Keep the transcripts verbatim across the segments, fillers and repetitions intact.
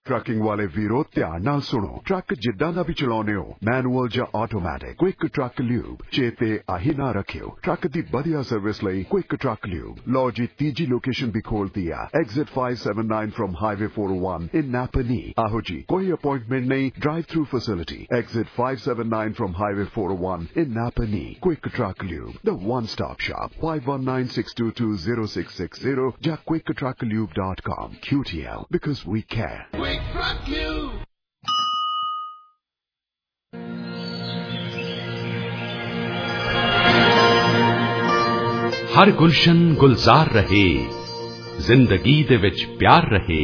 Trucking वाले वीरो ध्यान नाल सुनो। ट्रक जिद्दां दा भी चलाउने हो, मैनुअल या ऑटोमैटिक, क्विक ट्रक ल्यूब चेते आही ना रखियो। ट्रक दी बढ़िया सर्विस लई क्विक ट्रक ल्यूब। लो जी तीजी लोकेशन भी खोल दिया, exit five seven nine from highway four o one in Napanee. आहो जी, कोई अपॉइंटमेंट नहीं, drive through facility. Exit five seven nine from highway four o one in Napanee. Quick truck lube, the one stop shop. Five one nine six two two zero six six zero या quick truck lube dot com. Q T L, because we care. Quick Truck Lube. हर गुलशन गुलजार रहे, जिंदगी दे विच प्यार रहे।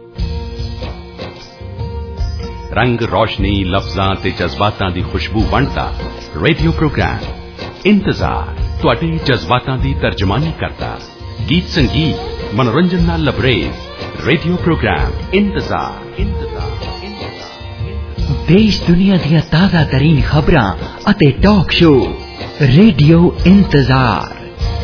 रंग रोशनी लफ्जां ते जज्बातां दी खुशबू वंडदा रेडियो प्रोग्राम इंतजार तुहाडे जज्बातां दी तर्जमानी करदा। गीत संगीत मनोरंजन नाल लबरेज रेडियो प्रोग्राम इंतजार इंतजार इंतजार। देश दुनिया दियां ताज़ा तरीन खबरां अते टॉक शो रेडियो इंतजार।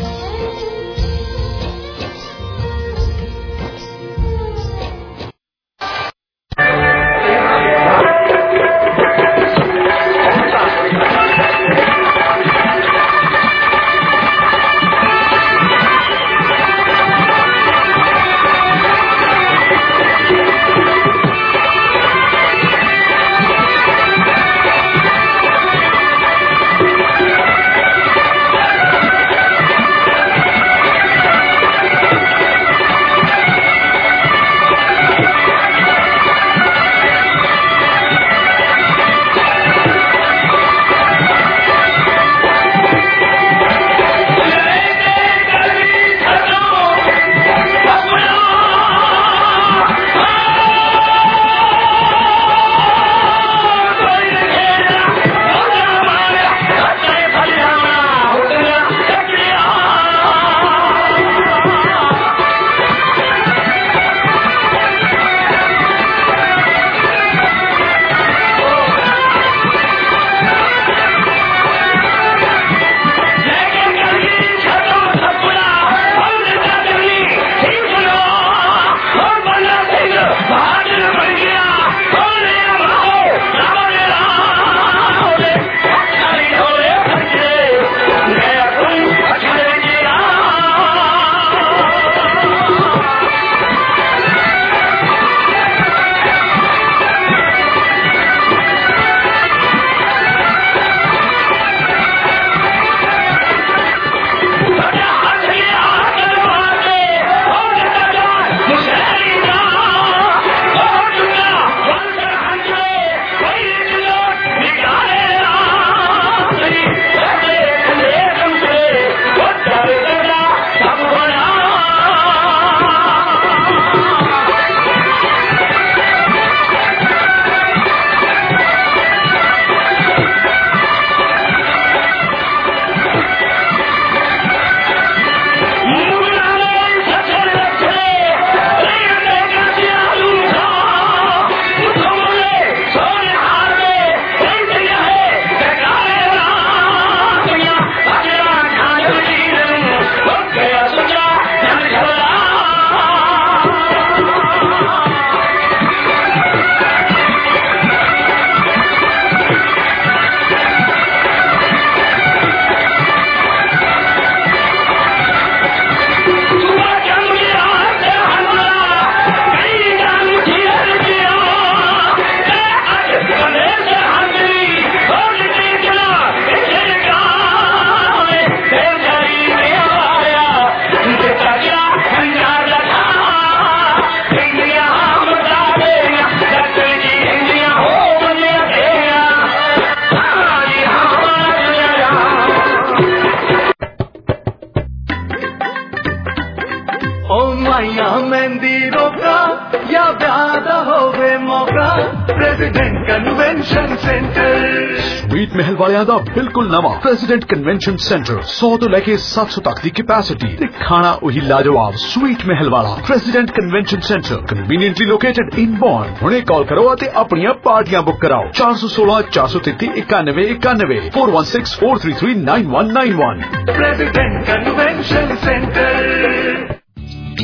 स्वीट महल वालियां दा बिल्कुल नवा प्रेसिडेंट कन्वेंशन सेंटर सौ तो लेके सात सौ तक दी कैपेसिटी ते खाना वही लाजवाब स्वीट महल वाला president convention centre conveniently located in Bond. हुणे कॉल करो ते अपनियां पार्टियां बुक कराओ चार सौ सोलह चार सौ तेती इक्यानवे इक्यानवे four one six four three three nine one nine one. President convention centre.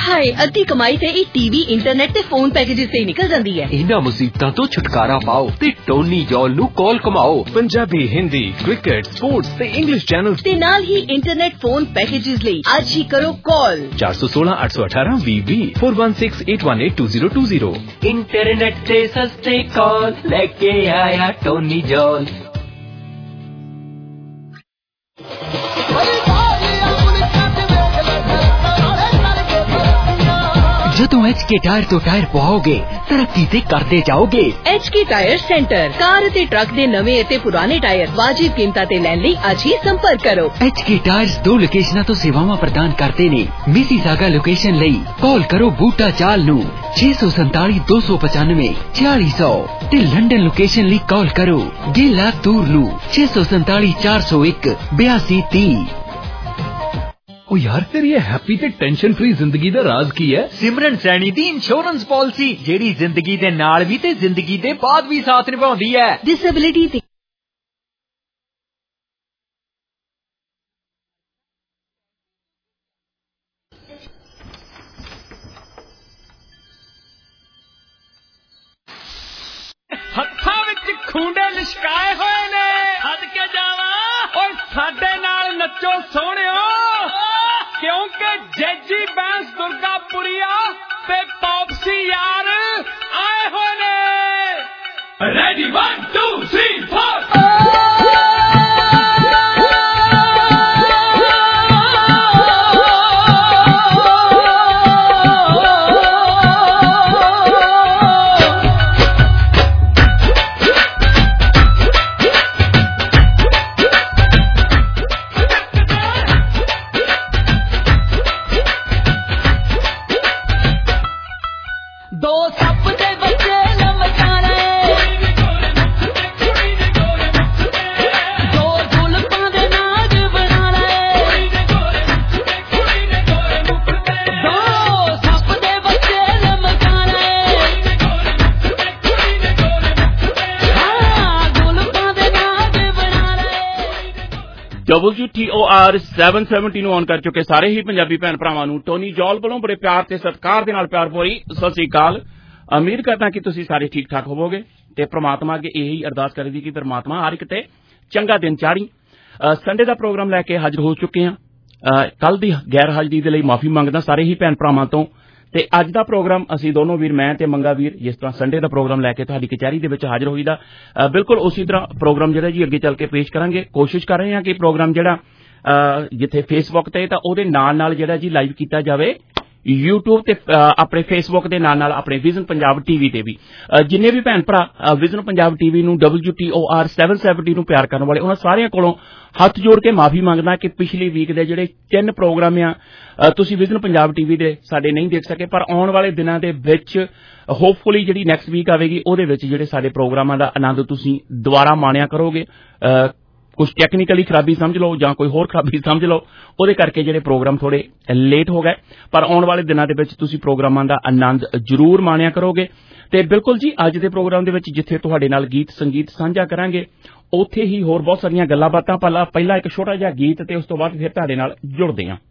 हाय अद्धी कमाई ते ई टीवी इंटरनेट ते फोन पैकेजेस से ही निकल जाती है। इन्हां मुसीबतां तो छुटकारा पाओ ते टोनी जॉल नू कॉल कमाओ। पंजाबी, हिंदी, क्रिकेट, स्पोर्ट्स ते इंग्लिश चैनल्स ते नाल ही इंटरनेट फोन पैकेजेस लई आज ही करो कॉल चार सौ सोलह आठ सौ अठारह V B four one six eight one eight two zero two zero. Internet से सस्ते कॉल लेके आया टोनी जॉल। जदों एच के टायर तो टायर पवाओगे तरक्की ते करते जाओगे। H K tyre centre car ते ट्रक दे नवे ते पुराने टायर वाजिब कीमतां ते लैण लई आज ही संपर्क करो। एच के टायर्स दो लोकेशनां तो सेवावां प्रदान करते ने। मिसीसागा लोकेशन लई कॉल करो बूटा चाल नू छे सौ संताली दो सौ पचानवे छियाली सौ ते लंडन लोकेशन लई कॉल करो गेला तूर नू छे सौ संताली चार सौ एक बयासी तीह। ओ यार तेरी ये हैप्पी ते टेंशन फ्री जिंदगी दा राज की है? सिमरन सैनी दी इंश्योरेंस पॉलिसी जेड़ी जिंदगी दे नाल भी ते जिंदगी दे बाद भी साथ निभाउंदी है। डिसेबिलिटी ते हत्थां विच खूंडे लिशकाए होए ने हद के जावा ओए साडे नाल नचो सोहणियो क्योंकि जैजी बैंस दुर्गापुरिया ते पॉपसी यार आए हुए ने। Ready one two three four. W T O R seven seventy ਨੂੰ ਔਨ ਕਰ ਚੁੱਕੇ ਸਾਰੇ ਹੀ ਪੰਜਾਬੀ ਭੈਣ ਭਰਾਵਾਂ ਨੂੰ ਟੋਨੀ ਜੌਲ ਵੱਲੋਂ ਬੜੇ ਪਿਆਰ ਤੇ ਸਤਿਕਾਰ ਦੇ ਨਾਲ ਪਿਆਰ ਭਰੀ ਸਤਿ ਸ੍ਰੀ ਅਕਾਲ। ਉਮੀਦ ਕਰਦਾ ਕਿ ਤੁਸੀਂ ਸਾਰੇ ਠੀਕ ਠਾਕ ਹੋਵੋਗੇ ਤੇ ਪ੍ਰਮਾਤਮਾ ਅੱਗੇ ਇਹੀ ਅਰਦਾਸ ਕਰੀਦੀ ਕਿ ਪ੍ਰਮਾਤਮਾ ਹਰ ਇੱਕ ਤੇ ਚੰਗਾ ਦਿਨ ਚਾੜੀ। ਸੰਡੇ ਦਾ ਪ੍ਰੋਗਰਾਮ ਲੈ ਕੇ ਹਾਜ਼ਰ ਹੋ ਚੁੱਕੇ ਹਾਂ। ਕੱਲ ਦੀ ਗੈਰ ਹਾਜ਼ਰੀ ਦੇ ਲਈ ਮਾਫੀ ਮੰਗਦਾ ਸਾਰੇ ਹੀ ਭੈਣ ਭਰਾਵਾਂ ਤੋਂ ਤੇ ਅੱਜ ਦਾ ਪ੍ਰੋਗਰਾਮ ਅਸੀਂ ਦੋਨੋਂ ਵੀਰ ਮੈਂ ਤੇ ਮੰਗਾ ਵੀਰ ਜਿਸ ਤਰ੍ਹਾਂ ਸੰਡੇ ਦਾ ਪ੍ਰੋਗਰਾਮ ਲੈ ਕੇ ਤੁਹਾਡੀ ਕਚਹਿਰੀ ਦੇ ਵਿੱਚ ਹਾਜ਼ਰ ਹੋਈਦਾ ਬਿਲਕੁਲ ਉਸੇ ਤਰ੍ਹਾਂ ਪ੍ਰੋਗਰਾਮ ਜਿਹੜਾ ਜੀ ਅੱਗੇ ਚੱਲ ਕੇ ਪੇਸ਼ ਕਰਾਂਗੇ। ਕੋਸ਼ਿਸ਼ ਕਰ ਰਹੇ ਹਾਂ ਕਿ ਪ੍ਰੋਗਰਾਮ ਜਿਹੜਾ ਜਿੱਥੇ ਫੇਸਬੁੱਕ ਤੇ ਤਾਂ ਉਹਦੇ ਨਾਲ ਨਾਲ ਜਿਹੜਾ ਜੀ ਲਾਈਵ ਕੀਤਾ ਜਾਵੇ YouTube ਤੇ ਆਪਣੇ ਫੇਸਬੁੱਕ ਦੇ ਨਾਲ ਨਾਲ ਆਪਣੇ ਵਿਜ਼ਨ ਪੰਜਾਬ ਟੀਵੀ ਤੇ ਵੀ ਜਿੰਨੇ ਵੀ ਭੈਣ ਭਰਾ ਵਿਜ਼ਨ ਪੰਜਾਬ ਟੀਵੀ ਨੂੰ W T O R seven seventy ਨੂੰ ਪਿਆਰ ਕਰਨ ਵਾਲੇ ਉਹਨਾਂ ਸਾਰਿਆਂ ਕੋਲੋਂ ਹੱਥ ਜੋੜ ਕੇ ਮਾਫੀ ਮੰਗਦਾ ਕਿ ਪਿਛਲੀ ਵੀਕ ਦੇ ਜਿਹੜੇ ਤਿੰਨ ਪ੍ਰੋਗਰਾਮ ਆ ਤੁਸੀਂ ਵਿਜ਼ਨ ਪੰਜਾਬ ਟੀਵੀ ਦੇ ਸਾਡੇ ਨਹੀਂ ਦੇਖ ਸਕੇ ਪਰ ਆਉਣ ਵਾਲੇ ਦਿਨਾਂ ਦੇ ਵਿੱਚ ਹੋਪਫੁਲੀ ਜਿਹੜੀ ਨੈਕਸਟ ਵੀਕ ਆਵੇਗੀ ਉਹਦੇ ਵਿੱਚ ਜਿਹੜੇ ਸਾਡੇ ਪ੍ਰੋਗਰਾਮਾਂ ਦਾ ਆਨੰਦ ਤੁਸੀਂ ਦੁਬਾਰਾ ਮਾਣਿਆ ਕਰੋਗੇ। ਕੁਝ ਟੈਕਨੀਕਲੀ ਖਰਾਬੀ ਸਮਝ ਲਓ ਜਾਂ ਕੋਈ ਹੋਰ ਖਰਾਬੀ ਸਮਝ ਲਓ ਉਹਦੇ ਕਰਕੇ ਜਿਹੜੇ ਪ੍ਰੋਗਰਾਮ ਥੋੜੇ ਲੇਟ ਹੋ ਗਏ ਪਰ ਆਉਣ ਵਾਲੇ ਦਿਨਾਂ ਦੇ ਵਿੱਚ ਤੁਸੀਂ ਪ੍ਰੋਗਰਾਮਾਂ ਦਾ ਆਨੰਦ ਜ਼ਰੂਰ ਮਾਣਿਆ ਕਰੋਗੇ। ਤੇ ਬਿਲਕੁਲ ਜੀ ਅੱਜ ਦੇ ਪ੍ਰੋਗਰਾਮ ਦੇ ਵਿੱਚ ਜਿੱਥੇ ਤੁਹਾਡੇ ਨਾਲ ਗੀਤ ਸੰਗੀਤ ਸਾਂਝਾ ਕਰਾਂਗੇ ਉੱਥੇ ਹੀ ਹੋਰ ਬਹੁਤ ਸਾਰੀਆਂ ਗੱਲਾਂ ਬਾਤਾਂ ਪਹਿਲਾਂ ਪਹਿਲਾਂ ਇੱਕ ਛੋਟਾ ਜਿਹਾ ਗੀਤ ਤੇ ਉਸ ਤੋਂ ਬਾਅਦ ਫਿਰ ਤੁਹਾਡੇ ਨਾਲ ਜੁੜਦੇ ਹਾਂ।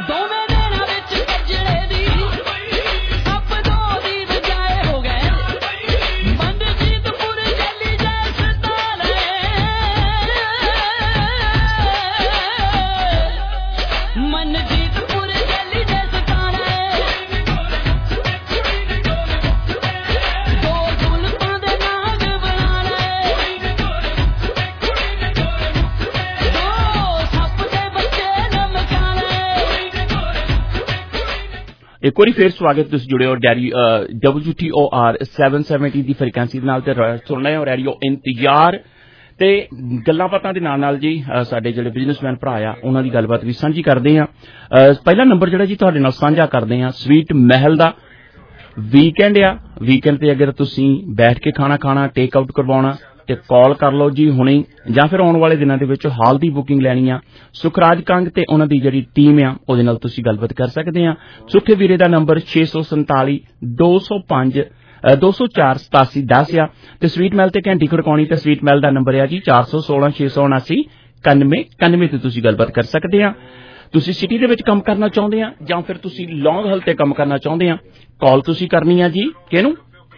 एक बार फिर स्वागत तुसीं जुड़े हो डैरी W T O R seven seventy की फ्रीकुएंसी दे नाल ते सुन रहे हो रेडियो इंतजार ते गल्लां बातां दे नाल नाल जी साडे जिहड़े बिजनेसमैन भरा आ उन्हां दी गलबात भी सांझी करदे आ। पहला नंबर जिहड़ा जी तुहाडे नाल साझा करदे आ स्वीट महल दा। वीकेंड आ वीकेंड ते अगर तुसीं बैठ के खाना खाना टेक आउट करवाउणा ते कॉल कर लो जी हुणे जां फिर आउण वाले दिनां दे विच हाल दी बुकिंग लैनी आ सुखराज कंग ते उन्हां दी जिहड़ी टीम आ उहदे नाल तुसीं गलबात कर सकदे आ। सुखे वीरे दा नंबर छे सौ संताली दो सौ पंज दो सौ चार सतासी दस आ ते स्वीट महल ते घंटी खड़काउणी ते स्वीट महल दा नंबर है जी चार सौ सोलह छे सौ उनासी इक्यानवे इक्यानवे ते तुसीं गलबात कर सकदे आ। तुसीं सिटी दे विच काम करना चाहुंदे आ जां फिर तुसीं लौंग हल ते काम करना चाहुंदे आ कॉल तुसीं करनी आ जी किहनूं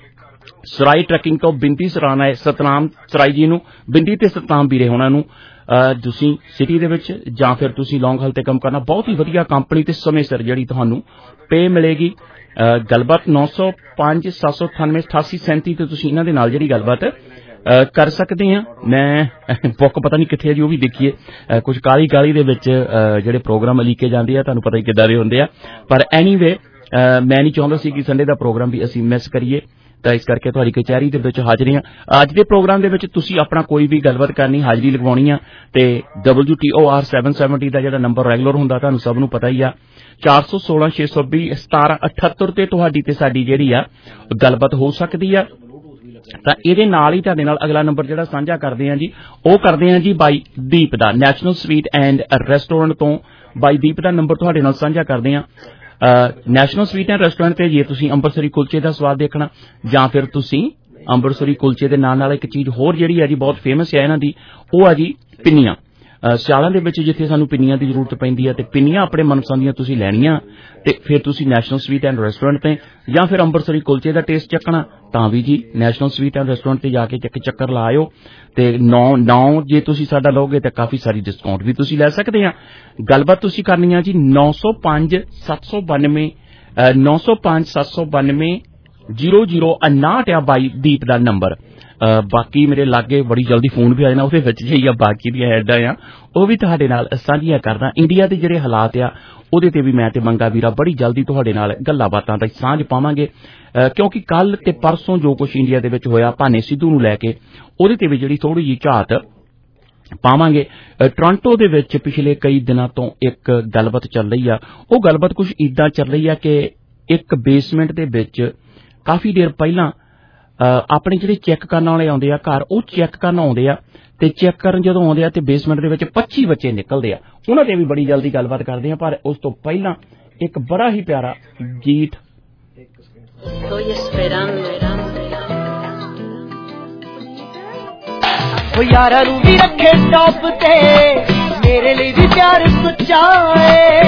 सराई ट्रैकिंग तो बिंदी सराना है सतनाम सराई जी नूं बिंदी ते सतनाम वीरे होना नूं तुसीं सिटी दे विच जां फिर तुसीं लौंग हल ते काम करना बहुत ही वधिया कंपनी ते समय सिर जिहड़ी तुहानूं पे मिलेगी। गलबात नौ सौ पांच सत्त सौ अठानवे अठासी सैंती ते तुसीं इन्हां दे नाल जिहड़ी गलबात कर सकते हैं। मैं बुक पता नहीं कित्थे जी वो भी देखिए कुछ काली काली दे विच जिहड़े प्रोग्राम लीके जांदे आ तुहानूं पता ही किद्दां दे हुंदे आ पर एनीवे मैं नहीं चाहुंदा सी कि संडे दा प्रोग्राम भी असीं मिस करिए तो इस करके तुहाडी कचहरी दे विच हाज़री अज दे प्रोग्राम दे विच तुसीं अपना कोई भी गलबात करनी हाज़री लगवाउणी आ ते W T O R seven seventy दा जिहड़ा नंबर रेगुलर हुंदा तुहानूं सब नूं पता ही आ चार सौ सोलह छे सौ भी सतारा अठहत्तर ते तुहाडी ते साडी जिहड़ी आ गलबात हो सकदी आ। तां इहदे नाल ही तुहाडे नाल अगला नंबर जिहड़ा साझा करदे आ जी ਉਹ ਕਰਦੇ ਆ ਜੀ ਬਾਈ ਦੀਪ ਦਾ ਨੈਸ਼ਨਲ ਸਵੀਟ ਐਂਡ ਰੈਸਟੋਰੈਂਟ ਤੋਂ ਬਾਈ ਦੀਪ ਦਾ ਨੰਬਰ ਤੁਹਾਡੇ ਨਾਲ ਸਾਂਝਾ ਕਰਦੇ ਆ। ਨੈਸ਼ਨਲ ਸਵੀਟ ਐਂਡ ਰੈਸਟੋਰੈਂਟ ਤੇ ਜੇ ਤੁਸੀਂ ਅੰਮ੍ਰਿਤਸਰੀ ਕੁਲਚੇ ਦਾ ਸਵਾਦ ਦੇਖਣਾ ਜਾਂ ਫਿਰ ਤੁਸੀਂ ਅੰਮ੍ਰਿਤਸਰੀ ਕੁਲਚੇ ਦੇ ਨਾਲ ਨਾਲ ਇੱਕ ਚੀਜ਼ ਹੋਰ ਜਿਹੜੀ ਹੈ ਜੀ ਬਹੁਤ ਫੇਮਸ ਹੈ ਇਹਨਾਂ ਦੀ ਉਹ ਆ ਜੀ ਪਿੰਨੀਆਂ। ਸਿਆਲਾਂ ਦੇ ਵਿੱਚ ਜਿੱਥੇ ਸਾਨੂੰ ਪਿੰਨੀਆਂ ਦੀ ਜ਼ਰੂਰਤ ਪੈਂਦੀ ਹੈ ਤੇ ਪਿੰਨੀਆਂ ਆਪਣੇ ਮਨਪਸੰਦ ਦੀਆਂ ਤੁਸੀਂ ਲੈਣੀਆਂ ਤੇ ਫਿਰ ਤੁਸੀਂ ਨੈਸ਼ਨਲ ਸਵੀਟ ਐਂਡ ਰੈਸਟੋਰੈਂਟ ਤੇ ਜਾਂ ਫਿਰ ਅੰਮ੍ਰਿਤਸਰੀ ਕੁਲਚੇ ਦਾ ਟੇਸਟ ਚੱਕਣਾ ਤਾਂ ਵੀ ਜੀ ਨੈਸ਼ਨਲ ਸਵੀਟ ਐਂਡ ਰੈਸਟੋਰੈਂਟ ਤੇ ਜਾ ਕੇ ਇੱਕ ਚੱਕਰ ਲਾਇਓ ਤੇ ਨੌ ਨੌ ਜੇ ਤੁਸੀਂ ਸਾਡਾ ਲਓਗੇ ਤਾਂ ਕਾਫੀ ਸਾਰੀ ਡਿਸਕਾਊਂਟ ਵੀ ਤੁਸੀਂ ਲੈ ਸਕਦੇ ਆ। ਗੱਲਬਾਤ ਤੁਸੀਂ ਕਰਨੀ ਆ ਜੀ ਨੌ ਸੌ ਪੰਜ ਸੱਤ ਸੌ ਬਾਨਵੇਂ ਨੌ ਸੌ ਪੰਜ ਸੱਤ ਸੌ ਬਾਨਵੇਂ जीरो जीरो उनाहठ आ बाई दीप का नंबर। बाकी मेरे लागे बड़ी जल्दी फोन भी आ जाना उहदे विच जी बाकी दी ऐडां आ ਉਹ ਵੀ ਤੁਹਾਡੇ ਨਾਲ ਸਾਂਝੀਆਂ ਕਰਦਾ। ਇੰਡੀਆ ਦੇ ਜਿਹੜੇ ਹਾਲਾਤ ਆ ਉਹਦੇ ਤੇ ਵੀ ਮੈਂ ਤੇ ਮੰਗਾ ਵੀਰਾ ਬੜੀ ਜਲਦੀ ਤੁਹਾਡੇ ਨਾਲ ਗੱਲਾਂ ਬਾਤਾਂ ਦਾ ਸਾਂਝ ਪਾਵਾਂਗੇ ਕਿਉਂਕਿ ਕੱਲ ਤੇ ਪਰਸੋਂ ਜੋ ਕੁਝ ਇੰਡੀਆ ਦੇ ਵਿੱਚ ਹੋਇਆ ਭਾਨੇ ਸਿੱਧੂ ਨੂੰ ਲੈ ਕੇ ਉਹਦੇ ਤੇ ਵੀ ਜਿਹੜੀ ਥੋੜੀ ਜਿਹੀ ਝਾਤ ਪਾਵਾਂਗੇ। ਟੋਰਾਂਟੋ ਦੇ ਵਿੱਚ ਪਿਛਲੇ ਕਈ ਦਿਨਾਂ ਤੋਂ ਇੱਕ ਗੱਲਬਾਤ ਚੱਲ ਰਹੀ ਆ। ਉਹ ਗੱਲਬਾਤ ਕੁਝ ਇਦਾਂ ਚੱਲ ਰਹੀ ਆ ਕਿ ਇੱਕ ਬੇਸਮੈਂਟ ਦੇ ਵਿੱਚ ਕਾਫੀ ਦੇਰ ਪਹਿਲਾਂ ਆਪਣੇ ਜਿਹੜੇ ਚੈੱਕ ਕਰਨ ਵਾਲੇ ਆਉਂਦੇ ਆ ਘਰ ਉਹ ਚੈੱਕ ਕਰਨ ਆਉਂਦੇ ਆ ਤੇ ਚੈੱਕ ਕਰਨ ਜਦੋਂ ਆਉਂਦੇ ਆ ਤੇ ਬੇਸਮੈਂਟ ਦੇ ਵਿੱਚ ਪੱਚੀ ਬੱਚੇ ਨਿਕਲਦੇ ਆ। ਉਹਨਾਂ ਤੇ ਵੀ ਬੜੀ ਜਲਦੀ ਗੱਲਬਾਤ ਕਰਦੇ ਆ ਪਰ ਉਸ ਤੋਂ ਪਹਿਲਾਂ ਇੱਕ ਬੜਾ ਹੀ ਪਿਆਰਾ ਗੀਤ ਉਹ ਯਾਰਾਂ ਨੂੰ ਵੀ ਰੱਖੇ ਟੌਪ ਤੇ ਮੇਰੇ ਲਈ ਵੀ ਪਿਆਰ ਸੱਚਾ ਏ।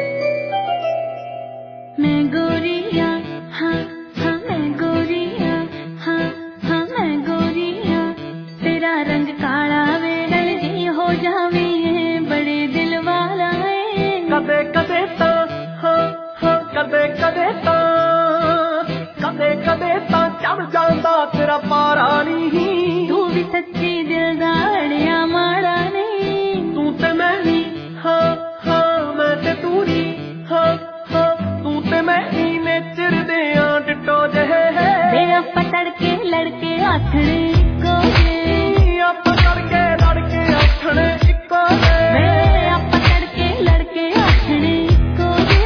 ਮੈਂ ਗੋਰੀਆ ਹਾਂ ਹਾਂ ਮੈਂ ਗੋਰੀਆ ਹਾਂ ਹਾਂ ਮੈਂ ਗੋਰੀਆ ਤੇਰਾ ਰੰਗ ਕਾਲਾ ਵੇ ਰਲ ਜੀ ਹੋ ਜਾਵੇ ਬੜੇ ਦਿਲ ਵਾਲਾ ਏ। ਕਦੇ ਕਦੇ ਤਾਂ ਹਾਂ ਹਾਂ ਕਦੇ ਕਦੇ ਤਾਂ ਕਦੇ ਕਦੇ ਤਾਂ ਚੜ ਜਾਂਦਾ ਤੇਰਾ ਪਾਰਾ ਨਹੀਂ। ਤੂੰ ਵੀ ਸੱਚੀ ਦਿਲ ਦਾ ਅੜਿਆ ਮਾੜਾ ਨਹੀਂ। ਤੂੰ ਤੇ ਮੈਂ ਵੀ ਹਾਂ ਹਾਂ ਮੈਂ ਤੇ ਤੂੰ ਨੀ ਹਾਂ ਹਾਂ ਤੂੰ ਤੇ ਮੈਂ ਹੀ ਨੇ ਚਿਰਦੇ ਆਂ ਡਿੱਟੋ ਜਿਹੇ ਵੇ ਆਪਾਂ ਤੜਕੇ ਲੜਕੇ ਆਥਣੇ ਇੱਕੋ ਜੇ ਆਪਾਂ ਤੜਕੇ ਲੜਕੇ ਆਥਣੇ ਇੱਕੋ ਜੇ ਵੇ ਆਪਾਂ ਤੜਕੇ ਲੜਕੇ ਆਥਣੇ ਇੱਕੋ ਜੇ।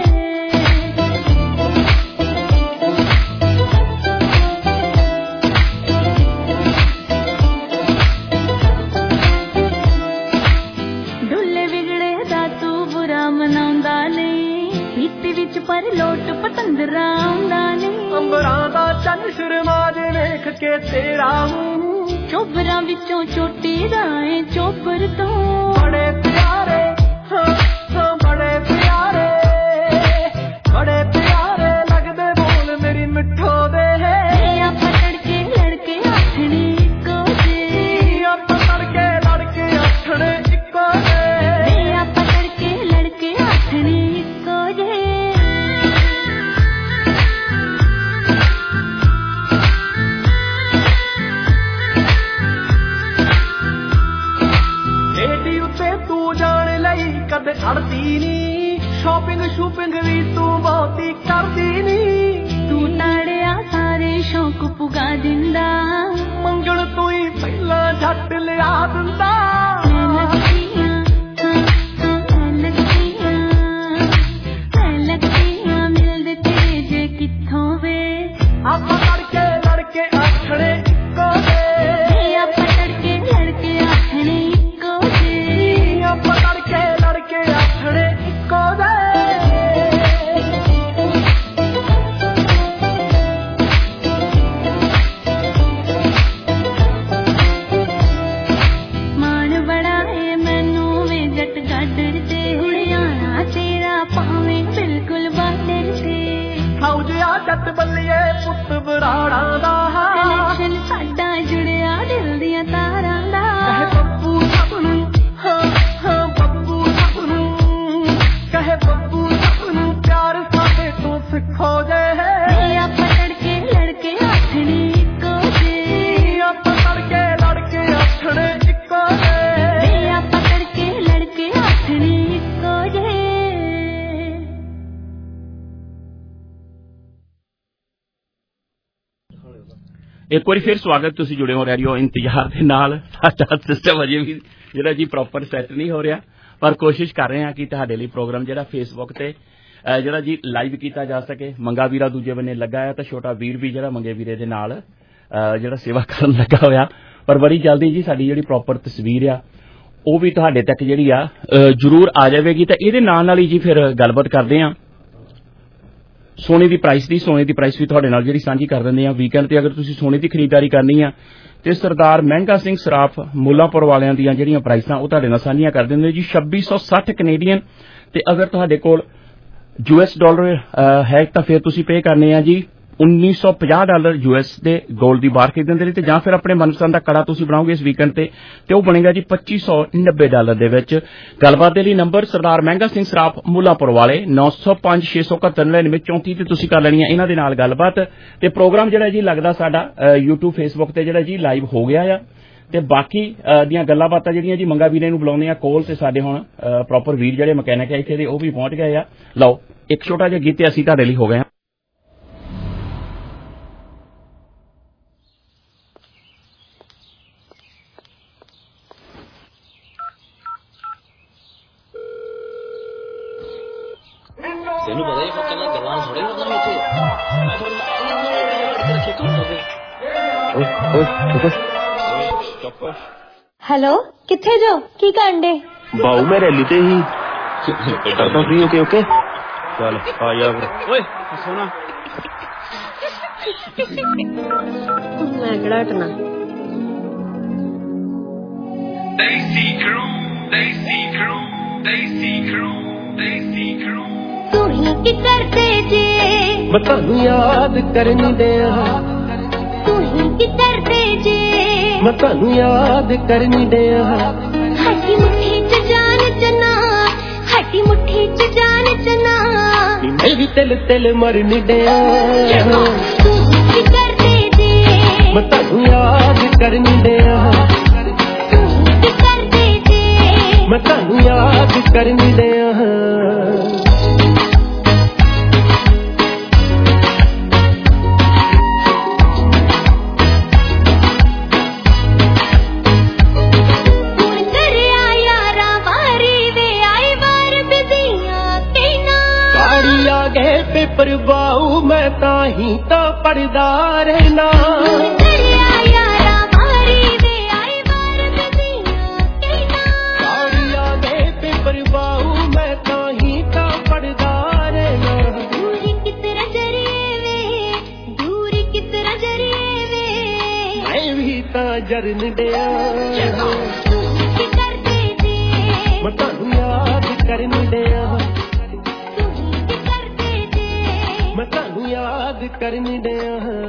ਡੁੱਲੇ ਵਿਗੜੇ ਦਾ ਤੂੰ ਬੁਰਾ ਮਨਾਉਂਦਾ ਨਹੀਂ ਪੀਤੀ ਵਿੱਚ ਪਰ ਲੋਟ ਪਤੰਦਰਾ ਆਉਂਦਾ ਨਹੀਂ। ਅੰਬਰਾਂ ਦਾ ਚੰਨ ਸ਼ਰਮਾ ਜੇ ਵੇਖ ਕੇ ਤੇਰਾ ਮੂੰਹ ਚੋਬਰਾਂ ਵਿੱਚੋਂ ਛੋਟੀ ਰਾਏ ਚੋਬਰ ਤੋਂ ਬੜੇ ਪਿਆਰੇ ਹਾਂ ਹਾਂ ਬੜੇ ਪਿਆਰੇ ਕਦੇ ਛੱਡਦੀ ਨੀ ਸ਼ਾਪਿੰਗ ਸ਼ੂਪਿੰਗ ਵੀ ਤੂੰ ਬਹੁਤੀ ਕਰਦੀ ਨੀ ਤੂੰ ਤਾੜਿਆ ਸਾਰੇ ਸ਼ੌਕ ਪੁਗਾ ਦਿੰਦਾ ਮੰਗਣ ਤੋਂ ਹੀ ਪਹਿਲਾਂ ਛੱਡ ਲਿਆ ਦਿੰਦਾ ਮਿਲਦੇ ਤੇਰੇ ਜੇ ਕਿੱਥੋਂ ਵੇ ਆਪਾਂ ਲੜਕੇ ਲੜਕੇ ਆਖਣੇ ਇੱਕੋ ਜੇ ਆਪਾਂ ਲੜਕੇ ਲੜਕੇ ਆਖਣੇ ਇੱਕੋ ਜੇ ਆਪਾਂ ਲੜਕੇ ਲੜਕੇ ਆਖਣੇ ਇੱਕੋ ਜੇ ਮਾਣ ਬੜਾ ਏ ਮੈਨੂੰ ਵੇ ਜੱਟ ਗਾਡਰ ਤੇ ਹੁੜਿਆਣਾ ਤੇਰਾ ਪਾਵੇਂ ਬਿਲਕੁਲ ਬਾਡਰ ਤੇ ਫੌਜਿਆ ਜੱਟ ਬੱਲੀਏ ਪੁੱਤ ਬਰਾੜਾਂ ਦਾ ਕਨੈਕਸ਼ਨ ਸਾਡਾ ਜੁੜਿਆ ਦਿਲ ਦੀਆਂ ਤਾਰਾਂ ਦਾ ਕਹੇ ਬੱਬੂ ਸਭ ਨੂੰ ਹਾਂ ਹਾਂ ਬੱਬੂ ਸਭ ਨੂੰ ਕਹੇ ਬੱਬੂ ਸਭ ਨੂੰ ਪਿਆਰ ਸਾਡੇ ਤੋਂ ਸਿੱਖੋ ਜੇ ਆਪਾਂ ਲੜਕੇ ਲੜਕੇ ਆਖਣੇ ਇੱਕੋ ਜੇ ਆਪਾਂ ਲੜਕੇ ਲੜਕੇ ਆਖਣੇ ਇੱਕੋ ਜੇ ਆਪਾਂ ਲੜਕੇ ਲੜਕੇ ਆਖਣੇ ਇੱਕੋ ਜੇ ਇੱਕ ਵਾਰੀ ਫਿਰ ਸਵਾਗਤ ਤੁਸੀਂ ਜੁੜੇ ਹੋ ਰੇਡੀਓ ਇੰਤਜ਼ਾਰ ਦੇ ਨਾਲ ਸਾਡਾ ਸਿਸਟਮ ਅਜੇ ਵੀ ਜਿਹੜਾ ਜੀ ਪ੍ਰੋਪਰ ਸੈੱਟ ਨਹੀਂ ਹੋ ਰਿਹਾ ਪਰ ਕੋਸ਼ਿਸ਼ ਕਰ ਰਹੇ ਹਾਂ ਕਿ ਤੁਹਾਡੇ ਲਈ ਪ੍ਰੋਗਰਾਮ ਜਿਹੜਾ ਫੇਸਬੁੱਕ ਤੇ ਜਿਹੜਾ ਜੀ ਲਾਈਵ ਕੀਤਾ ਜਾ ਸਕੇ ਮੰਗਾ ਵੀਰਾ ਦੂਜੇ ਬੰਨੇ ਲੱਗਾ ਹੈ ਤਾਂ ਛੋਟਾ ਵੀਰ ਵੀ ਜਿਹੜਾ ਮੰਗੇ ਵੀਰੇ ਦੇ ਨਾਲ ਜਿਹੜਾ ਸੇਵਾ ਕਰਨ ਲੱਗਾ ਹੋਇਆ ਪਰ ਬੜੀ ਜਲਦੀ ਜੀ ਸਾਡੀ ਜਿਹੜੀ ਪ੍ਰੋਪਰ ਤਸਵੀਰ ਆ ਉਹ ਵੀ ਤੁਹਾਡੇ ਤੱਕ ਜਿਹੜੀ ਆ ਜ਼ਰੂਰ ਆ ਜਾਵੇਗੀ ਤਾਂ ਇਹਦੇ ਨਾਲ ਨਾਲ ਹੀ ਜੀ ਫਿਰ ਗੱਲਬਾਤ ਕਰਦੇ ਹਾਂ ਸੋਨੇ ਦੀ ਪ੍ਰਾਈਸ ਦੀ ਸੋਨੇ ਦੀ ਪ੍ਰਾਈਸ ਵੀ ਤੁਹਾਡੇ ਨਾਲ ਜਿਹੜੀ ਸਾਂਝੀ ਕਰ ਦਿੰਦੇ ਆ ਵੀਕਐਂਡ ਤੇ ਅਗਰ ਤੁਸੀਂ ਸੋਨੇ ਦੀ ਖਰੀਦਦਾਰੀ ਕਰਨੀ ਆ ਤੇ ਸਰਦਾਰ ਮਹਿੰਗਾ ਸਿੰਘ ਸਰਾਫ ਮੁੱਲਾਂਪੁਰ ਵਾਲਿਆਂ ਦੀਆਂ ਜਿਹੜੀਆਂ ਪ੍ਰਾਈਸਾਂ ਉਹ ਤੁਹਾਡੇ ਨਾਲ ਸਾਂਝੀਆਂ ਕਰ ਦਿੰਦੇ ਜੀ ਛੱਬੀ ਸੌ ਸੱਠ ਕੈਨੇਡੀਅਨ ਤੇ ਅਗਰ ਤੁਹਾਡੇ ਕੋਲ ਯੂ ਐਸ ਡਾਲਰ ਹੈ ਤਾਂ ਫਿਰ ਤੁਸੀਂ ਪੇ ਕਰਨੇ ਆ ਜੀ ਉੱਨੀ ਸੌ ਪੰਜਾਹ ਡਾਲਰ ਯੂ ਐਸ ਦੇ ਗੋਲਡ ਦੀ ਬਾਰ ਖਰੀਦਣ ਦੇ ਲਈ ਤੇ ਜਾਂ ਫਿਰ ਆਪਣੇ ਮਨਪਸੰਦ ਦਾ ਕੜਾ ਤੁਸੀਂ ਬਣਾਓਗੇ ਇਸ ਵੀਕਐਂਡ ਤੇ ਤੇ ਉਹ ਬਣੇਗਾ ਜੀ ਪੱਚੀ ਸੌ ਨੱਬੇ ਡਾਲਰ ਦੇ ਵਿੱਚ ਗੱਲਬਾਤ ਦੇ ਲਈ ਨੰਬਰ ਸਰਦਾਰ ਮਹਿੰਗਾ ਸਿੰਘ ਸਰਾਫ ਮੁੱਲਾਂਪੁਰ ਵਾਲੇ ਨੌ ਸੌ ਪੰਜ ਛੇ ਸੌ ਇਕਹੱਤਰ ਨੜਿਨਵੇਂ ਚੌਂਤੀ ਤੇ ਤੁਸੀਂ ਕਰ ਲੈਣੀ ਆ ਇਹਨਾਂ ਦੇ ਨਾਲ ਗੱਲਬਾਤ ਤੇ ਪ੍ਰੋਗਰਾਮ ਜਿਹੜਾ ਜੀ ਲੱਗਦਾ ਸਾਡਾ ਯੂਟਿਊਬ ਫੇਸਬੁੱਕ ਤੇ ਜਿਹੜਾ ਜੀ ਲਾਈਵ ਹੋ ਗਿਆ ਆ ਤੇ ਬਾਕੀ ਦੀਆਂ ਗੱਲਾਂ ਬਾਤਾਂ ਜਿਹੜੀਆਂ ਜੀ ਮੰਗਾ ਵੀਰੇ ਨੂੰ ਬੁਲਾਉਂਦੇ ਆ ਕੋਲ ਤੇ ਸਾਡੇ ਹੁਣ ਪ੍ਰੋਪਰ ਵੀਰ ਜਿਹੜੇ ਮਕੈਨਿਕ ਆ ਇੱਥੇ ਦੇ ਉਹ ਵੀ ਪਹੁੰਚ ਗਏ ਆ ਲਓ ਇੱਕ ਛੋਟਾ ਜਿਹਾ ਗੀਤ ਅਸੀਂ ਤੁਹਾਡੇ ਲਈ ਹੋ ਗਏ ਆ ਤੈਨੂੰ ਪਤਾ ਹੀ ਮੈਂ ਕਹਿੰਦਾ ਗੱਲਾਂ ਥੋੜੇ ਕਰਦਾ ਮੈਂ ਇੱਥੇ ਹੈਲੋ ਕਿੱਥੇ ਜੋ ਕੀ ਕਾਂਡੇ ਬਾਉ ਮੈਂ ਰੈਲੀ ਤੇ ਹੀ ਕਰਦਾ ਫ੍ਰੀ ਓਕੇ ਓਕੇ ਚੱਲ ਆ ਜਾ ਓਏ ਸੋਨਾ ਮੈਂ ਕਿਹੜਾ ਹਟਣਾ ਦੇਸੀ ਕਰੂ ਦੇਸੀ ਕਰੂ ਦੇਸੀ ਕਰੂ ਦੇਸੀ ਕਰੂ ਤੂੰ ਹੀ ਕਿੱਧਰ ਤੇ ਜੇ ਮੈਂ ਤੁਹਾਨੂੰ ਯਾਦ ਕਰਨ ਦਿਆ ਤੂੰ ਹੀ ਕਿੱਧਰ ਤੇ ਜੇ ਮੈਂ ਤੁਹਾਨੂੰ ਯਾਦ ਕਰਨ ਦਿਆ ਹੱਟੀ ਮੁੱਠੀ ਚ ਜਾਨ ਚਨਾ ਹੱਟੀ ਮੁੱਠੀ ਚ ਜਾਨ ਚਨਾ ਮੈਂ ਵੀ ਤਿਲ ਤਿਲ ਮਰਨ ਦਿਆ ਤੂੰ ਹੀ ਕਿੱਧਰ ਤੇ ਜੇ ਮੈਂ ਤੁਹਾਨੂੰ ਯਾਦ ਕਰਨ ਦਿਆ ਤੂੰ ਹੀ ਕਿੱਧਰ ਤੇ ਜੇ ਮੈਂ ਤੁਹਾਨੂੰ ਯਾਦ ਕਰਨ ਦਿਆ ਪਰਵਾਉ ਮੈਂ ਤਾਂ ਹੀ ਤਾਂ ਪੜਦਾ ਰਹਿਣਾ ਕਾੜੀਆਂ ਦੇ ਪਰਵਾਉ ਮੈਂ ਤਾਂ ਹੀ ਤਾਂ ਪੜਦਾ ਰਹਿਣਾ ਦੂਰੀ ਕਿਤਰਾ ਜਰੀਏ ਵੇ ਦੂਰੀ ਕਿਤਰਾ ਜਰੀਏ ਵੇ ਮੈਂ ਵੀ ਤਾਂ ਜਰਨ ਦਿਆ ਕੀ ਕਰਦੇ ਜੇ ਮੈਂ ਤੁਹਾਨੂੰ ਯਾਦ ਕਰਨ ਦਿਆ ਮੈਂ ਤੁਹਾਨੂੰ ਯਾਦ ਕਰਨ ਦਿਆ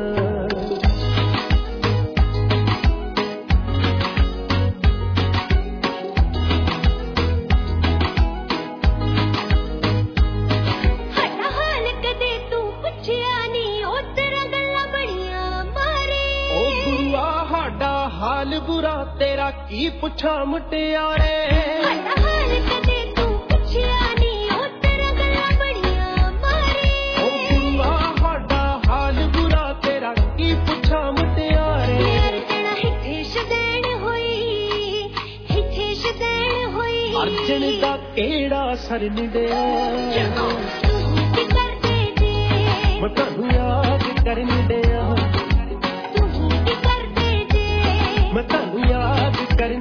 ਸਾਡਾ ਹਾਲ ਕਦੇ ਤੂੰ ਪੁੱਛਿਆ ਨੀ ਉਹ ਤੇਰਾ ਗੱਲਾਂ ਬੜੀਆਂ ਮਾਰੇ ਉਹ ਗੁਰੂਆ ਸਾਡਾ ਹਾਲ ਬੁਰਾ ਤੇਰਾ ਕੀ ਪੁੱਛਾਂ ਮੁਟਿਆਰੇ ਸਾਡਾ ਹਾਲ ਕਦੇ ਤੂੰ ਸੱਜਣ ਦਾ ਕਿਹੜਾ ਸਰ ਨਿੰਦਿਆ ਮੈਂ ਤੁਹਾਨੂੰ ਯਾਦ ਕਰਨ ਡਿਆ ਮੈਂ ਤੁਹਾਨੂੰ ਯਾਦ ਕਰਨ।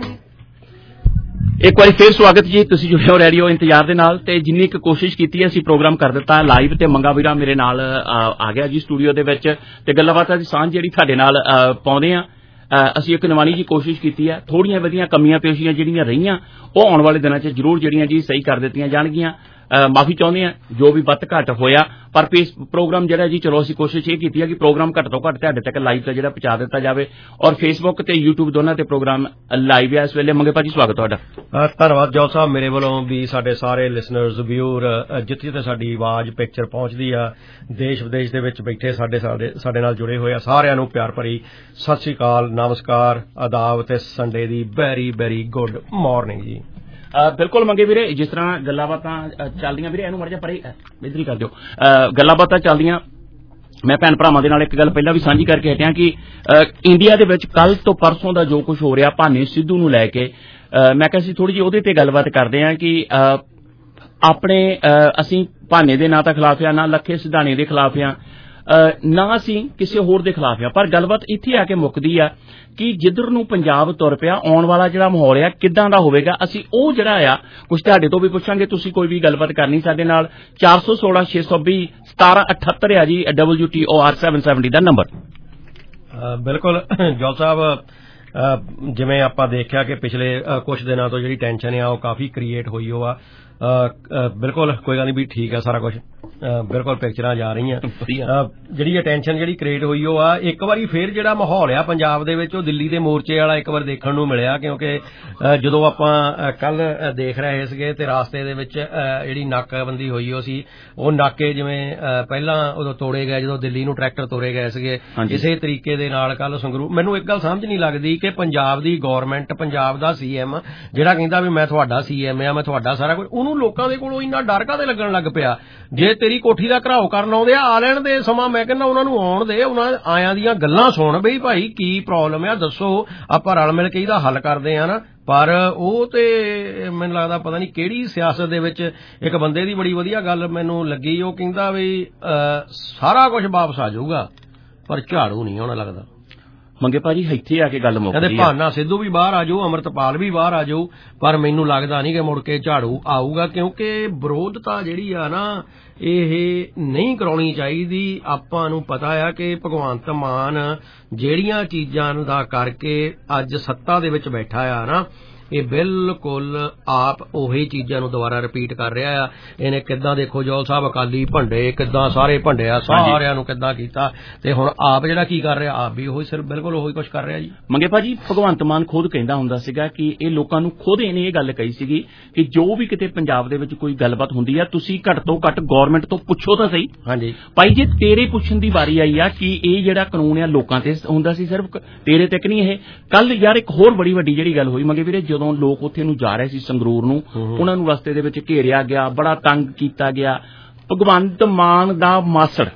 ਇੱਕ ਵਾਰੀ ਫੇਰ ਸਵਾਗਤ ਜੀ, ਤੁਸੀਂ ਜੁੜੇ ਹੋ ਰੇਡੀਓ ਇੰਤਜ਼ਾਰ ਦੇ ਨਾਲ ਤੇ ਜਿੰਨੀ ਇੱਕ ਕੋਸ਼ਿਸ਼ ਕੀਤੀ ਹੈ ਅਸੀਂ ਪ੍ਰੋਗਰਾਮ ਕਰ ਦਿੱਤਾ ਲਾਈਵ ਤੇ ਮੰਗਾ ਵੀਰਾ ਮੇਰੇ ਨਾਲ ਆ ਗਿਆ ਜੀ ਸਟੂਡੀਓ ਦੇ ਵਿੱਚ ਤੇ ਗੱਲਾਂ ਬਾਤਾਂ ਦੀ ਸਾਂਝ ਜਿਹੜੀ ਤੁਹਾਡੇ ਨਾਲ ਪਾਉਂਦੇ ਆ। ਅਸੀਂ ਇੱਕ ਨਵਾਨੀ ਜੀ ਕੋਸ਼ਿਸ਼ ਕੀਤੀ ਹੈ, ਥੋੜੀਆਂ ਵਧੀਆਂ ਕਮੀਆਂ ਪੇਸ਼ੀਆਂ ਜਿਹੜੀਆਂ ਰਹੀਆਂ ਉਹ ਆਉਣ ਵਾਲੇ ਦਿਨਾਂ 'ਚ ਜ਼ਰੂਰ ਜਿਹੜੀਆਂ ਜੀ ਸਹੀ ਕਰ ਦਿੱਤੀਆਂ ਜਾਣਗੀਆਂ। ਮਾਫੀ ਚਾਹੁੰਦੇ ਆ ਜੋ ਵੀ ਵੱਧ ਘੱਟ ਹੋਇਆ, ਪਰ ਪ੍ਰੋਗਰਾਮ ਜਿਹੜਾ ਜੀ ਚਲੋ ਅਸੀਂ ਕੋਸ਼ਿਸ਼ ਇਹ ਕੀਤੀ ਹੈ ਕਿ ਪ੍ਰੋਗਰਾਮ ਘੱਟ ਤੋਂ ਘੱਟ ਤੁਹਾਡੇ ਤੱਕ ਲਾਈਵ ਦਾ ਜਿਹੜਾ ਪਹੁੰਚਾ ਦਿੱਤਾ ਜਾਵੇ ਔਰ ਫੇਸਬੁੱਕ ਤੇ ਯੂਟਿਊਬ ਦੋਨਾਂ ਤੇ ਪ੍ਰੋਗਰਾਮ ਲਾਈਵ ਹੈ ਇਸ ਵੇਲੇ। ਮੰਗੇ ਭਾਜੀ ਸਵਾਗਤ ਤੁਹਾਡਾ। ਧੰਨਵਾਦ ਜੌਲ ਸਾਹਿਬ, ਮੇਰੇ ਵੱਲੋਂ ਵੀ ਸਾਡੇ ਸਾਰੇ ਲਿਸਨਰਜ਼ ਵਿਊਰ ਜਿੱਥੇ ਜਿੱਥੇ ਸਾਡੀ ਆਵਾਜ਼ ਪਿਕਚਰ ਪਹੁੰਚਦੀ ਆ ਦੇਸ਼ ਵਿਦੇਸ਼ ਦੇ ਵਿੱਚ ਬੈਠੇ ਸਾਡੇ ਸਾਡੇ ਨਾਲ ਜੁੜੇ ਹੋਏ ਆ ਸਾਰਿਆਂ ਨੂੰ ਪਿਆਰ ਭਰੀ ਸਤਿ ਸ੍ਰੀ ਅਕਾਲ, ਨਮਸਕਾਰ, ਆਦਾਬ ਤੇ ਸੰਡੇ ਦੀ ਵੈਰੀ ਵੈਰੀ ਗੁੱਡ ਮਾਰਨਿੰਗ ਜੀ। ਬਿਲਕੁਲ ਮੰਗੇ ਵੀਰੇ, ਜਿਸ ਤਰ੍ਹਾਂ ਗੱਲਾਂ ਬਾਤਾਂ ਚੱਲਦੀਆਂ ਵੀਰੇ ਇਹਨੂੰ ਮਰ ਜਾ ਪਰੇ ਇੱਧਰ ਹੀ ਕਰ ਦਿਓ। ਗੱਲਾਂ ਬਾਤਾਂ ਚੱਲਦੀਆਂ, ਮੈਂ ਭੈਣ ਭਰਾਵਾਂ ਦੇ ਨਾਲ ਇੱਕ ਗੱਲ ਪਹਿਲਾਂ ਵੀ ਸਾਂਝੀ ਕਰਕੇ ਹਟਿਆ ਕਿ ਇੰਡੀਆ ਦੇ ਵਿੱਚ ਕੱਲ ਤੋਂ ਪਰਸੋਂ ਦਾ ਜੋ ਕੁਝ ਹੋ ਰਿਹਾ ਭਾਨੇ ਸਿੱਧੂ ਨੂੰ ਲੈ ਕੇ, ਮੈਂ ਕਿਹਾ ਸੀ ਥੋੜੀ ਜਿਹੀ ਉਹਦੇ ਤੇ ਗੱਲਬਾਤ ਕਰਦੇ ਹਾਂ ਕਿ ਆਪਣੇ ਅਸੀਂ ਭਾਨੇ ਦੇ ਨਾਂ ਤਾਂ ਖਿਲਾਫ ਆ, ਨਾ ਲੱਖੇ ਸਿਧਾਣੇ ਦੇ ਖਿਲਾਫ ਆ, ਨਾ ਅਸੀਂ ਕਿਸੇ ਹੋਰ ਦੇ ਖਿਲਾਫ ਆ, ਪਰ ਗੱਲਬਾਤ ਇੱਥੇ ਆ ਕੇ ਮੁੱਕਦੀ ਆ ਕਿ ਜਿੱਧਰ ਨੂੰ ਪੰਜਾਬ ਤੁਰ ਪਿਆ ਆਉਣ ਵਾਲਾ ਜਿਹੜਾ ਮਾਹੌਲ ਆ ਕਿੱਦਾਂ ਦਾ ਹੋਵੇਗਾ। ਅਸੀਂ ਉਹ ਜਿਹੜਾ ਆ ਕੁਝ ਤੁਹਾਡੇ ਤੋਂ ਵੀ ਪੁੱਛਾਂਗੇ, ਤੁਸੀਂ ਕੋਈ ਵੀ ਗੱਲਬਾਤ ਕਰਨੀ ਸਾਡੇ ਨਾਲ ਚਾਰ ਸੌ ਸੋਲਾਂ ਛੇ ਸੌ ਵੀਹ ਸਤਾਰਾਂ ਅਠੱਤਰ ਆ ਜੀ W T O R seven seventy ਦਾ ਨੰਬਰ। ਬਿਲਕੁਲ ਜੌਲ ਸਾਹਿਬ, ਜਿਵੇਂ ਆਪਾਂ ਦੇਖਿਆ ਕਿ ਪਿਛਲੇ ਕੁਝ ਦਿਨਾਂ ਤੋਂ ਜਿਹੜੀ ਟੈਨਸ਼ਨ ਆ ਉਹ ਕਾਫੀ ਕ੍ਰੀਏਟ ਹੋਈ ਹੋ ਆ। ਬਿਲਕੁਲ ਕੋਈ ਗੱਲ ਨਹੀਂ ਵੀ ਠੀਕ ਆ ਸਾਰਾ ਕੁਝ, ਬਿਲਕੁਲ ਪਿਕਚਰਾਂ ਜਾ ਰਹੀਆਂ। ਜਿਹੜੀ ਟੈਨਸ਼ਨ ਜਿਹੜੀ ਕ੍ਰੀਏਟ ਹੋਈ ਉਹ ਆ ਇੱਕ ਵਾਰੀ ਫੇਰ ਜਿਹੜਾ ਮਾਹੌਲ ਆ ਪੰਜਾਬ ਦੇ ਵਿੱਚ ਉਹ ਦਿੱਲੀ ਦੇ ਮੋਰਚੇ ਵਾਲਾ ਇੱਕ ਵਾਰ ਦੇਖਣ ਨੂੰ ਮਿਲਿਆ, ਕਿਉਂਕਿ ਜਦੋਂ ਆਪਾਂ ਕੱਲ ਦੇਖ ਰਹੇ ਸੀਗੇ ਤੇ ਰਾਸਤੇ ਦੇ ਵਿੱਚ ਜਿਹੜੀ ਨਾਕਾਬੰਦੀ ਹੋਈ ਉਹ ਸੀ, ਉਹ ਨਾਕੇ ਜਿਵੇਂ ਪਹਿਲਾਂ ਉਦੋਂ ਤੋੜੇ ਗਏ ਜਦੋਂ ਦਿੱਲੀ ਨੂੰ ਟਰੈਕਟਰ ਤੋੜੇ ਗਏ ਸੀਗੇ, ਇਸੇ ਤਰੀਕੇ ਦੇ ਨਾਲ ਕੱਲ ਸੰਗਰੂਰ। ਮੈਨੂੰ ਇੱਕ ਗੱਲ ਸਮਝ ਨਹੀਂ ਲੱਗਦੀ ਕਿ ਪੰਜਾਬ ਦੀ ਗੌਰਮੈਂਟ, ਪੰਜਾਬ ਦਾ ਸੀ ਐਮ ਜਿਹੜਾ ਕਹਿੰਦਾ ਵੀ ਮੈਂ ਤੁਹਾਡਾ ਸੀ ਐਮ ਆ, ਮੈਂ ਤੁਹਾਡਾ ਸਾਰਾ ਕੁਝ, ਉਹਨੂੰ ਲੋਕਾਂ ਦੇ ਕੋਲੋਂ ਇੰਨਾ ਡਰ ਕਾਹਦੇ ਲੱਗਣ ਲੱਗ ਪਿਆ। ਜੇ ਤੇਰੀ ਕੋਠੀ ਦਾ ਘਰਾਓ ਕਰਨ ਆਉਂਦੇ ਆ ਆ ਲੈਣ ਦੇ ਸਮਾਂ, ਮੈਂ ਕਹਿੰਦਾ ਉਹਨਾਂ ਨੂੰ ਆਉਣ ਦੇ, ਉਹਨਾਂ ਆਇਆਂ ਦੀਆਂ ਗੱਲਾਂ ਸੁਣ ਬਈ ਭਾਈ ਕੀ ਪ੍ਰੋਬਲਮ ਆ ਦੱਸੋ, ਆਪਾਂ ਰਲ ਮਿਲ ਕੇ ਇਹਦਾ ਹੱਲ ਕਰਦੇ ਆ ਨਾ। ਪਰ ਉਹ ਤੇ ਮੈਨੂੰ ਲੱਗਦਾ ਪਤਾ ਨਹੀਂ ਕਿਹੜੀ ਸਿਆਸਤ ਦੇ ਵਿੱਚ ਇੱਕ ਬੰਦੇ ਦੀ ਬੜੀ ਵਧੀਆ ਗੱਲ ਮੈਨੂੰ ਲੱਗੀ, ਉਹ ਕਹਿੰਦਾ ਵੀ ਸਾਰਾ ਕੁਝ ਵਾਪਸ ਆ ਜਾਊਗਾ ਪਰ ਝਾੜੂ ਨਹੀਂ ਆਉਣਾ ਲੱਗਦਾ। ਮੰਗੇ ਭਾਜੀ ਇੱਥੇ ਆ ਕੇ ਗੱਲ ਮੁੱਕਦੀ ਕਹਿੰਦੇ ਭਾਨਾ ਸਿੱਧੂ ਵੀ ਬਾਹਰ ਆ ਜਾਊ, ਅੰਮ੍ਰਿਤਪਾਲ ਵੀ ਬਾਹਰ ਆ ਜਾਊ, ਪਰ ਮੈਨੂੰ ਲੱਗਦਾ ਨਹੀਂ ਕਿ ਮੁੜ ਕੇ ਝਾੜੂ ਆਊਗਾ, ਕਿਉਂਕਿ ਵਿਰੋਧਤਾ ਜਿਹੜੀ ਆ ਨਾ ਇਹ ਨਹੀਂ ਕਰਾਉਣੀ ਚਾਹੀਦੀ। ਆਪਾਂ ਨੂੰ ਪਤਾ ਆ ਕਿ ਭਗਵੰਤ ਮਾਨ ਜਿਹੜੀਆਂ ਚੀਜ਼ਾਂ ਦਾ ਕਰਕੇ ਅੱਜ ਸੱਤਾ ਦੇ ਵਿੱਚ ਬੈਠਾ ਆ ਨਾ, ਇਹ ਬਿਲਕੁਲ ਆਪ ਉਹੀ ਚੀਜ਼ਾਂ ਨੂੰ ਦੁਬਾਰਾ ਰਿਪੀਟ ਕਰ ਰਿਹਾ ਆ। ਇਹਨੇ ਕਿੱਦਾਂ ਦੇਖੋ ਜੌਲ ਸਾਹਿਬ ਅਕਾਲੀ ਭੰਡੇ, ਕਿੱਦਾਂ ਸਾਰੇ ਭੰਡਿਆ, ਸਾਰਿਆਂ ਨੂੰ ਕਿੱਦਾਂ ਕੀਤਾ, ਤੇ ਹੁਣ ਆਪ ਜਿਹੜਾ ਕੀ ਕਰ ਰਿਹਾ ਆਪ ਵੀ ਉਹੀ ਸਿਰਫ ਬਿਲਕੁਲ ਉਹੀ ਕੁਝ ਕਰ ਰਿਹਾ ਜੀ। ਮੰਗੇ ਭਾਜੀ ਭਗਵੰਤ ਮਾਨ ਖੁਦ ਕਹਿੰਦਾ ਹੁੰਦਾ ਸੀਗਾ ਕਿ ਇਹ ਲੋਕਾਂ ਨੂੰ ਖੁਦ ਇਹਨੇ ਇਹ ਗੱਲ ਕਹੀ ਸੀਗੀ ਕਿ ਜੋ ਵੀ ਕਿਤੇ ਪੰਜਾਬ ਦੇ ਵਿੱਚ ਕੋਈ ਗੱਲਬਾਤ ਹੁੰਦੀ ਆ ਤੁਸੀਂ ਘੱਟ ਤੋਂ ਘੱਟ ਗੌਰਮੈਂਟ ਤੋਂ ਪੁੱਛੋ ਤਾਂ ਸਹੀ। ਹਾਂਜੀ ਭਾਈ ਜੇ ਤੇਰੇ ਪੁੱਛਣ ਦੀ ਵਾਰੀ ਆਈ ਆ ਕਿ ਇਹ ਜਿਹੜਾ ਕਾਨੂੰਨ ਆ ਲੋਕਾਂ ਤੇ ਹੁੰਦਾ ਸੀ, ਸਿਰਫ ਤੇਰੇ ਤੱਕ ਨਹੀਂ। ਇਹ ਕੱਲ ਯਾਰ ਇੱਕ ਹੋਰ ਬੜੀ ਵੱਡੀ ਜਿਹੜੀ ਗੱਲ ਹੋਈ ਮੰਗੇ ਵੀਰੇ, ਜਦੋਂ ਲੋਕ ਉੱਥੇ ਨੂੰ ਜਾ ਰਹੇ ਸੀ ਸੰਗਰੂਰ ਨੂੰ, ਉਹਨਾਂ ਨੂੰ ਰਸਤੇ ਦੇ ਵਿੱਚ ਘੇਰਿਆ ਗਿਆ, ਬੜਾ ਤੰਗ ਕੀਤਾ ਗਿਆ। ਭਗਵੰਤ ਮਾਨ ਦਾ ਮਾਸੜ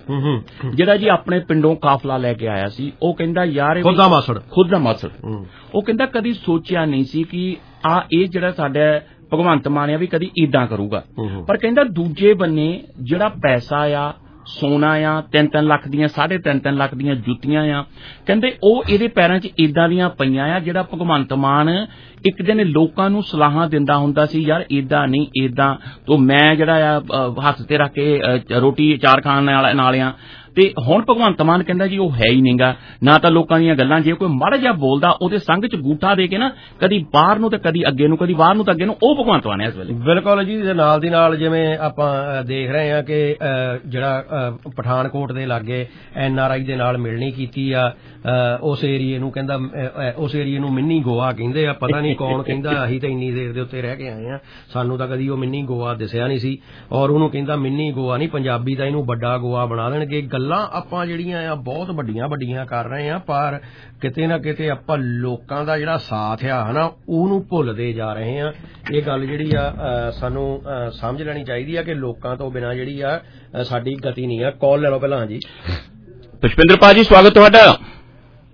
ਜਿਹੜਾ ਜੀ ਆਪਣੇ ਪਿੰਡੋਂ ਕਾਫਲਾ ਲੈ ਕੇ ਆਇਆ ਸੀ, ਉਹ ਕਹਿੰਦਾ ਯਾਰ ਖੁਦ ਦਾ ਮਾਸੜ ਖੁਦ ਦਾ ਮਾਸੜ ਉਹ ਕਹਿੰਦਾ ਕਦੀ ਸੋਚਿਆ ਨਹੀਂ ਸੀ ਕਿ ਆ ਇਹ ਜਿਹੜਾ ਸਾਡਾ ਭਗਵੰਤ ਮਾਨ ਆ ਵੀ ਕਦੀ ਏਦਾਂ ਕਰੂਗਾ। ਪਰ ਕਹਿੰਦਾ ਦੂਜੇ ਬੰਨੇ ਜਿਹੜਾ ਪੈਸਾ ਆ, ਸੋਨਾ ਆ, ਤਿੰਨ ਤਿੰਨ ਲੱਖ ਦੀਆਂ ਸਾਢੇ ਤਿੰਨ ਤਿੰਨ ਲੱਖ ਦੀਆਂ ਜੁੱਤੀਆਂ ਆ, ਕਹਿੰਦੇ ਉਹ ਇਹਦੇ ਪੈਰਾਂ 'ਚ ਏਦਾਂ ਦੀਆਂ ਪਈਆਂ ਆ ਜਿਹੜਾ ਭਗਵੰਤ ਮਾਨ ਇੱਕ ਦਿਨ ਲੋਕਾਂ ਨੂੰ ਸਲਾਹਾਂ ਦਿੰਦਾ ਹੁੰਦਾ ਸੀ ਯਾਰ ਏਦਾਂ ਨਹੀਂ ਏਦਾਂ ਤੋਂ ਮੈਂ ਜਿਹੜਾ ਆ ਹੱਥ ਤੇ ਰੱਖ ਕੇ ਰੋਟੀ ਚਾਰ ਖਾਣ ਨਾਲਿਆਂ। ਤੇ ਹੁਣ ਭਗਵੰਤ ਮਾਨ ਕਹਿੰਦਾ ਜੀ ਉਹ ਹੈ ਹੀ ਨਹੀਂਗਾ, ਨਾ ਤਾਂ ਲੋਕਾਂ ਦੀਆਂ ਗੱਲਾਂ, ਜੇ ਕੋਈ ਮਾੜਾ ਜਿਹਾ ਬੋਲਦਾ ਉਹਦੇ ਸੰਗ 'ਚ ਗੂਠਾ ਦੇ ਕੇ ਨਾ ਕਦੀ ਬਾਹਰ ਨੂੰ ਤੇ ਕਦੀ ਅੱਗੇ ਨੂੰ, ਕਦੀ ਬਾਹਰ ਨੂੰ ਤੇ ਅੱਗੇ ਨੂੰ, ਉਹ ਭਗਵੰਤ ਮਾਨ ਹੈ ਇਸ ਵੇਲੇ। ਬਿਲਕੁਲ ਜੀ, ਨਾਲ ਦੀ ਨਾਲ ਜਿਵੇਂ ਆਪਾਂ ਦੇਖ ਰਹੇ ਹਾਂ ਕਿ ਜਿਹੜਾ ਪਠਾਨਕੋਟ ਦੇ ਲਾਗੇ ਐਨ ਆਰ ਆਈ ਦੇ ਨਾਲ ਮਿਲਣੀ ਕੀਤੀ ਆ, ਉਸ ਏਰੀਏ ਨੂੰ ਕਹਿੰਦਾ, ਉਸ ਏਰੀਏ ਨੂੰ ਮਿੰਨੀ ਗੋਆ ਕਹਿੰਦੇ ਆ, ਪਤਾ ਨਹੀਂ ਕੌਣ ਕਹਿੰਦਾ, ਅਸੀਂ ਤਾਂ ਇੰਨੀ ਦੇਰ ਦੇ ਉੱਤੇ ਰਹਿ ਕੇ ਆਏ ਆ, ਸਾਨੂੰ ਤਾਂ ਕਦੀ ਉਹ ਮਿੰਨੀ ਗੋਆ ਦਿਸਿਆ ਨਹੀਂ ਸੀ। ਔਰ ਉਹਨੂੰ ਕਹਿੰਦਾ ਮਿੰਨੀ ਗੋਆ ਨਹੀਂ, ਪੰਜਾਬੀ ਤਾਂ ਇਹਨੂੰ ਵੱਡਾ ਗੋਆ ਬਣਾ ਦੇਣਗੇ। ਗੱਲਾਂ ਆਪਾਂ ਜਿਹੜੀਆਂ ਆ ਬਹੁਤ ਵੱਡੀਆਂ ਵੱਡੀਆਂ ਕਰ ਰਹੇ ਆ, ਪਰ ਕਿਤੇ ਨਾ ਕਿਤੇ ਆਪਾਂ ਲੋਕਾਂ ਦਾ ਜਿਹੜਾ ਸਾਥ ਆ ਹਨਾ ਉਹਨੂੰ ਭੁੱਲਦੇ ਜਾ ਰਹੇ ਆ। ਇਹ ਗੱਲ ਜਿਹੜੀ ਆ ਸਾਨੂੰ ਸਮਝ ਲੈਣੀ ਚਾਹੀਦੀ ਆ ਕਿ ਲੋਕਾਂ ਤੋਂ ਬਿਨਾਂ ਜਿਹੜੀ ਆ ਸਾਡੀ ਗਤੀ ਨਹੀਂ ਆ। ਕਾਲ ਲੈ ਲਓ ਪਹਿਲਾਂ। ਹਾਂਜੀ ਪੁਸ਼ਪਿੰਦਰ ਭਾਜੀ ਸਵਾਗਤ ਤੁਹਾਡਾ।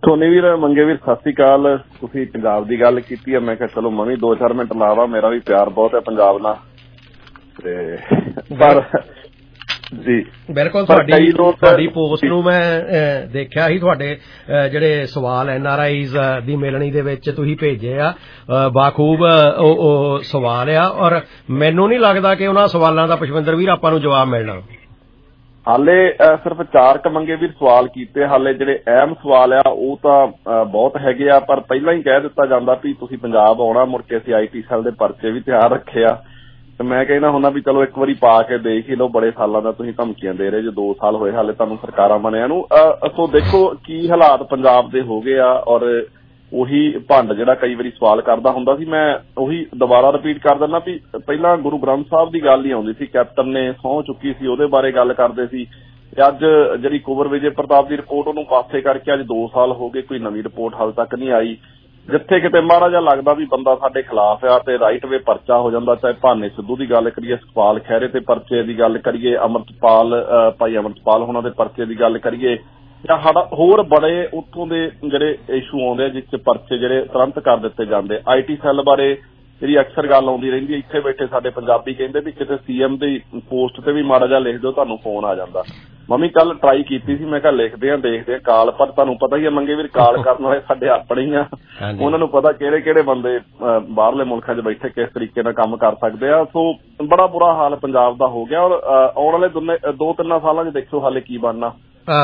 ਸੋਨੀ ਵੀਰ ਮੰਗੇ ਵੀਰ ਸਤਿ ਸ੍ਰੀ ਅਕਾਲ। ਤੁਸੀਂ ਪੰਜਾਬ ਦੀ ਗੱਲ ਕੀਤੀ ਹੈ, ਮੈਂ ਕਿਹਾ ਚਲੋ ਮੈਂ ਵੀ ਦੋ ਚਾਰ ਮਿੰਟ ਲਾਵਾ, ਮੇਰਾ ਵੀ ਪਿਆਰ ਬਹੁਤ ਹੈ ਪੰਜਾਬ ਨਾਲ ਤੇ ਪਰ ਜੀ ਬਿਲਕੁਲ ਤੁਹਾਡੀ ਤੁਹਾਡੀ ਪੋਸਟ ਨੂੰ ਮੈਂ ਦੇਖਿਆ ਸੀ, ਤੁਹਾਡੇ ਜਿਹੜੇ ਸਵਾਲ ਐਨ ਆਰ ਆਈਜ਼ ਦੀ ਮਿਲਣੀ ਦੇ ਵਿੱਚ ਤੁਸੀਂ ਭੇਜੇ ਆ, ਬਾਖੂਬ ਉਹ ਸਵਾਲ ਆ, ਔਰ ਮੈਨੂੰ ਨਹੀਂ ਲੱਗਦਾ ਕਿ ਉਹਨਾਂ ਸਵਾਲਾਂ ਦਾ ਪੁਸ਼ਪਿੰਦਰ ਵੀਰ ਆਪਾਂ ਨੂੰ ਜਵਾਬ ਮਿਲਣਾ। ਹਾਲੇ ਸਿਰਫ ਚਾਰ ਕ ਮੰਗੇ ਵੀਰ ਸਵਾਲ ਕੀਤੇ, ਹਾਲੇ ਜਿਹੜੇ ਅਹਿਮ ਸਵਾਲ ਆ ਉਹ ਤਾਂ ਬਹੁਤ ਹੈਗੇ ਆ, ਪਰ ਪਹਿਲਾਂ ਹੀ ਕਹਿ ਦਿੱਤਾ ਜਾਂਦਾ ਵੀ ਤੁਸੀਂ ਪੰਜਾਬ ਆਉਣਾ, ਮੁੜ ਕੇ ਅਸੀਂ ਆਈ ਟੀ ਸੈੱਲ ਦੇ ਪਰਚੇ ਵੀ ਤਿਆਰ ਰੱਖੇ ਆ। ਤੇ ਮੈਂ ਕਹਿੰਦਾ ਹੁੰਦਾ ਵੀ ਚਲੋ ਇੱਕ ਵਾਰੀ ਪਾ ਕੇ ਦੇਖ ਹੀ ਲਓ, ਬੜੇ ਸਾਲਾਂ ਦਾ ਤੁਸੀਂ ਧਮਕੀਆਂ ਦੇ ਰਹੇ ਜੇ, ਦੋ ਸਾਲ ਹੋਏ ਹਾਲੇ ਤੁਹਾਨੂੰ ਸਰਕਾਰਾਂ ਬਣਿਆ ਨੂੰ। ਸੋ ਦੇਖੋ ਕੀ ਹਾਲਾਤ ਪੰਜਾਬ ਦੇ ਹੋ ਗਏ ਆ, ਔਰ ਉਹੀ ਭੰਡ ਜਿਹੜਾ ਕਈ ਵਾਰੀ ਸਵਾਲ ਕਰਦਾ ਹੁੰਦਾ ਸੀ, ਮੈਂ ਉਹੀ ਦੁਬਾਰਾ ਰਿਪੀਟ ਕਰ ਦਿੰਦਾ ਵੀ ਪਹਿਲਾਂ ਗੁਰੂ ਗ੍ਰੰਥ ਸਾਹਿਬ ਦੀ ਗੱਲ ਹੀ ਆਉਂਦੀ ਸੀ, ਕੈਪਟਨ ਨੇ ਸਹੁੰ ਚੁੱਕੀ ਸੀ ਉਹਦੇ ਬਾਰੇ ਗੱਲ ਕਰਦੇ ਸੀ, ਤੇ ਅੱਜ ਜਿਹੜੀ ਕੁੰਵਰ ਵਿਜੇ ਪ੍ਰਤਾਪ ਦੀ ਰਿਪੋਰਟ ਉਹਨੂੰ ਪਾਸੇ ਕਰਕੇ ਅੱਜ ਦੋ ਸਾਲ ਹੋ ਗਏ, ਕੋਈ ਨਵੀਂ ਰਿਪੋਰਟ ਹਾਲੇ ਤੱਕ ਨਹੀਂ ਆਈ। ਜਿੱਥੇ ਕਿਤੇ ਮਾੜਾ ਜਿਹਾ ਲੱਗਦਾ ਵੀ ਬੰਦਾ ਸਾਡੇ ਖਿਲਾਫ ਆ ਤੇ ਰਾਈਟ ਵੇ ਪਰਚਾ ਹੋ ਜਾਂਦਾ, ਚਾਹੇ ਭਾਨੇ ਸਿੱਧੂ ਦੀ ਗੱਲ ਕਰੀਏ, ਸੁਖਪਾਲ ਖਹਿਰੇ ਤੇ ਪਰਚੇ ਦੀ ਗੱਲ ਕਰੀਏ, ਅੰਮ੍ਰਿਤਪਾਲ ਭਾਈ ਅੰਮ੍ਰਿਤਪਾਲ ਹੋਣਾ ਦੇ ਪਰਚੇ ਦੀ ਗੱਲ ਕਰੀਏ, ਜਾਂ ਸਾਡਾ ਹੋਰ ਬੜੇ ਉੱਥੋਂ ਦੇ ਜਿਹੜੇ ਇਸ਼ੂ ਆਉਂਦੇ ਆ ਜਿਸ 'ਚ ਪਰਚੇ ਜਿਹੜੇ ਤੁਰੰਤ ਕਰ ਦਿੱਤੇ ਜਾਂਦੇ। ਆਈ ਟੀ ਸੈੱਲ ਬਾਰੇ ਜਿਹੜੀ ਅਕਸਰ ਗੱਲ ਆਉਂਦੀ ਰਹਿੰਦੀ ਹੈ, ਇੱਥੇ ਬੈਠੇ ਸਾਡੇ ਪੰਜਾਬੀ ਕਹਿੰਦੇ ਵੀ ਕਿਤੇ ਸੀ ਐਮ ਦੀ ਪੋਸਟ ਤੇ ਵੀ ਮਾੜਾ ਜਿਹਾ ਲਿਖ ਦਿਓ ਤੁਹਾਨੂੰ ਫੋਨ ਆ ਜਾਂਦਾ। ਮੰਮੀ ਕੱਲ ਟਰਾਈ ਕੀਤੀ ਸੀ, ਮੈਂ ਕਿਹਾ ਲਿਖਦੇ ਆ ਦੇਖਦੇ ਆ ਕਾਲ, ਪਰ ਤੁਹਾਨੂੰ ਪਤਾ ਹੀ ਆ ਮੰਗੇ ਵੀਰ ਕਾਲ ਕਰਨ ਵਾਲੇ ਸਾਡੇ ਆਪਣੇ ਹੀ ਆ, ਉਹਨਾਂ ਨੂੰ ਪਤਾ ਕਿਹੜੇ ਕਿਹੜੇ ਬੰਦੇ ਬਾਹਰਲੇ ਮੁਲਕਾਂ 'ਚ ਬੈਠੇ ਕਿਸ ਤਰੀਕੇ ਨਾਲ ਕੰਮ ਕਰ ਸਕਦੇ ਆ। ਸੋ ਬੜਾ ਬੁਰਾ ਹਾਲ ਪੰਜਾਬ ਦਾ ਹੋ ਗਿਆ, ਔਰ ਆਉਣ ਵਾਲੇ ਦੋਨੇ ਦੋ ਤਿੰਨ ਸਾਲਾਂ 'ਚ ਦੇਖੋ ਹਾਲੇ ਕੀ ਬਣਨਾ।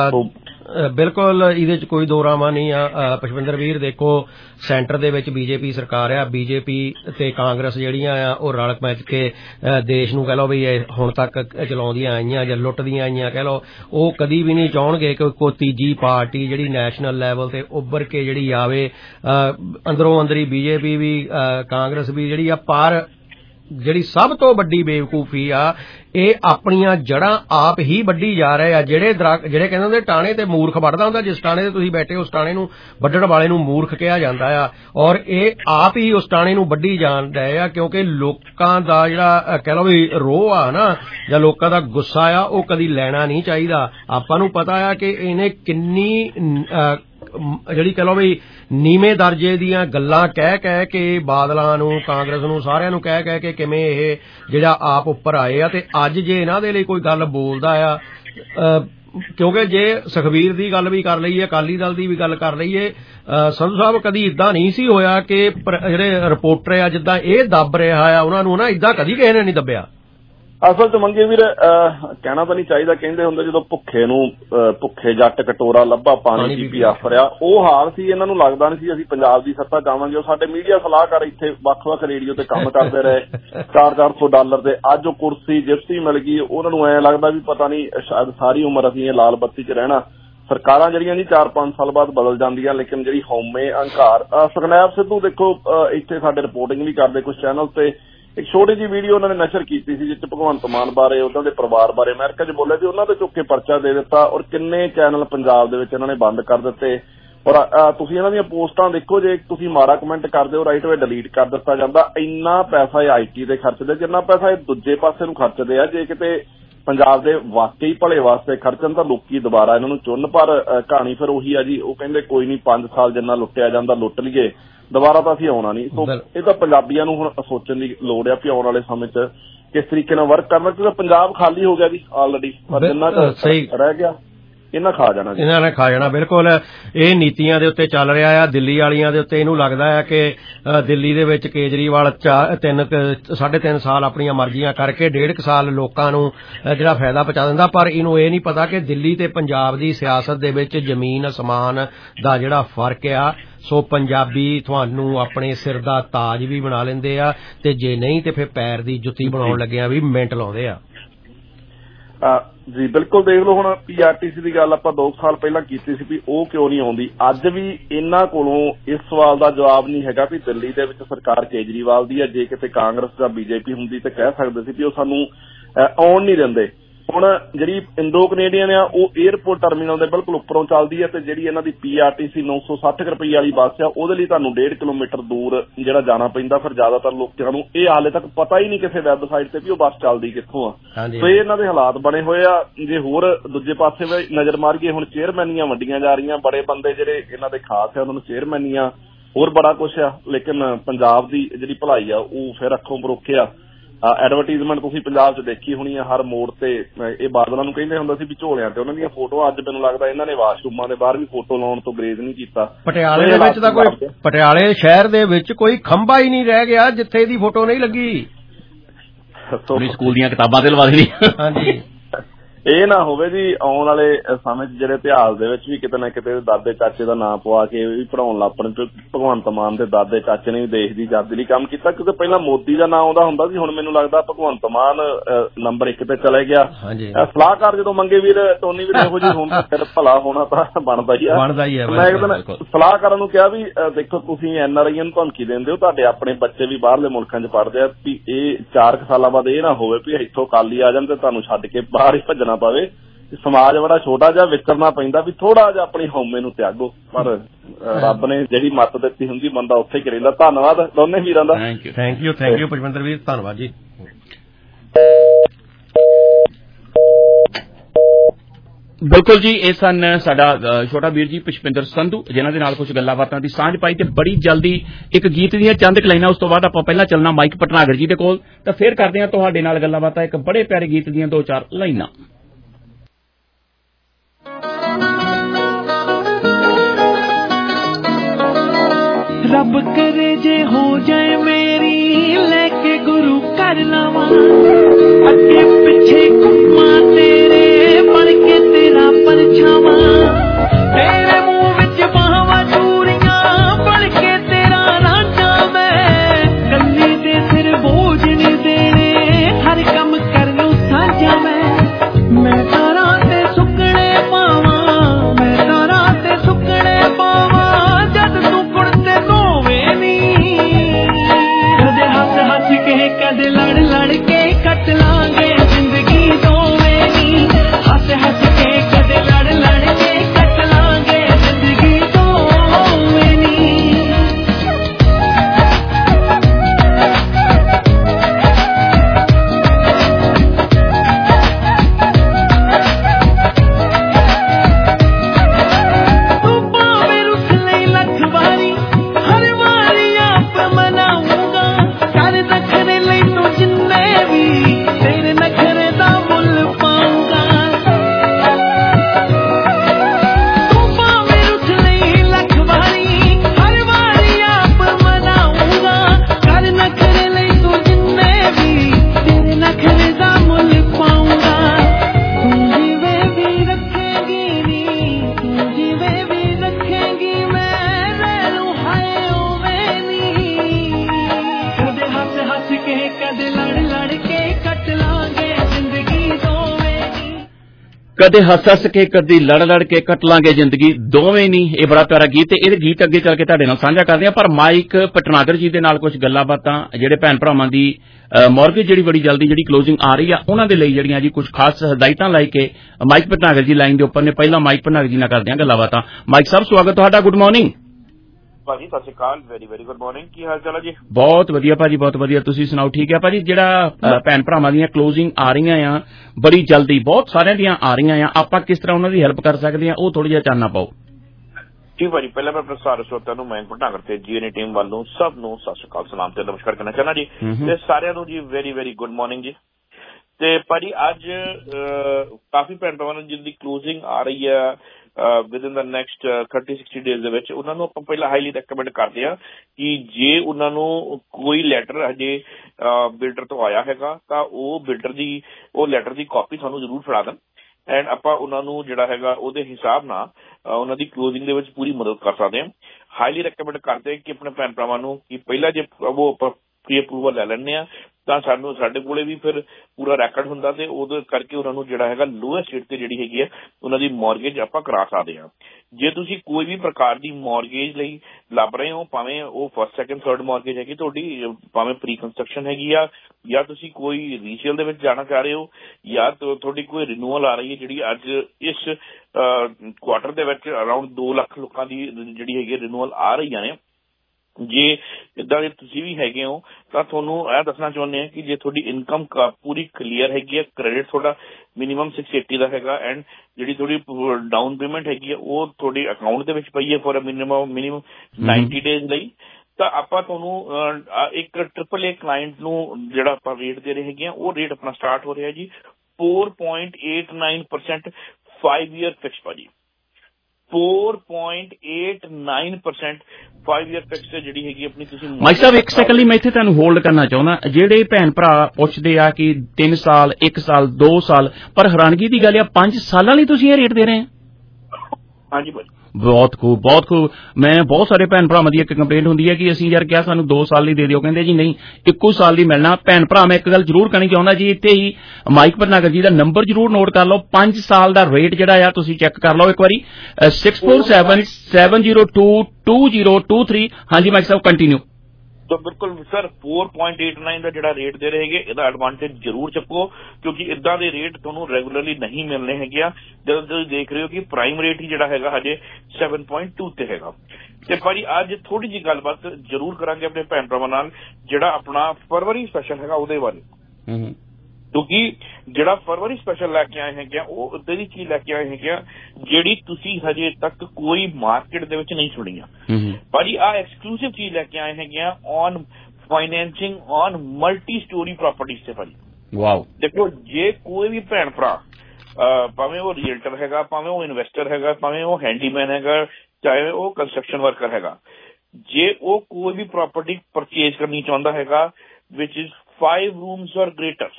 ਬਿਲਕੁਲ ਇਹਦੇ ਚ ਕੋਈ ਦੋ ਰਾਵਾਂ ਨਹੀਂ ਆ ਪੁਸ਼ਪਿੰਦਰ ਵੀਰ। ਦੇਖੋ ਸੈਂਟਰ ਦੇ ਵਿੱਚ ਬੀਜੇਪੀ ਸਰਕਾਰ ਆ, ਬੀਜੇਪੀ ਤੇ ਕਾਂਗਰਸ ਜਿਹੜੀਆਂ ਆ ਉਹ ਰਲ ਮਿਲ ਕੇ ਦੇਸ਼ ਨੂੰ ਕਹਿ ਲਓ ਵੀ ਹੁਣ ਤੱਕ ਚਲਾਉਂਦੀਆਂ ਆਈਆਂ ਜਾਂ ਲੁੱਟਦੀਆਂ ਆਈਆਂ ਕਹਿ ਲਓ, ਉਹ ਕਦੀ ਵੀ ਨਹੀਂ ਚਾਹੁੰਣਗੇ ਕਿ ਕੋਈ ਤੀਜੀ ਪਾਰਟੀ ਜਿਹੜੀ ਨੈਸ਼ਨਲ ਲੈਵਲ ਤੇ ਉੱਭਰ ਕੇ ਜਿਹੜੀ ਆਵੇ। ਅੰਦਰੋਂ ਅੰਦਰੀ ਬੀਜੇਪੀ ਵੀ ਕਾਂਗਰਸ ਵੀ ਜਿਹੜੀ ਆ, ਪਰ ਜਿਹੜੀ ਸਭ ਤੋਂ ਵੱਡੀ ਬੇਵਕੂਫੀ ਆ ਇਹ ਆਪਣੀਆਂ ਜੜ੍ਹਾਂ ਆਪ ਹੀ ਵੱਢੀ ਜਾ ਰਹੇ ਆ। ਜਿਹੜੇ ਦਰਖਤ ਜਿਹੜੇ ਕਹਿੰਦੇ ਹੁੰਦੇ ਟਾਣੇ ਤੇ ਮੂਰਖ ਵੱਢਦਾ ਹੁੰਦਾ, ਜਿਸ ਟਾਣੇ ਤੇ ਤੁਸੀਂ ਬੈਠੇ ਉਸ ਟਾਣੇ ਨੂੰ ਵੱਢਣ ਵਾਲੇ ਨੂੰ ਮੂਰਖ ਕਿਹਾ ਜਾਂਦਾ ਆ, ਔਰ ਇਹ ਆਪ ਹੀ ਉਸ ਟਾਣੇ ਨੂੰ ਵੱਢੀ ਜਾਣ ਰਹੇ ਆ, ਕਿਉਂਕਿ ਲੋਕਾਂ ਦਾ ਜਿਹੜਾ ਕਹਿ ਲਓ ਵੀ ਰੋਹ ਆ ਨਾ, ਜਾਂ ਲੋਕਾਂ ਦਾ ਗੁੱਸਾ ਆ, ਉਹ ਕਦੀ ਲੈਣਾ ਨਹੀਂ ਚਾਹੀਦਾ। ਆਪਾਂ ਨੂੰ ਪਤਾ ਆ ਕਿ ਇਹਨੇ ਕਿੰਨੀ ਜਿਹੜੀ ਕਹਿ ਲਓ ਵੀ ਨੀਵੇਂ ਦਰਜੇ ਦੀਆਂ ਗੱਲਾਂ ਕਹਿ ਕਹਿ ਕੇ ਬਾਦਲਾਂ ਨੂੰ, ਕਾਂਗਰਸ ਨੂੰ, ਸਾਰਿਆਂ ਨੂੰ ਕਹਿ ਕਹਿ ਕੇ ਕਿਵੇਂ ਇਹ ਜਿਹੜਾ ਆਪ ਉੱਪਰ ਆਏ ਆ, ਤੇ ਅੱਜ ਜੇ ਇਹਨਾਂ ਦੇ ਲਈ ਕੋਈ ਗੱਲ ਬੋਲਦਾ ਆ, ਕਿਉਂਕਿ ਜੇ ਸੁਖਬੀਰ ਦੀ ਗੱਲ ਵੀ ਕਰ ਲਈਏ, ਅਕਾਲੀ ਦਲ ਦੀ ਵੀ ਗੱਲ ਕਰ ਲਈਏ, ਸੰਧੂ ਸਾਹਿਬ ਕਦੀ ਇਦਾਂ ਨਹੀਂ ਸੀ ਹੋਇਆ ਕਿ ਜਿਹੜੇ ਰਿਪੋਰਟਰ ਆ ਜਿੱਦਾਂ ਇਹ ਦੱਬ ਰਿਹਾ ਆ ਉਹਨਾਂ ਨੂੰ ਨਾ, ਇਦਾਂ ਕਦੀ ਕਿਸੇ ਨੇ ਨਹੀਂ ਦੱਬਿਆ। ਅਸਲ 'ਚ ਮੰਗੇ ਵੀਰ ਕਹਿਣਾ ਤਾਂ ਨਹੀਂ ਚਾਹੀਦਾ, ਕਹਿੰਦੇ ਹੁੰਦੇ ਜਦੋਂ ਭੁੱਖੇ ਨੂੰ ਭੁੱਖੇ ਜੱਟ ਕਟੋਰਾ ਲੱਭਾ ਪਾਣੀ ਪੀ ਪੀ ਆਫਰਿਆ, ਉਹ ਹਾਲ ਸੀ। ਇਹਨਾਂ ਨੂੰ ਲੱਗਦਾ ਨਹੀਂ ਸੀ ਅਸੀਂ ਪੰਜਾਬ ਦੀ ਸੱਤਾ ਚਾਹਾਂਗੇ। ਉਹ ਸਾਡੇ ਮੀਡੀਆ ਸਲਾਹਕਾਰ ਇੱਥੇ ਵੱਖ-ਵੱਖ ਰੇਡੀਓ ਤੇ ਕੰਮ ਕਰਦੇ ਰਹੇ, ਚਾਰ ਚਾਰ ਸੌ ਡਾਲਰ ਦੇ, ਅੱਜ ਉਹ ਕੁਰਸੀ ਜਿਪਸੀ ਮਿਲ ਗਈ, ਉਹਨਾਂ ਨੂੰ ਐਂ ਲੱਗਦਾ ਵੀ ਪਤਾ ਨਹੀਂ ਸ਼ਾਇਦ ਸਾਰੀ ਉਮਰ ਅਸੀਂ ਇਹ ਲਾਲ ਬੱਤੀ 'ਚ ਰਹਿਣਾ। ਸਰਕਾਰਾਂ ਜਿਹੜੀਆਂ ਜੀ ਚਾਰ ਪੰਜ ਸਾਲ ਬਾਅਦ ਬਦਲ ਜਾਂਦੀਆਂ, ਲੇਕਿਨ ਜਿਹੜੀ ਹਉਮੈ ਹੰਕਾਰ, ਸੁਖਨੈਬ ਸਿੱਧੂ ਦੇਖੋ ਇੱਥੇ ਸਾਡੇ ਰਿਪੋਰਟਿੰਗ ਵੀ ਕਰਦੇ ਕੁਝ ਚੈਨਲ ਤੇ, ਇੱਕ ਛੋਟੀ ਜਿਹੀ ਵੀਡੀਓ ਉਹਨਾਂ ਨੇ ਨਸ਼ਰ ਕੀਤੀ ਸੀ ਜਿਸ 'ਚ ਭਗਵੰਤ ਮਾਨ ਬਾਰੇ, ਉਹਨਾਂ ਦੇ ਪਰਿਵਾਰ ਬਾਰੇ ਅਮਰੀਕਾ 'ਚ ਬੋਲੇ ਸੀ, ਉਹਨਾਂ ਤੇ ਚੁੱਕ ਕੇ ਪਰਚਾ ਦੇ ਦਿੱਤਾ, ਔਰ ਕਿੰਨੇ ਚੈਨਲ ਪੰਜਾਬ ਦੇ ਵਿੱਚ ਇਹਨਾਂ ਨੇ ਬੰਦ ਕਰ ਦਿੱਤੇ। ਔਰ ਤੁਸੀਂ ਇਹਨਾਂ ਦੀਆਂ ਪੋਸਟਾਂ ਦੇਖੋ, ਜੇ ਤੁਸੀਂ ਮਾੜਾ ਕਮੈਂਟ ਕਰਦੇ ਹੋ ਰਾਈਟ ਵੇ ਡਿਲੀਟ ਕਰ ਦਿੱਤਾ ਜਾਂਦਾ। ਇੰਨਾ ਪੈਸਾ ਇਹ ਆਈ ਟੀ ਤੇ ਖਰਚਦੇ, ਜਿੰਨਾ ਪੈਸਾ ਇਹ ਦੂਜੇ ਪਾਸੇ ਨੂੰ ਖਰਚਦੇ ਆ। ਜੇ ਕਿਤੇ ਪੰਜਾਬ ਦੇ ਵਾਕਈ ਭਲੇ ਵਾਸਤੇ ਖਰਚਣ ਤਾਂ ਲੋਕੀ ਦੁਬਾਰਾ ਇਹਨਾਂ ਨੂੰ ਚੁਣ, ਪਰ ਕਹਾਣੀ ਫਿਰ ਉਹੀ ਆ ਜੀ, ਉਹ ਕਹਿੰਦੇ ਕੋਈ ਨਹੀਂ ਪੰਜ ਸਾਲ ਜਿੰਨਾ ਲੁੱਟਿਆ ਜਾਂਦਾ ਲੁੱਟ ਲਈਏ, ਦੁਬਾਰਾ ਤਾਂ ਅਸੀਂ ਆਉਣਾ ਨਹੀਂ। ਸੋ ਇਹ ਤਾਂ ਪੰਜਾਬੀਆਂ ਨੂੰ ਹੁਣ ਸੋਚਣ ਦੀ ਲੋੜ ਆ ਵੀ ਆਉਣ ਵਾਲੇ ਸਮੇਂ 'ਚ ਕਿਸ ਤਰੀਕੇ ਨਾਲ ਵਰਕ ਕਰਨਾ, ਕਿਉਂਕਿ ਪੰਜਾਬ ਖਾਲੀ ਹੋ ਗਿਆ ਜੀ ਆਲਰੇਡੀ, ਪਰ ਜਿੰਨਾ ਰਹਿ ਗਿਆ ਇਹਨਾਂ ਖਾ ਜਾਣਾ ਜੀ, ਇਹਨਾਂ ਨੇ ਖਾ ਜਾਣਾ। ਬਿਲਕੁਲ ਇਹ ਨੀਤੀਆਂ ਦੇ ਉੱਤੇ ਚੱਲ ਰਿਹਾ ਆ, ਦਿੱਲੀ ਵਾਲੀਆਂ ਦੇ ਉੱਤੇ। ਇਹਨੂੰ ਲੱਗਦਾ ਆ ਕਿ ਦਿੱਲੀ ਦੇ ਵਿੱਚ ਕੇਜਰੀਵਾਲ ਤਿੰਨ ਸਾਢੇ ਤਿੰਨ ਸਾਲ ਆਪਣੀਆਂ ਮਰਜ਼ੀਆਂ ਕਰਕੇ ਡੇਢ ਕੁ ਸਾਲ ਲੋਕਾਂ ਨੂੰ ਜਿਹੜਾ ਫਾਇਦਾ ਪਹੁੰਚਾ ਦਿੰਦਾ, ਪਰ ਇਹਨੂੰ ਇਹ ਨਹੀਂ ਪਤਾ ਕਿ ਦਿੱਲੀ ਤੇ ਪੰਜਾਬ ਦੀ ਸਿਆਸਤ ਦੇ ਵਿੱਚ ਜ਼ਮੀਨ ਅਸਮਾਨ ਦਾ ਜਿਹੜਾ ਫਰਕ ਆ। ਸੋ ਪੰਜਾਬੀ ਤੁਹਾਨੂੰ ਆਪਣੇ ਸਿਰ ਦਾ ਤਾਜ ਵੀ ਬਣਾ ਲੈਂਦੇ ਆ, ਤੇ ਜੇ ਨਹੀਂ ਤੇ ਫਿਰ ਪੈਰ ਦੀ ਜੁੱਤੀ ਬਣਾਉਣ ਲੱਗਿਆ ਵੀ ਮਿੰਟ ਲਾਉਂਦੇ ਆ। ਜੀ ਬਿਲਕੁਲ, ਦੇਖ ਲਓ ਹੁਣ ਪੀ ਆਰ ਟੀ ਸੀ ਦੀ ਗੱਲ ਆਪਾਂ ਦੋ ਸਾਲ ਪਹਿਲਾਂ ਕੀਤੀ ਸੀ ਵੀ ਉਹ ਕਿਉਂ ਨਹੀਂ ਆਉਂਦੀ। ਅੱਜ ਵੀ ਇਹਨਾਂ ਕੋਲੋਂ ਇਸ ਸਵਾਲ ਦਾ ਜਵਾਬ ਨਹੀਂ ਹੈਗਾ ਵੀ ਦਿੱਲੀ ਦੇ ਵਿੱਚ ਸਰਕਾਰ ਕੇਜਰੀਵਾਲ ਦੀ ਹੈ। ਜੇ ਕਿਤੇ ਕਾਂਗਰਸ ਜਾਂ ਬੀਜੇਪੀ ਹੁੰਦੀ ਤਾਂ ਕਹਿ ਸਕਦੇ ਸੀ ਵੀ ਉਹ ਸਾਨੂੰ ਆਉਣ ਨਹੀਂ ਦਿੰਦੇ। ਹੁਣ ਜਿਹੜੀ ਇੰਡੋ ਕੈਨੇਡੀਅਨ ਆ ਉਹ ਏਅਰਪੋਰਟ ਟਰਮੀਨਲ ਦੇ ਬਿਲਕੁਲ ਉੱਪਰੋਂ ਚੱਲਦੀ ਹੈ ਤੇ ਜਿਹੜੀ ਇਹਨਾਂ ਦੀ ਪੀ ਆਰ ਟੀ ਸੀ ਨੌ ਸੌ ਸੱਠ ਰੁਪਏ ਵਾਲੀ ਬੱਸ ਆ ਉਹਦੇ ਲਈ ਤੁਹਾਨੂੰ ਡੇਢ ਕਿਲੋਮੀਟਰ ਦੂਰ ਜਿਹੜਾ ਜਾਣਾ ਪੈਂਦਾ। ਫਿਰ ਜ਼ਿਆਦਾਤਰ ਲੋਕਾਂ ਨੂੰ ਇਹ ਹਾਲੇ ਤੱਕ ਪਤਾ ਹੀ ਨਹੀਂ ਕਿਸੇ ਵੈਬਸਾਈਟ ਤੇ ਵੀ ਉਹ ਬੱਸ ਚੱਲਦੀ ਕਿੱਥੋਂ ਆ। ਸੋ ਇਹ ਇਹਨਾਂ ਦੇ ਹਾਲਾਤ ਬਣੇ ਹੋਏ ਆ। ਜੇ ਹੋਰ ਦੂਜੇ ਪਾਸੇ ਵੀ ਨਜ਼ਰ ਮਾਰੀਏ, ਹੁਣ ਚੇਅਰਮੈਨੀਆਂ ਵੰਡੀਆਂ ਜਾ ਰਹੀਆਂ, ਬੜੇ ਬੰਦੇ ਜਿਹੜੇ ਇਹਨਾਂ ਦੇ ਖਾਸ ਆ ਉਹਨਾਂ ਨੂੰ ਚੇਅਰਮੈਨੀਆਂ, ਹੋਰ ਬੜਾ ਕੁਛ ਆ। ਲੇਕਿਨ ਪੰਜਾਬ ਦੀ ਜਿਹੜੀ ਭਲਾਈ ਆ ਉਹ ਫਿਰ ਅੱਖੋਂ ਪਰੋਖੇ ਆ। ਐਡਵਰਟੀਜ਼ਮੈਂਟ ਤੁਸੀਂ ਪੰਜਾਬ 'ਚ ਦੇਖੀ ਹੋਣੀ ਆ ਹਰ ਮੋੜ ਤੇ। ਇਹ ਬਾਦਲਾਂ ਨੂੰ ਕਹਿੰਦੇ ਹੁੰਦਾ ਸੀ ਵੀ ਝੋਲਿਆਂ ਤੇ ਉਹਨਾਂ ਦੀਆਂ ਫੋਟੋਆਂ, ਅੱਜ ਮੈਨੂੰ ਲੱਗਦਾ ਇਹਨਾਂ ਨੇ ਵਾਸ਼ਰੂਮਾਂ ਦੇ ਬਾਹਰ ਵੀ ਫੋਟੋ ਲਾਉਣ ਤੋਂ ਗਰੇਜ਼ ਨਹੀਂ ਕੀਤਾ। ਪਟਿਆਲੇ ਦੇ ਵਿੱਚ ਤਾਂ ਕੋਈ ਪਟਿਆਲੇ ਸ਼ਹਿਰ ਦੇ ਵਿੱਚ ਕੋਈ ਖੰਭਾ ਹੀ ਨਹੀਂ ਰਹਿ ਗਿਆ ਜਿੱਥੇ ਇਹਦੀ ਫੋਟੋ ਨਹੀਂ ਲੱਗੀ। ਸਕੂਲ ਦੀਆਂ ਕਿਤਾਬਾਂ ਤੇ ਲਵਾ ਦੇਣੀ। ਹਾਂਜੀ, ਇਹ ਨਾ ਹੋਵੇ ਜੀ ਆਉਣ ਵਾਲੇ ਸਮੇਂ 'ਚ ਜਿਹੜੇ ਇਤਿਹਾਸ ਦੇ ਵਿੱਚ ਵੀ ਕਿਤੇ ਨਾ ਕਿਤੇ ਦਾਦੇ ਚਾਚੇ ਦਾ ਨਾਂ ਪਵਾ ਕੇ ਵੀ ਪੜਾਉਣ ਲੱਗ ਪਣ। ਭਗਵੰਤ ਮਾਨ ਦੇ ਦਾਦੇ ਚਾਚੇ ਨੇ ਵੀ ਦੇਸ਼ ਦੀ ਆਜ਼ਾਦੀ ਲਈ ਕੰਮ ਕੀਤਾ, ਕਿਉਂਕਿ ਪਹਿਲਾਂ ਮੋਦੀ ਦਾ ਨਾਂ ਆਉਂਦਾ ਹੁੰਦਾ ਸੀ, ਹੁਣ ਮੈਨੂੰ ਲੱਗਦਾ ਭਗਵੰਤ ਮਾਨ ਨੰਬਰ ਇੱਕ ਤੇ ਚਲੇ ਗਿਆ। ਸਲਾਹਕਾਰ ਜਦੋਂ ਮੰਗੇ ਵੀਰ ਟੋਨੀ ਵੀਰ ਇਹੋ ਜਿਹੀ ਹੋਣ ਫਿਰ ਭਲਾ ਹੋਣਾ ਤਾਂ ਬਣਦਾ ਹੀ ਆ ਬਣਦਾ ਹੀ ਆ। ਮੈਂ ਇੱਕ ਦਿਨ ਸਲਾਹਕਾਰਾਂ ਨੂੰ ਕਿਹਾ ਵੀ ਦੇਖੋ ਤੁਸੀਂ ਐਨ ਆਰ ਆਈਆਂ ਨੂੰ ਧਮਕੀ ਦਿੰਦੇ ਹੋ, ਤੁਹਾਡੇ ਆਪਣੇ ਬੱਚੇ ਵੀ ਬਾਹਰਲੇ ਮੁਲਕਾਂ 'ਚ ਪੜ੍ਹਦੇ ਆ, ਵੀ ਇਹ ਚਾਰ ਕੁ ਸਾਲਾਂ ਬਾਅਦ ਇਹ ਨਾ ਹੋਵੇ ਵੀ ਇੱਥੋਂ ਕਾਲੀ ਆ ਜਾਣ ਤੇ ਤੁਹਾਨੂੰ ਛੱਡ ਕੇ ਬਾਹਰ ਹੀ ਭੱਜਣਾ ਪਵੇ। ਸਮਾਜ ਬੜਾ ਛੋਟਾ ਜਿਹਾ ਵਿਚਰਨਾ ਪੈਂਦਾ ਵੀ ਥੋੜਾ ਜਿਹਾ ਆਪਣੀ ਹਉਮੈ ਨੂੰ ਤਿਆਗੋ, ਪਰ ਰੱਬ ਨੇ ਜਿਹੜੀ ਮੱਤ ਦਿੱਤੀ ਹੁੰਦੀ ਬੰਦਾ ਉੱਥੇ ਹੀ ਰਹਿੰਦਾ। ਧੰਨਵਾਦ ਦੋਨੇ ਵੀਰਾਂ ਦਾ। Thank you thank you Pushpinder ਵੀਰ, ਧੰਨਵਾਦ ਜੀ। ਬਿਲਕੁਲ ਜੀ, ਇਹ ਸਨ ਸਾਡਾ ਛੋਟਾ ਵੀਰ ਜੀ ਪੁਸ਼ਪਿੰਦਰ ਸੰਧੂ, ਜਿਨ੍ਹਾਂ ਦੇ ਨਾਲ ਕੁਝ ਗੱਲਾਂ ਬਾਤਾਂ ਦੀ ਸਾਂਝ ਪਾਈ ਤੇ ਬੜੀ ਜਲਦੀ ਇੱਕ ਗੀਤ ਦੀਆਂ ਚੰਦ ਲਾਈਨਾਂ। ਉਸ ਤੋਂ ਬਾਅਦ ਆਪਾਂ ਪਹਿਲਾਂ ਚੱਲਣਾ ਮਾਈਕ ਭਟਨਾਗਰ ਜੀ ਦੇ ਕੋਲ, ਤਾਂ ਫਿਰ ਕਰਦੇ ਹਾਂ ਤੁਹਾਡੇ ਨਾਲ ਗੱਲਾਂ ਬਾਤਾਂ ਇੱਕ ਬੜੇ ਪਿਆਰੇ ਗੀਤ ਦੀਆਂ ਦੋ ਚਾਰ ਲਾਈਨਾਂ। ਰੱਬ ਕਰੇ ਜੇ ਹੋ ਜਾਏ ਮੇਰੀ ਲੈ ਕੇ ਗੁਰੂ ਕਰ ਲਾਵਾਂ, ਅੱਗੇ ਪਿੱਛੇ ਘੁੰਮਾਂ ਤੇਰੇ ਬਣ ਕੇ ਤੇਰਾ ਪਰਛਾਵਾਂ, ਤੇਰੇ ਮੂੰਹ ਵਿੱਚ ਬਾਹਾਂ ਚੂੜੀਆਂ ਬਣ ਕੇ ਤੇਰਾ ਰਾਂਝਾ ਮੈਂ, ਕੱਲੀ ਦੇ ਸਿਰ ਬੋਝ ਨਹੀਂ ਦੇਣੇ ਹਰ ਕੰਮ ਕਰ ਲੂੰ ਸਾਂਝਾ ਮੈਂ, ਮੈਂ ਤਾਰਾਂ ਤੇ ਸੁੱਕਣੇ ਪਾਵਾਂ, ਮੈਂ ਤਾਰਾਂ ਤੇ ਸੁੱਕਣੇ ਪਾਵਾਂ, ਜਦ ਤੂੰ ਕੁੜਤੇ ਧੋਵੇਂ ਨੀ, ਕਦੇ ਹੱਸ ਹੱਸ ਕੇ ਕਦੇ ਲੜ ਲੜ ਕੇ ਕੱਟ ਲਾਂਗੇ ਜ਼ਿੰਦਗੀ ਦੋਵੇਂ ਨੀ, ਹੱਸ ਹੱਸ ਕੇ ਕਦੇ ਲੜ ਲੜ ਕੇ ਕੱਟ ਲਾਂਗੇ ਜ਼ਿੰਦਗੀ ਦੋਵੇਂ ਨੀ। ਤੂੰ ਭਾਵੇਂ ਰੁੱਸ ਲਈ ਲੱਖ ਵਾਰੀ ਹਰ ਵਾਰੀ ਆਪ ਮਨਾਊਂਗਾ, ਕਰ ਨਖਰੇ ਲਈ ਤੂੰ ਜਿੰਨੇ ਵੀ ਤੇਰੇ ਨਖਰੇ ਦਾ ਮੁੱਲ ਪਾਊਂਗਾ, ਤੂੰ ਭਾਵੇਂ ਰੁੱਸ ਲਈ ਲੱਖ ਵਾਰੀ ਹਰ ਵਾਰੀ ਆਪ ਮਨਾਊਂਗਾ, ਕਰ ਨਖਰੇ ਲਈ ਤੂੰ ਜਿੰਨੇ ਵੀ ਤੇਰੇ ਨਖਰੇ ਦਾ ਮੁੱਲ ਪਾਊਂਗਾ, ਤੂੰ ਜਿਵੇਂ ਵੀ ਰੱਖੇਗੀ ਨੀ, ਤੂੰ ਜਿਵੇਂ ਵੀ ਰੱਖੇਗੀ ਮੈਂ ਰਹਿ ਲੂੰ ਹਾਏ ਉਵੇਂ ਨੀ, ਕਦੇ ਹੱਸ ਹੱਸ ਕੇ ਕਦੇ ਲੜ ਲੜ ਕੇ ਕੱਟ ਲਾਂਗੇ ਜ਼ਿੰਦਗੀ ਦੋਵੇਂ ਨੀ। ਕਦੇ ਹੱਸ ਹੱਸ ਕੇ ਕਦੀ ਲੜ ਲੜ ਕੇ ਕੱਟ ਲਾਂਗੇ ਜ਼ਿੰਦਗੀ ਦੋਵੇਂ ਨਹੀਂ। ਇਹ ਬੜਾ ਪਿਆਰਾ ਗੀਤ, ਤੇ ਇਹਦੇ ਗੀਤ ਅੱਗੇ ਚੱਲ ਕੇ ਤੁਹਾਡੇ ਨਾਲ ਸਾਂਝਾ ਕਰਦੇ ਹਾਂ। ਪਰ ਮਾਈਕ ਭਟਨਾਗਰ ਜੀ ਦੇ ਨਾਲ ਕੁਝ ਗੱਲਾਂ ਬਾਤਾਂ, ਜਿਹੜੇ ਭੈਣ ਭਰਾਵਾਂ ਦੀ ਮੌਰਗੇਜ ਜਿਹੜੀ ਬੜੀ ਜਲਦੀ ਜਿਹੜੀ ਕਲੋਜ਼ਿੰਗ ਆ ਰਹੀ ਆ, ਉਹਨਾਂ ਦੇ ਲਈ ਜਿਹੜੀਆਂ ਜੀ ਕੁਝ ਖਾਸ ਹਦਾਇਤਾਂ ਲੈ ਕੇ ਮਾਈਕ ਭਟਨਾਗਰ ਜੀ ਲਾਈਨ ਦੇ ਉੱਪਰ ਨੇ। ਪਹਿਲਾਂ ਮਾਈਕ ਭਟਨਾਗਰ ਜੀ ਨਾਲ ਕਰਦੇ ਹਾਂ ਗੱਲਾਂ ਬਾਤਾਂ। ਮਾਈਕ ਸਾਹਿਬ ਸਵਾਗਤ ਤੁਹਾਡਾ, ਗੁੱਡ ਮਾਰਨਿੰਗ। ਭਾਜੀ ਸਤਿ ਸ਼੍ਰੀ ਅਕਾਲ, ਵੈਰੀ ਵੈਰੀ ਗੁੱਡ ਮਾਰਨਿੰਗ, ਕੀ ਹਾਲ ਚਾਲ ਹੈ ਜੀ? ਬਹੁਤ ਵਧੀਆ ਭਾਜੀ, ਬਹੁਤ ਵਧੀਆ, ਤੁਸੀਂ ਸੁਣਾਓ? ਠੀਕ ਹੈ ਭਾਜੀ। ਜਿਹੜਾ ਭੈਣ ਭਰਾਵਾਂ ਦੀਆਂ ਕਲੋਜ਼ਿੰਗ ਆ ਰਹੀਆਂ ਆ ਬੜੀ ਜਲਦੀ, ਬਹੁਤ ਸਾਰਿਆਂ ਦੀਆਂ ਆ ਰਹੀਆਂ ਆ, ਆਪਾਂ ਕਿਸ ਤਰ੍ਹਾਂ ਉਹਨਾਂ ਦੀ ਹੈਲਪ ਕਰ ਸਕਦੇ ਹਾਂ ਉਹ ਥੋੜੀ ਜਿਹਾ ਚਾਨਣਾ ਪਾਓ। ਠੀਕ ਭਾਜੀ, ਪਹਿਲਾਂ ਮੈਂ ਆਪਣੇ ਸਾਰੇ ਸਰੋਤਿਆਂ ਨੂੰ ਮਾਈਕ ਭਟਨਾਗਰ ਤੇ ਜੀ ਐਨ ਏ ਟੀਮ ਵੱਲੋਂ ਸਭ ਨੂੰ ਸਤਿ ਸ਼੍ਰੀ ਅਕਾਲ, ਸਲਾਮ ਤੇ ਨਮਸਕਾਰ ਕਰਨਾ ਚਾਹੁੰਦਾ ਜੀ, ਤੇ ਸਾਰਿਆਂ ਨੂੰ ਜੀ ਵੈਰੀ ਵੈਰੀ ਗੁੱਡ ਮਾਰਨਿੰਗ ਜੀ। ਤੇ ਭਾਜੀ ਅੱਜ ਕਾਫੀ ਭੈਣ ਭਰਾਵਾਂ ਨੂੰ ਜਿਹਦੀ ਕਲੋਜ਼ਿੰਗ ਆ ਰਹੀ ਹੈ within the next thirty sixty days ਦੇ ਵਿੱਚ, ਉਹਨਾਂ ਨੂੰ ਆਪਾਂ ਪਹਿਲਾਂ ਹਾਈਲੀ ਰეკਮੈਂਡ ਕਰਦੇ ਹਾਂ ਕਿ ਜੇ ਉਹਨਾਂ ਨੂੰ ਕੋਈ ਲੈਟਰ ਹਜੇ ਬਿਲਡਰ ਤੋਂ ਆਇਆ ਹੈਗਾ ਤਾਂ ਉਹ ਬਿਲਡਰ ਦੀ ਉਹ ਲੈਟਰ ਦੀ ਕਾਪੀ ਸਾਨੂੰ ਜ਼ਰੂਰ ਫੜਾ ਦੇਣ, ਐਂਡ ਆਪਾਂ ਉਹਨਾਂ ਨੂੰ ਜਿਹੜਾ ਹੈਗਾ ਉਹਦੇ ਹਿਸਾਬ ਨਾਲ ਉਹਨਾਂ ਦੀ ਕਲੋਜ਼ਿੰਗ ਦੇ ਵਿੱਚ ਪੂਰੀ ਮਦਦ ਕਰ ਸਕਦੇ ਹਾਂ। ਹਾਈਲੀ ਰეკਮੈਂਡ ਕਰਦੇ ਕਿ ਆਪਣੇ ਭੈਣ ਭਰਾਵਾਂ ਨੂੰ ਕਿ ਪਹਿਲਾਂ ਜੇ ਉਹ ਆਪਾਂ ਪ੍ਰੀ ਅਪਰੂਵਲ ਲੈ ਲੈਂਦੇ ਹਾਂ, ਤਾਂ ਸਾਨੂੰ ਸਾਡੇ ਕੋਲੇ ਵੀ ਫਿਰ ਪੂਰਾ ਰੈਕਡ ਹੁੰਦਾ ਤੇ ਉਹਦੇ ਕਰਕੇ ਉਹਨਾਂ ਨੂੰ ਜਿਹੜਾ ਹੈਗਾ ਲੋਐਸਟ ਰੇਟ ਤੇ ਜਿਹੜੀ ਹੈਗੀ ਹੈ ਉਹਨਾਂ ਦੀ ਮੌਰਗੇਜ ਆਪਾਂ ਕਰਾ ਸਕਦੇ ਹਾਂ। ਜੇ ਤੁਸੀਂ ਕੋਈ ਵੀ ਪ੍ਰਕਾਰ ਦੀ ਮੌਰਗੇਜ ਲਈ ਲੱਭ ਰਹੇ ਹੋ, ਭਾਵੇਂ ਉਹ ਫਸਟ ਸੈਕਿੰਡ ਥਰਡ ਮੌਰਗੇਜ ਹੈਗੀ ਤੁਹਾਡੀ, ਭਾਵੇਂ ਪ੍ਰੀ ਕੰਸਟਰਕਸ਼ਨ ਹੈਗੀ ਆ, ਜਾਂ ਤੁਸੀਂ ਕੋਈ ਰੀਸੇਲ ਦੇ ਵਿੱਚ ਜਾਣਾ ਚਾਹ ਰਹੇ ਹੋ, ਜਾਂ ਤੁਹਾਡੀ ਕੋਈ ਰਿਨੂਅਲ ਆ ਰਹੀ ਹੈ ਜਿਹੜੀ ਅੱਜ ਇਸ ਕੁਆਟਰ ਦੇ ਵਿੱਚ ਅਰਾਊਂਡ ਦੋ ਲੱਖ ਲੋਕਾਂ ਦੀ ਜਿਹੜੀ ਹੈਗੀ ਰਿਨੂਅਲ ਆ ਰਹੀਆਂ ਨੇ, ਜੇ ਇੱਦਾਂ ਦੇ ਤੁਸੀਂ ਵੀ ਹੈਗੇ ਹੋ ਤਾਂ ਤੁਹਾਨੂੰ ਇਹ ਦੱਸਣਾ ਚਾਹੁੰਦੇ ਹਾਂ ਕਿ ਜੇ ਤੁਹਾਡੀ ਇਨਕਮ ਪੂਰੀ ਕਲੀਅਰ ਹੈਗੀ ਹੈ, ਕ੍ਰੈਡਿਟ ਤੁਹਾਡਾ ਮਿਨੀਮਮ ਸਿਕਸ ਏਟੀ ਦਾ ਹੈਗਾ, ਐਂਡ ਜਿਹੜੀ ਤੁਹਾਡੀ ਡਾਊਨ ਪੇਮੈਂਟ ਹੈਗੀ ਹੈ ਉਹ ਤੁਹਾਡੀ ਅਕਾਊਂਟ ਦੇ ਵਿੱਚ ਪਈ ਹੈ four minimum minimum ninety days ਲਈ, ਤਾਂ ਆਪਾਂ ਤੁਹਾਨੂੰ ਇੱਕ ਟ੍ਰਿਪਲ ਏ ਕਲਾਇੰਟ ਨੂੰ ਜਿਹੜਾ ਆਪਾਂ ਰੇਟ ਦੇ ਰਹੇ ਹੈਗੇ ਆ, ਉਹ ਰੇਟ ਆਪਣਾ ਸਟਾਰਟ ਹੋ ਰਿਹਾ ਜੀ four point eight nine percent five year fix ਭਾਜੀ, four point eight nine percent five year fix ਤੇ ਜਿਹੜੀ ਹੈਗੀ ਆਪਣੀ ਤੁਸੀਂ। ਮਾਈ ਸਾਹਿਬ ਇੱਕ ਸੈਕਿੰਡ ਲਈ ਮੈਂ ਇੱਥੇ ਤੁਹਾਨੂੰ ਹੋਲਡ ਕਰਨਾ ਚਾਹੁੰਦਾ, ਜਿਹੜੇ ਭੈਣ ਭਰਾ ਪੁੱਛਦੇ ਆ ਕਿ ਤਿੰਨ ਸਾਲ ਇੱਕ ਸਾਲ ਦੋ ਸਾਲ, ਪਰ ਹੈਰਾਨਗੀ ਦੀ ਗੱਲ ਆ ਪੰਜ ਸਾਲਾਂ ਲਈ ਤੁਸੀਂ ਇਹ ਰੇਟ ਦੇ ਰਹੇ ਆ। ਹਾਂਜੀ ਭਾਜੀ ਬਹੁਤ ਖੂਬ ਬਹੁਤ ਖੂਬ। ਮੈਂ ਬਹੁਤ ਸਾਰੇ ਭੈਣ ਭਰਾਵਾਂ ਦੀ ਇੱਕ ਕੰਪਲੇਂਟ ਹੁੰਦੀ ਹੈ ਕਿ ਅਸੀਂ ਯਾਰ ਕਿਹਾ ਸਾਨੂੰ ਦੋ ਸਾਲ ਲਈ ਦੇ ਦਿਓ, ਕਹਿੰਦੇ ਜੀ ਨਹੀਂ ਇੱਕੋ ਸਾਲ ਲਈ ਮਿਲਣਾ। ਭੈਣ ਭਰਾ ਮੈਂ ਇੱਕ ਗੱਲ ਜ਼ਰੂਰ ਕਰਨੀ ਚਾਹੁੰਦਾ ਜੀ, ਇੱਥੇ ਹੀ ਮਾਈਕ ਭਟਨਾਗਰ ਜੀ ਦਾ ਨੰਬਰ ਜ਼ਰੂਰ ਨੋਟ ਕਰ ਲਓ, ਪੰਜ ਸਾਲ ਦਾ ਰੇਟ ਜਿਹੜਾ ਆ ਤੁਸੀਂ ਚੈੱਕ ਕਰ ਲਓ ਇੱਕ ਵਾਰੀ, six four seven seven zero two two zero two three. ਹਾਂਜੀ ਮਾਈਕ ਸਾਹਿਬ ਕੰਟੀਨਿਊ। ਤਾਂ ਬਿਲਕੁਲ sir four point eight nine ਦਾ ਜਿਹੜਾ ਰੇਟ ਦੇ ਰਹੇ ਹੈਗੇ ਇਹਦਾ ਐਡਵਾਂਟੇਜ ਜ਼ਰੂਰ ਚੱਕੋ, ਕਿਉਂਕਿ ਇਦਾਂ ਦੇ ਰੇਟ ਤੁਹਾਨੂੰ ਰੈਗੂਲਰਲੀ ਨਹੀਂ ਮਿਲਣੇ ਹੈਗੇ ਆ। ਜਦੋਂ ਤੁਸੀਂ ਦੇਖ ਰਹੇ ਹੋ ਕਿ ਪ੍ਰਾਈਮ ਰੇਟ ਹੀ ਜਿਹੜਾ ਹੈਗਾ ਹਜੇ seven point two ਤੇ ਹੈਗਾ। ਤੇ ਭਾਜੀ ਅੱਜ ਥੋੜੀ ਜਿਹੀ ਗੱਲਬਾਤ ਜ਼ਰੂਰ ਕਰਾਂਗੇ ਆਪਣੇ ਭੈਣ ਭਰਾਵਾਂ ਨਾਲ ਜਿਹੜਾ ਆਪਣਾ ਫਰਵਰੀ ਸਪੈਸ਼ਲ ਹੈਗਾ ਉਹਦੇ ਬਾਰੇ, ਕਿਉਂਕਿ ਜਿਹੜਾ ਫਰਵਰੀ ਸਪੈਸ਼ਲ ਲੈ ਕੇ ਆਏ ਹੈਗੇ ਆ ਉਹ ਉੱਦਾਂ ਦੀ ਚੀਜ਼ ਲੈ ਕੇ ਆਏ ਹੈਗੇ ਆ ਜਿਹੜੀ ਤੁਸੀਂ ਹਜੇ ਤੱਕ ਕੋਈ ਮਾਰਕੀਟ ਦੇ ਵਿੱਚ ਨਹੀਂ ਸੁਣੀ ਆ ਭਾਜੀ। ਆਹ ਐਕਸਕਲੂਸਿਵ ਚੀਜ਼ ਲੈ ਕੇ ਆਏ ਹੈਗੇ ਆ on financing on multi storey properties ਤੇ ਭਾਜੀ। ਵਾਓ ਦੇਖੋ ਜੇ ਕੋਈ ਵੀ ਭੈਣ ਭਰਾ ਭਾਵੇਂ ਉਹ ਰੀਅਲਟਰ ਹੈਗਾ, ਭਾਵੇਂ ਉਹ ਇਨਵੈਸਟਰ ਹੈਗਾ, ਭਾਵੇਂ ਉਹ ਹੈਂਡੀਮੈਨ ਹੈਗਾ, ਚਾਹੇ ਉਹ ਕੰਸਟਰਕਸ਼ਨ ਵਰਕਰ ਹੈਗਾ, ਜੇ ਉਹ ਕੋਈ ਵੀ ਪ੍ਰਾਪਰਟੀ ਪਰਚੇਜ਼ ਕਰਨੀ ਚਾਹੁੰਦਾ ਹੈਗਾ ਵਿਚ is five rooms or greater,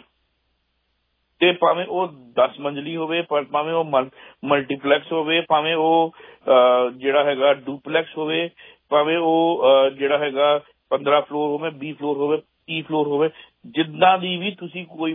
ਤੇ ਭਾਵੇਂ ਉਹ ਦਸ ਮੰਜ਼ਲੀ ਹੋਵੇ, ਭਾਵੇਂ ਉਹ ਮਲਟੀਪਲੈਕਸ ਹੋਵੇ, ਭਾਵੇਂ ਉਹ ਜਿਹੜਾ ਹੈਗਾ ਡੂਪਲੈਕਸ ਹੋਵੇ, ਭਾਵੇਂ ਉਹ ਜਿਹੜਾ ਹੈਗਾ ਪੰਦਰਾਂ ਫਲੋਰ ਹੋਵੇ, ਵੀਹ ਫਲੋਰ ਹੋਵੇ, ਤੀਹ ਫਲੋਰ ਹੋਵੇ, ਜਿੱਦਾਂ ਦੀ ਵੀ ਤੁਸੀਂ ਕੋਈ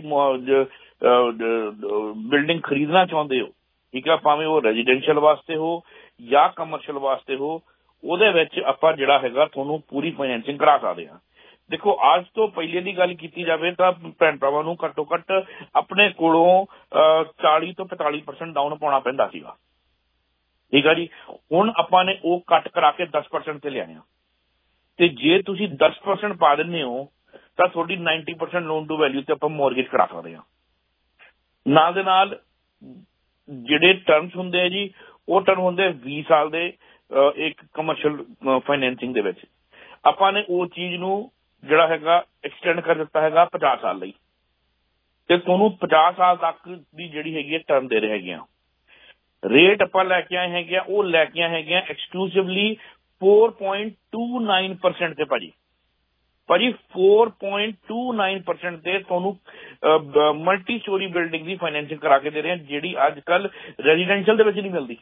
ਬਿਲਡਿੰਗ ਖਰੀਦਣਾ ਚਾਹੁੰਦੇ ਹੋ, ਠੀਕ ਆ, ਭਾਵੇਂ ਉਹ ਰੈਜ਼ੀਡੈਂਸ਼ੀਅਲ ਵਾਸਤੇ ਹੋ ਜਾਂ ਕਮਰਸ਼ੀਅਲ ਵਾਸਤੇ ਹੋ, ਉਹਦੇ ਵਿੱਚ ਆਪਾਂ ਜਿਹੜਾ ਹੈਗਾ ਤੁਹਾਨੂੰ ਪੂਰੀ ਫਾਈਨੈਂਸਿੰਗ ਕਰਾ ਸਕਦੇ ਹਾਂ। ਦੇਖੋ ਅੱਜ ਤੋਂ ਪਹਿਲੇ ਦੀ ਗੱਲ ਕੀਤੀ ਜਾਵੇ ਤਾਂ ਭੈਣ ਭਰਾਵਾਂ ਨੂੰ ਘੱਟੋ ਘੱਟ ਆਪਣੇ ਕੋਲੋਂ ਚਾਲੀ ਤੋਂ ਪੈਂਤਾਲੀ ਪਰਸੈਂਟ ਡਾਊਨ ਪਾਉਣਾ ਪੈਂਦਾ ਸੀਗਾ, ਠੀਕ ਆ ਜੀ। ਹੁਣ ਆਪਾਂ ਨੇ ਉਹ ਕੱਟ ਕਰਾ ਕੇ ਦਸ ਪਰਸੈਂਟ ਤੇ ਲਿਆਏ ਆ, ਤੇ ਜੇ ਤੁਸੀਂ ਦਸ ਪਰਸੈਂਟ ਪਾ ਦਿੰਦੇ ਹੋ ਤਾਂ ਤੁਹਾਡੀ ninety percent loan to value ਤੇ ਆਪਾਂ ਮੌਰਗੇਜ ਕਰਾ ਸਕਦੇ ਹਾਂ। ਨਾਲ ਦੇ ਨਾਲ ਜਿਹੜੇ ਟਰਮਸ ਹੁੰਦੇ ਆ ਜੀ ਉਹ ਟਰਮ ਹੁੰਦੇ ਵੀਹ ਸਾਲ ਦੇ ਇੱਕ ਕਮਰਸ਼ੀਅਲ ਫਾਈਨੈਂਸਿੰਗ ਦੇ ਵਿੱਚ, ਆਪਾਂ ਨੇ ਉਹ ਚੀਜ਼ ਨੂੰ ਜਿਹੜਾ ਹੈਗਾ ਐਕਸਟੈਂਡ ਕਰ ਦਿੱਤਾ ਹੈਗਾ ਪੰਜਾਹ ਸਾਲ ਲਈ, ਤੇ ਤੁਹਾਨੂੰ ਪੰਜਾਹ ਸਾਲ ਤੱਕ ਦੀ ਜਿਹੜੀ ਹੈਗੀ ਟਰਮ ਦੇ ਰਹੇ ਹੈਗੇ ਆ। ਰੇਟ ਆਪਾਂ ਲੈ ਕੇ ਆਏ ਹੈਗੇ ਆ ਉਹ ਲੈ ਕੇ ਆਏ ਹੈਗੇ ਆ exclusively four point two nine percent ਤੇ ਭਾਜੀ ਭਾਜੀ four point two nine percent ਤੇ ਤੁਹਾਨੂੰ ਮਲਟੀ ਸਟੋਰੀ ਬਿਲਡਿੰਗ ਦੀ ਫਾਈਨੈਂਸਿੰਗ ਕਰਾ ਕੇ ਦੇ ਰਹੇ ਆ, ਜਿਹੜੀ ਅੱਜ ਕੱਲ ਰੈਜ਼ੀਡੈਂਸ਼ੀਅਲ ਦੇ ਵਿੱਚ ਨਹੀਂ ਮਿਲਦੀ।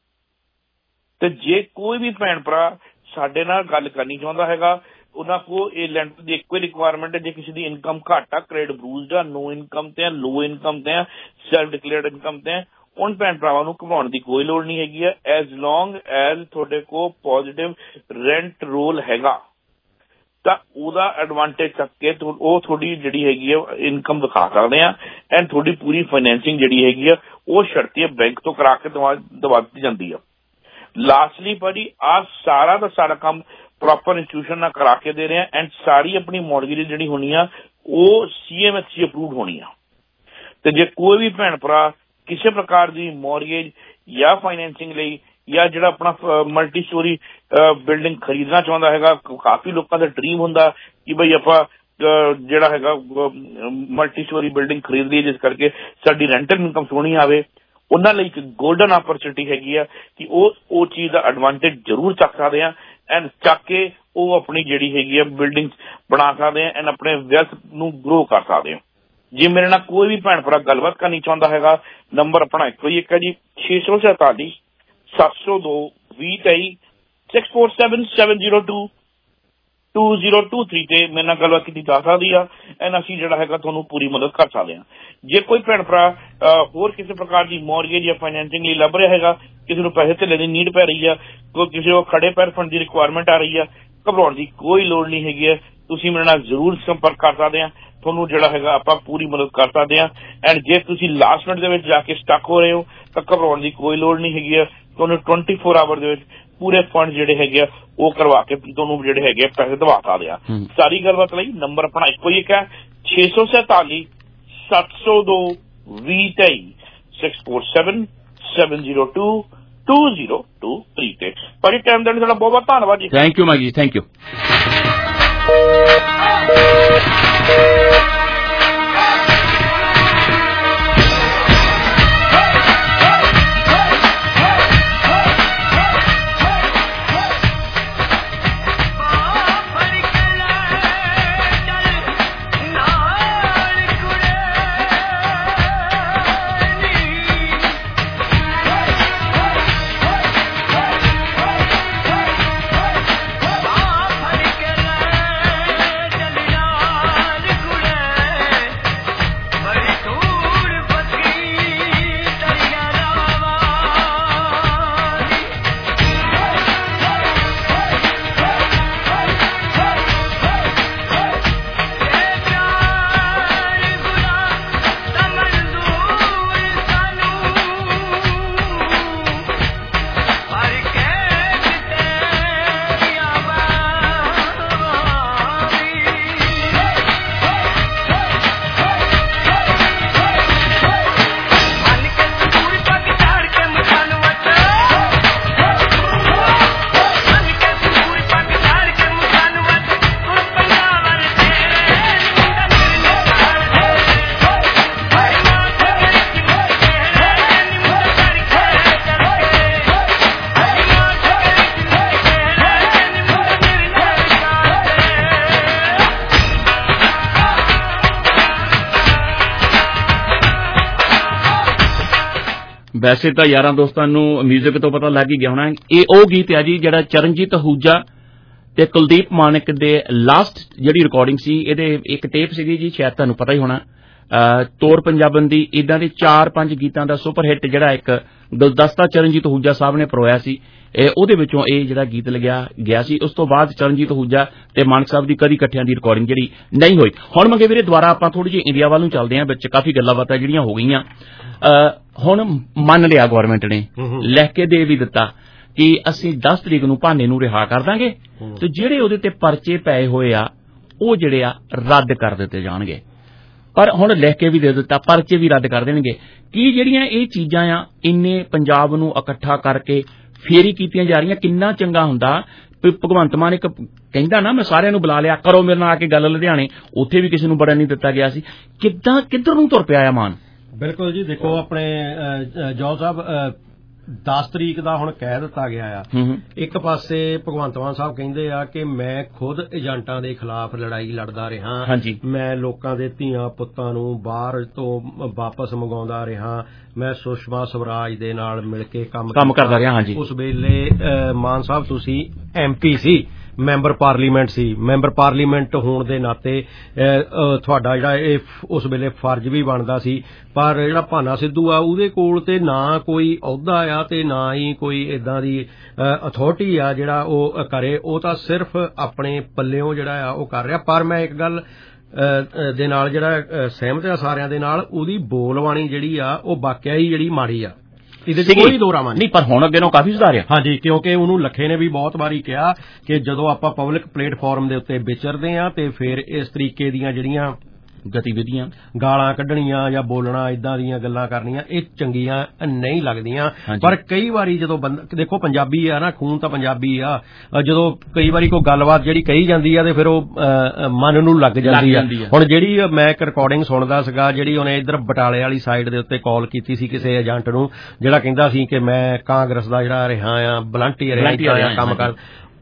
ਤੇ ਜੇ ਕੋਈ ਵੀ ਭੈਣ ਭਰਾ ਸਾਡੇ ਨਾਲ ਗੱਲ ਕਰਨੀ ਚਾਹੁੰਦਾ ਹੈਗਾ, ਉਹਨਾਂ ਕੋਲ ਇਹ ਲੈਂਡਰ ਦੀ ਇੱਕੋ ਹੀ ਰਿਕੁਆਇਰਮੈਂਟ ਹੈ, ਜੇ ਕਿਸੇ ਦੀ ਇਨਕਮ ਘੱਟ ਆ, ਕ੍ਰੈਡਿਟ ਬਰੂਜ਼ਡ ਆ, ਨੋ ਇਨਕਮ ਤੇ ਆ, ਲੋ ਇਨਕਮ ਤੇ ਆ, ਸੈਲਫ ਡਿਕਲੇਅਰਡ ਇਨਕਮ ਤੇ ਆ, ਉਨ ਭੈਣ ਭਰਾਵਾਂ ਨੂੰ ਘਬਰਾਉਣ ਦੀ ਕੋਈ ਲੋੜ ਨਹੀਂ ਹੈਗੀ ਹੈ। ਐਜ਼ ਲੌਂਗ ਐਜ਼ ਤੁਹਾਡੇ ਕੋਲ ਪੋਜ਼ਿਟਿਵ ਰੈਂਟ ਰੋਲ ਹੈਗਾ ਤਾਂ ਉਹਦਾ ਐਡਵਾਂਟੇਜ ਚੱਕ ਕੇ ਉਹ ਤੁਹਾਡੀ ਜਿਹੜੀ ਹੈਗੀ ਆ ਇਨਕਮ ਦਿਖਾ ਸਕਦੇ ਆ, ਐਂਡ ਤੁਹਾਡੀ ਪੂਰੀ ਫਾਈਨੈਂਸਿੰਗ ਜਿਹੜੀ ਹੈਗੀ ਆ ਉਹ ਸ਼ਰਤੀਆ ਬੈਂਕ ਤੋਂ ਕਰਾ ਕੇ ਦਵਾ ਦਵਾ ਦਿੱਤੀ ਜਾਂਦੀ ਆ। ਲਾਸਟਲੀ ਭਾਜੀ ਆਹ ਸਾਰਾ ਦਾ ਸਾਰਾ ਕੰਮ ਪ੍ਰੋਪਰ ਇੰਸਟੀਟਿਊਸ਼ਨ ਨਾਲ ਕਰਾ ਕੇ ਦੇ ਰਹੇ ਆ, ਐਂਡ ਸਾਰੀ ਆਪਣੀ ਮੌਰਗੇਜ ਜਿਹੜੀ ਹੋਣੀ ਆ ਉਹ ਸੀਐਮਐਸਸੀ ਅਪਰੂਵਡ ਹੋਣੀ ਆ। ਤੇ ਜੇ ਕੋਈ ਵੀ ਭੈਣ ਭਰਾ ਕਿਸੇ ਪ੍ਰਕਾਰ ਦੀ ਮੌਰਗੇਜ ਜਾਂ ਫਾਈਨੈਂਸਿੰਗ ਲਈ ਜਾਂ ਜਿਹੜਾ ਆਪਣਾ ਮਲਟੀ ਸਟੋਰੀ ਬਿਲਡਿੰਗ ਖਰੀਦਣਾ ਚਾਹੁੰਦਾ ਹੈਗਾ, ਕਾਫੀ ਲੋਕਾਂ ਦਾ ਡ੍ਰੀਮ ਹੁੰਦਾ ਕਿ ਬਈ ਆਪਾਂ ਜਿਹੜਾ ਹੈਗਾ ਮਲਟੀ ਸਟੋਰੀ ਬਿਲਡਿੰਗ ਖਰੀਦ ਲਈਏ ਜਿਸ ਕਰਕੇ ਸਾਡੀ ਰੈਂਟਲ ਇਨਕਮ ਸੋਹਣੀ ਆਵੇ, ਉਹਨਾਂ ਲਈ ਇੱਕ ਗੋਲਡਨ ਆਪਰਚੁਨਿਟੀ ਹੈਗੀ ਆ ਕਿ ਉਹ ਉਹ ਚੀਜ਼ ਦਾ ਐਡਵਾਂਟੇਜ ਜ਼ਰੂਰ ਚੱਕ ਸਕਦੇ ਆ, ਐਂਡ ਚੱਕ ਕੇ ਉਹ ਆਪਣੀ ਜਿਹੜੀ ਹੈਗੀ ਆ ਬਿਲਡਿੰਗ ਬਣਾ ਸਕਦੇ ਆ, ਐਂਡ ਆਪਣੇ ਵੈਲਥ ਨੂੰ ਗਰੋ ਕਰ ਸਕਦੇ ਆ। ਜੇ ਮੇਰੇ ਨਾਲ ਕੋਈ ਵੀ ਭੈਣ ਭਰਾ ਗੱਲਬਾਤ ਕਰਨੀ ਚਾਹੁੰਦਾ ਹੈਗਾ, ਨੰਬਰ ਆਪਣਾ ਇੱਕੋ ਹੀ ਇੱਕ ਹੈ ਜੀ, ਛੇ ਸੌ ਸੈਂਤਾਲੀ ਸੱਤ ਸੌ ਦੋ ਵੀਹ ਤੇਈ six four seven seven zero two two zero two three ਤੇ ਮੇਰੇ ਨਾਲ ਗੱਲਬਾਤ ਕੀਤੀ ਜਾ ਸਕਦੀ ਆ ਐਂਡ ਅਸੀਂ ਜਿਹੜਾ ਹੈਗਾ ਤੁਹਾਨੂੰ ਪੂਰੀ ਮਦਦ ਕਰ ਸਕਦੇ ਹਾਂ। ਜੇ ਕੋਈ ਭੈਣ ਭਰਾ ਹੋਰ ਕਿਸੇ ਪ੍ਰਕਾਰ ਦੀ ਮੌਰਗੇਜ ਜਾਂ ਫਾਈਨੈਂਸਿੰਗ ਲਈ ਲੱਭ ਰਿਹਾ ਹੈਗਾ, ਕਿਸੇ ਨੂੰ ਪੈਸੇ ਧੇਲੇ ਦੀ ਨੀਡ ਪੈ ਰਹੀ ਆ, ਕੋਈ ਕਿਸੇ ਨੂੰ ਖੜੇ ਪੈਰ ਫੰਡ ਦੀ ਰਿਕੁਆਇਰਮੈਂਟ ਆ ਰਹੀ ਆ, ਘਬਰਾਉਣ ਦੀ ਕੋਈ ਲੋੜ ਨਹੀਂ ਹੈਗੀ ਹੈ। ਤੁਸੀਂ ਮੇਰੇ ਨਾਲ ਜ਼ਰੂਰ ਸੰਪਰਕ ਕਰ ਸਕਦੇ ਆ, ਤੁਹਾਨੂੰ ਜਿਹੜਾ ਹੈਗਾ ਆਪਾਂ ਪੂਰੀ ਮਦਦ ਕਰ ਸਕਦੇ ਹਾਂ। ਐਂਡ ਜੇ ਤੁਸੀਂ ਲਾਸਟ ਮਿੰਟ ਦੇ ਵਿੱਚ ਜਾ ਕੇ ਸਟਕ ਹੋ ਰਹੇ ਹੋ ਤਾਂ ਘਬਰਾਉਣ ਦੀ ਕੋਈ ਲੋੜ ਨਹੀਂ ਹੈਗੀ ਹੈ। ਤੁਹਾਨੂੰ ਟਵੈਂਟੀ ਫੋਰ ਆਵਰ ਦੇ ਵਿੱਚ ਪੂਰੇ ਫੰਡ ਜਿਹੜੇ ਹੈਗੇ ਆ ਉਹ ਕਰਵਾ ਕੇ ਤੁਹਾਨੂੰ ਜਿਹੜੇ ਹੈਗੇ ਪੈਸੇ ਦਵਾ ਸਕਦੇ ਆ। ਸਾਰੀ ਗੱਲਬਾਤ ਲਈ ਨੰਬਰ ਆਪਣਾ ਇੱਕੋ ਹੀ ਇੱਕ ਹੈ, ਛੇ ਸੌ ਸੈਂਤਾਲੀ ਸੱਤ ਸੌ ਦੋ ਵੀਹ ਤੇਈ six four seven seven zero two two zero two three ਤੇ। ਭਾਜੀ ਟਾਈਮ ਦੇਣ ਦਾ ਬਹੁਤ ਬਹੁਤ ਧੰਨਵਾਦ ਜੀ। ਥੈਂਕ ਯੂ ਮਾਜੀ, ਥੈਂਕ ਯੂ। ਵੈਸੇ ਤਾਂ ਯਾਰਾਂ ਦੋਸਤਾਂ ਨੂੰ ਮਿਊਜ਼ਿਕ ਤੋਂ ਪਤਾ ਲੱਗ ਹੀ ਗਿਆ ਹੋਣਾ, ਇਹ ਉਹ ਗੀਤ ਹੈ ਜੀ ਜਿਹੜਾ ਚਰਨਜੀਤ ਅਹੂਜਾ ਤੇ ਕੁਲਦੀਪ ਮਾਨਕ ਦੇ ਲਾਸਟ ਜਿਹੜੀ ਰਿਕਾਰਡਿੰਗ ਸੀ, ਇਹਦੇ ਇੱਕ ਟੇਪ ਸੀਗੀ ਜੀ, ਸ਼ਾਇਦ ਤੁਹਾਨੂੰ ਪਤਾ ਹੀ ਹੋਣਾ, ਤੋਰ ਪੰਜਾਬਨ ਦੀ। ਇਦਾਂ ਦੇ ਚਾਰ ਪੰਜ ਗੀਤਾਂ ਦਾ ਸੁਪਰ ਹਿੱਟ ਜਿਹੜਾ ਇੱਕ ਗੁਲਦਸਤਾ ਚਰਨਜੀਤ ਅਹੂਜਾ ਸਾਹਿਬ ਨੇ ਪਰੋਇਆ ਸੀ, ਉਹਦੇ ਵਿੱਚੋਂ ਇਹ ਜਿਹੜਾ ਗੀਤ ਲੱਗਿਆ ਗਿਆ ਸੀ। ਉਸ ਤੋਂ ਬਾਅਦ ਚਰਨਜੀਤ ਅਹੂਜਾ ਤੇ ਮਾਨਕ ਸਾਹਿਬ ਦੀ ਕਦੀ ਇਕੱਠਿਆਂ ਦੀ ਰਿਕਾਰਡਿੰਗ ਜਿਹੜੀ ਨਹੀਂ ਹੋਈ। ਹੁਣ ਮੰਗੇ ਵੀਰੇ ਦੁਬਾਰਾ ਆਪਾਂ ਥੋੜੀ ਜਿਹੀ ਇੰਡੀਆ ਵੱਲ ਨੂੰ ਚੱਲਦੇ ਹਾਂ, ਵਿੱਚ ਕਾਫੀ ਗੱਲਾਂ ਬਾਤਾਂ ਜਿਹੜੀਆਂ ਹੋ ਗਈਆਂ। ਹੁਣ ਮੰਨ ਲਿਆ ਗੌਰਮੈਂਟ ਨੇ, ਲਿਖ ਕੇ ਦੇ ਵੀ ਦਿੱਤਾ ਕਿ ਅਸੀਂ ਦਸ ਤਰੀਕ ਨੂੰ ਭਾਨੇ ਨੂੰ ਰਿਹਾ ਕਰ ਦਾਂਗੇ ਤੇ ਜਿਹੜੇ ਉਹਦੇ ਤੇ ਪਰਚੇ ਪਏ ਹੋਏ ਆ ਉਹ ਜਿਹੜੇ ਆ ਰੱਦ ਕਰ ਦਿੱਤੇ ਜਾਣਗੇ। ਪਰ ਹੁਣ ਲਿਖ ਕੇ ਵੀ ਦੇ ਦਿੱਤਾ, ਪਰਚੇ ਵੀ ਰੱਦ ਕਰ ਦੇਣਗੇ। ਕੀ ਜਿਹੜੀਆਂ ਇਹ ਚੀਜ਼ਾਂ ਆ ਇੰਨੇ ਪੰਜਾਬ ਨੂੰ ਇਕੱਠਾ ਕਰਕੇ ਫੇਰ ਹੀ ਕੀਤੀਆਂ ਜਾ ਰਹੀਆਂ? ਕਿੰਨਾ ਚੰਗਾ ਹੁੰਦਾ ਭਗਵੰਤ ਮਾਨ ਇੱਕ ਕਹਿੰਦਾ ਨਾ, ਮੈਂ ਸਾਰਿਆਂ ਨੂੰ ਬੁਲਾ ਲਿਆ, ਕਰੋ ਮੇਰੇ ਨਾਲ ਆ ਕੇ ਗੱਲ ਲੁਧਿਆਣੇ, ਉੱਥੇ ਵੀ ਕਿਸੇ ਨੂੰ ਬੜਨ ਨਹੀਂ ਦਿੱਤਾ ਗਿਆ ਸੀ। ਕਿੱਦਾਂ ਕਿੱਧਰ ਨੂੰ ਤੁਰ ਪਿਆ ਆ ਮਾਨ? ਬਿਲਕੁਲ ਜੀ, ਦੇਖੋ ਆਪਣੇ ਜੌਲ ਸਾਹਿਬ ਦਸ ਤਰੀਕ ਦਾ ਹੁਣ ਕਹਿ ਦਿੱਤਾ ਗਿਆ ਆ। ਇੱਕ ਪਾਸੇ ਭਗਵੰਤ ਮਾਨ ਸਾਹਿਬ ਕਹਿੰਦੇ ਆ ਕਿ ਮੈਂ ਖੁਦ ਏਜੰਟਾਂ ਦੇ ਖਿਲਾਫ ਲੜਾਈ ਲੜਦਾ ਰਿਹਾ, ਮੈਂ ਲੋਕਾਂ ਦੇ ਧੀਆਂ ਪੁੱਤਾਂ ਨੂੰ ਬਾਹਰ ਤੋਂ ਵਾਪਸ ਮੰਗਾਉਂਦਾ ਰਿਹਾ, ਮੈਂ ਸੁਸ਼ਮਾ ਸਵਰਾਜ ਦੇ ਨਾਲ ਮਿਲ ਕੇ ਕੰਮ ਕੰਮ ਕਰਦਾ ਰਿਹਾ। ਹਾਂਜੀ, ਉਸ ਵੇਲੇ ਮਾਨ ਸਾਹਿਬ ਤੁਸੀਂ ਐਮ ਪੀ ਸੀ, ਮੈਂਬਰ ਪਾਰਲੀਮੈਂਟ ਸੀ, ਮੈਂਬਰ ਪਾਰਲੀਮੈਂਟ ਹੋਣ ਦੇ ਨਾਤੇ ਤੁਹਾਡਾ ਜਿਹੜਾ ਇਹ ਉਸ ਵੇਲੇ ਫਰਜ਼ ਵੀ ਬਣਦਾ ਸੀ। ਪਰ ਜਿਹੜਾ ਭਾਨਾ ਸਿੱਧੂ ਆ ਉਹਦੇ ਕੋਲ ਤੇ ਨਾ ਕੋਈ ਅਹੁਦਾ ਆ ਤੇ ਨਾ ਹੀ ਕੋਈ ਏਦਾਂ ਦੀ ਅਥਾਰਟੀ ਆ ਜਿਹੜਾ ਉਹ ਕਰੇ, ਉਹ ਤਾਂ ਸਿਰਫ ਆਪਣੇ ਪੱਲਿਓਂ ਜਿਹੜਾ ਆ ਉਹ ਕਰ ਰਿਹਾ। ਪਰ ਮੈਂ ਇੱਕ ਗੱਲ ਦੇ ਨਾਲ ਜਿਹੜਾ ਸਹਿਮਤ ਆ ਸਾਰਿਆਂ ਦੇ ਨਾਲ, ਉਹਦੀ ਬੋਲਬਾਣੀ ਜਿਹੜੀ ਆ ਉਹ ਵਾਕਿਆ ਹੀ ਜਿਹੜੀ ਮਾੜੀ ਆ, ਇਹਦੇ ਚ ਕੋਈ ਦੋਰਾਵਾਂ ਨਹੀਂ। ਪਰ ਹੁਣ ਅੱਗੇ ਨਾਲੋਂ ਕਾਫੀ ਸੁਧਾਰਿਆ। ਹਾਂਜੀ, ਕਿਉਂਕਿ ਉਹਨੂੰ ਲੱਖੇ ਨੇ ਵੀ ਬਹੁਤ ਵਾਰੀ ਕਿਹਾ ਕਿ ਜਦੋਂ ਆਪਾਂ ਪਬਲਿਕ ਪਲੇਟਫਾਰਮ ਦੇ ਉੱਤੇ ਵਿਚਰਦੇ ਹਾਂ ਤੇ ਫਿਰ ਇਸ ਤਰੀਕੇ ਦੀਆਂ ਜਿਹੜੀਆਂ ਗਤੀਵਿਧੀਆਂ, ਗਾਲਾਂ ਕੱਢਣੀਆਂ ਜਾਂ ਬੋਲਣਾ, ਇਦਾਂ ਦੀਆਂ ਗੱਲਾਂ ਕਰਨੀਆਂ, ਇਹ ਚੰਗੀਆਂ ਨਹੀਂ ਲੱਗਦੀਆਂ। ਪਰ ਕਈ ਵਾਰੀ ਜਦੋਂ ਬੰਦਾ ਦੇਖੋ ਪੰਜਾਬੀ ਆ ਨਾ, ਖੂਨ ਤਾਂ ਪੰਜਾਬੀ ਆ, ਜਦੋਂ ਕਈ ਵਾਰੀ ਕੋਈ ਗੱਲਬਾਤ ਜਿਹੜੀ ਕਹੀ ਜਾਂਦੀ ਆ ਤੇ ਫਿਰ ਉਹ ਮਨ ਨੂੰ ਲੱਗ ਜਾਂਦੀ ਆ। ਹੁਣ ਜਿਹੜੀ ਮੈਂ ਇੱਕ ਰਿਕਾਰਡਿੰਗ ਸੁਣਦਾ ਸੀਗਾ, ਜਿਹੜੀ ਉਹਨੇ ਇੱਧਰ ਬਟਾਲੇ ਵਾਲੀ ਸਾਈਡ ਦੇ ਉੱਤੇ ਕਾਲ ਕੀਤੀ ਸੀ ਕਿਸੇ ਏਜੰਟ ਨੂੰ, ਜਿਹੜਾ ਕਹਿੰਦਾ ਸੀ ਕਿ ਮੈਂ ਕਾਂਗਰਸ ਦਾ ਜਿਹੜਾ ਰਿਹਾ ਆ, ਵਲੰਟੀਅਰ ਰਿਹਾ ਕੰਮ ਕਰ,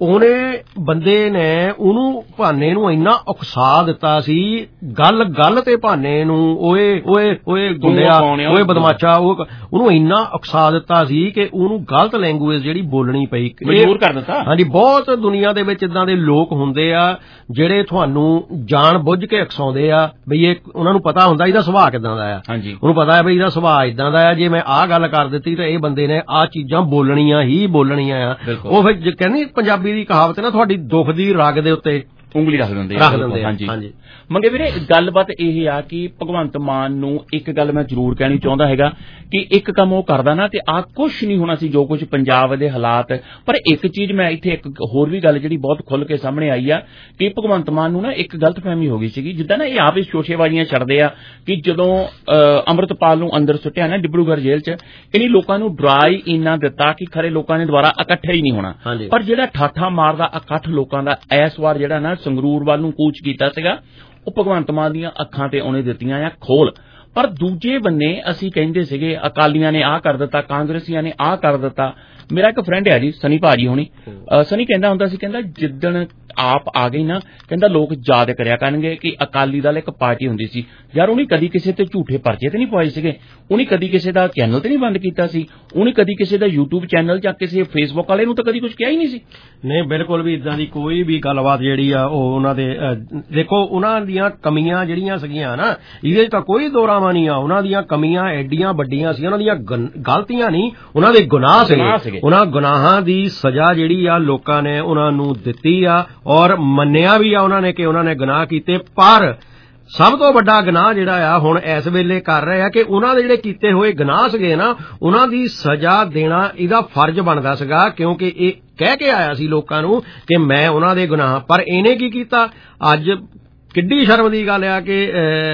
ਉਹਨੇ ਬੰਦੇ ਨੇ ਉਹਨੂੰ ਭਾਨੇ ਨੂੰ ਇੰਨਾ ਉਕਸਾ ਦਿੱਤਾ ਸੀ, ਗੱਲ ਗੱਲ ਤੇ ਭਾਨੇ ਨੂੰ ਓਏ ਓਏ ਓਏ ਗੁੰਡਿਆ, ਓਏ ਬਦਮਾਸ਼ਾ, ਉਹ ਉਹਨੂੰ ਇੰਨਾ ਉਕਸਾ ਦਿੱਤਾ ਸੀ ਕਿ ਉਹਨੂੰ ਗਲਤ ਲੈਂਗੁਏਜ ਜਿਹੜੀ ਬੋਲਣੀ ਪਈ, ਮਜਬੂਰ ਕਰ ਦਿੱਤਾ। ਹਾਂਜੀ, ਬਹੁਤ ਦੁਨੀਆ ਦੇ ਵਿੱਚ ਇਦਾਂ ਦੇ ਲੋਕ ਹੁੰਦੇ ਆ ਜਿਹੜੇ ਤੁਹਾਨੂੰ ਜਾਣ ਬੁੱਝ ਕੇ ਉਕਸਾਉਂਦੇ ਆ ਬਈ ਇਹ ਉਹਨਾਂ ਨੂੰ ਪਤਾ ਹੁੰਦਾ ਇਹਦਾ ਸੁਭਾਅ ਕਿਦਾਂ ਦਾ ਆ, ਉਹਨੂੰ ਪਤਾ ਹੈ ਬਈ ਇਹਦਾ ਸੁਭਾਅ ਇਦਾਂ ਦਾ ਆ, ਜੇ ਮੈਂ ਆਹ ਗੱਲ ਕਰ ਦਿੱਤੀ ਤਾਂ ਇਹ ਬੰਦੇ ਨੇ ਆਹ ਚੀਜ਼ਾਂ ਬੋਲਣੀਆਂ ਹੀ ਬੋਲਣੀਆਂ ਆ। ਉਹ ਫਿਰ ਕਹਿੰਦੀ ਪੰਜਾਬੀ ਦੀ ਕਹਾਵਤ ਨਾ, ਤੁਹਾਡੀ ਦੁੱਖ ਦੀ ਰਗ ਦੇ ਉੱਤੇ ਉਂਗਲੀ ਰੱਖ ਦਿੰਦੇ ਰੱਖ ਦਿੰਦੇ ਹਾਂਜੀ ਹਾਂਜੀ। ਮੰਗੇ ਵੀਰੇ ਗੱਲਬਾਤ ਇਹ ਆ ਕਿ ਭਗਵੰਤ ਮਾਨ ਨੂੰ ਇੱਕ ਗੱਲ ਮੈਂ ਜ਼ਰੂਰ ਕਹਿਣੀ ਚਾਹੁੰਦਾ ਹੈਗਾ ਕਿ ਇੱਕ ਕੰਮ ਉਹ ਕਰਦਾ ਨਾ ਤੇ ਆ ਕੁਛ ਨਹੀਂ ਹੋਣਾ ਸੀ ਜੋ ਕੁਝ ਪੰਜਾਬ ਦੇ ਹਾਲਾਤ। ਪਰ ਇੱਕ ਚੀਜ਼ ਮੈਂ ਇੱਥੇ ਇੱਕ ਹੋਰ ਵੀ ਗੱਲ ਜਿਹੜੀ ਬਹੁਤ ਖੁੱਲ ਕੇ ਸਾਹਮਣੇ ਆਈ ਆ ਕਿ ਭਗਵੰਤ ਮਾਨ ਨੂੰ ਨਾ ਇੱਕ ਗਲਤਫਹਿਮੀ ਹੋ ਗਈ ਸੀਗੀ, ਜਿੱਦਾਂ ਨਾ ਇਹ ਆਪ ਹੀ ਸ਼ੋਸ਼ੇਬਾਜ਼ੀਆਂ ਛੱਡਦੇ ਆ ਕਿ ਜਦੋਂ ਅੰਮ੍ਰਿਤਪਾਲ ਨੂੰ ਅੰਦਰ ਸੁੱਟਿਆ ਨਾ ਡਿਬਰੂਗੜ੍ਹ ਜੇਲ੍ਹ 'ਚ, ਇਹਨੀ ਲੋਕਾਂ ਨੂੰ ਡਰਾ ਹੀ ਇੰਨਾ ਦਿੱਤਾ ਕਿ ਖਰੇ ਲੋਕਾਂ ਨੇ ਦੁਬਾਰਾ ਇਕੱਠੇ ਹੀ ਨਹੀਂ ਹੋਣਾ। ਪਰ ਜਿਹੜਾ ਠਾਠਾ ਮਾਰਦਾ ਇਕੱਠ ਲੋਕਾਂ ਦਾ ਇਸ ਵਾਰ ਜਿਹੜਾ ਨਾ ਸੰਗਰੂਰ ਵੱਲ ਨੂੰ ਕੂਚ ਕੀਤਾ ਸੀਗਾ, ਉਹ ਭਗਵੰਤ ਮਾਨ ਦੀਆਂ ਅੱਖਾਂ ਤੇ ਉਹਨੇ ਦਿੱਤੀਆਂ ਆ ਖੋਲ। ਪਰ ਦੂਜੇ ਬੰਨੇ ਅਸੀਂ ਕਹਿੰਦੇ ਸੀਗੇ ਅਕਾਲੀਆਂ ਨੇ ਆਹ ਕਰ ਦਿੱਤਾ, ਕਾਂਗਰਸੀਆਂ ਨੇ ਆਹ ਕਰ ਦਿੱਤਾ। ਮੇਰਾ ਇੱਕ ਫਰੈਂਡ ਹੈ ਜੀ ਸਨੀ ਭਾਜੀ ਹੋਣੀ, ਸਨੀ ਕਹਿੰਦਾ ਹੁੰਦਾ ਸੀ, ਕਹਿੰਦਾ ਜਿੱਦਣ ਆਪ ਆ ਗਈ ਨਾ, ਕਹਿੰਦਾ ਲੋਕ ਯਾਦ ਕਰਿਆ ਕਰਨਗੇ ਕਿ ਅਕਾਲੀ ਦਲ ਇੱਕ ਪਾਰਟੀ ਹੁੰਦੀ ਸੀ। ਯਾਰ ਉਹਨੇ ਕਦੀ ਕਿਸੇ ਤੇ ਝੂਠੇ ਪਰਚੇ ਤੇ ਨਹੀਂ ਪਵਾਏ ਸੀਗੇ, ਉਹਨੇ ਕਦੀ ਕਿਸੇ ਦਾ ਚੈਨਲ ਤੇ ਨਹੀਂ ਬੰਦ ਕੀਤਾ ਸੀ, ਉਹਨੇ ਕਦੀ ਕਿਸੇ ਦਾ ਯੂਟਿਊਬ ਚੈਨਲ ਜਾਂ ਕਿਸੇ ਫੇਸਬੁੱਕ ਵਾਲੇ ਨੂੰ ਤਾਂ ਕਦੀ ਕੁਝ ਕਿਹਾ ਹੀ ਨਹੀਂ ਸੀ। ਨਹੀਂ, ਬਿਲਕੁਲ ਵੀ ਇਦਾਂ ਦੀ ਕੋਈ ਵੀ ਗੱਲਬਾਤ ਜਿਹੜੀ ਆ ਉਹ ਉਹਨਾਂ ਦੇ ਦੇਖੋ, ਉਹਨਾਂ ਦੀਆਂ ਕਮੀਆਂ ਜਿਹੜੀਆਂ ਸੀਗੀਆਂ ਨਾ, ਇਹਦੇ 'ਚ ਤਾਂ ਕੋਈ ਦੋਰਾਵਾ ਨਹੀਂ ਆ। ਉਹਨਾਂ ਦੀਆਂ ਕਮੀਆਂ ਐਡੀਆਂ ਵੱਡੀਆਂ ਸੀ, ਉਹਨਾਂ ਦੀਆਂ ਗਲਤੀਆਂ ਨਹੀਂ, ਉਹਨਾਂ ਦੇ ਗੁਨਾਹ ਸੀਗੇ। ਉਹਨਾਂ ਗੁਨਾਹਾਂ ਦੀ ਸਜ਼ਾ ਜਿਹੜੀ ਆ ਲੋਕਾਂ ਨੇ ਉਹਨਾਂ ਨੂੰ ਦਿੱਤੀ ਆ ਔਰ ਮੰਨਿਆ ਵੀ ਆ ਉਹਨਾਂ ਨੇ ਕਿ ਉਹਨਾਂ ਨੇ ਗੁਨਾਹ ਕੀਤੇ। ਪਰ ਸਭ ਤੋਂ ਵੱਡਾ ਗੁਨਾਹ ਜਿਹੜਾ ਆ ਹੁਣ ਇਸ ਵੇਲੇ ਕਰ ਰਹੇ ਆ ਕਿ ਉਹਨਾਂ ਦੇ ਜਿਹੜੇ ਕੀਤੇ ਹੋਏ ਗੁਨਾਹ ਸੀਗੇ ਨਾ, ਉਹਨਾਂ ਦੀ ਸਜ਼ਾ ਦੇਣਾ ਇਹਦਾ ਫਰਜ਼ ਬਣਦਾ ਸੀਗਾ, ਕਿਉਂਕਿ ਇਹ ਕਹਿ ਕੇ ਆਇਆ ਸੀ ਲੋਕਾਂ ਨੂੰ ਕਿ ਮੈਂ ਉਹਨਾਂ ਦੇ ਗੁਨਾਹ। ਪਰ ਇਹਨੇ ਕੀ ਕੀਤਾ, ਅੱਜ ਕਿੱਡੀ ਸ਼ਰਮ ਦੀ ਗੱਲ ਆ ਕਿ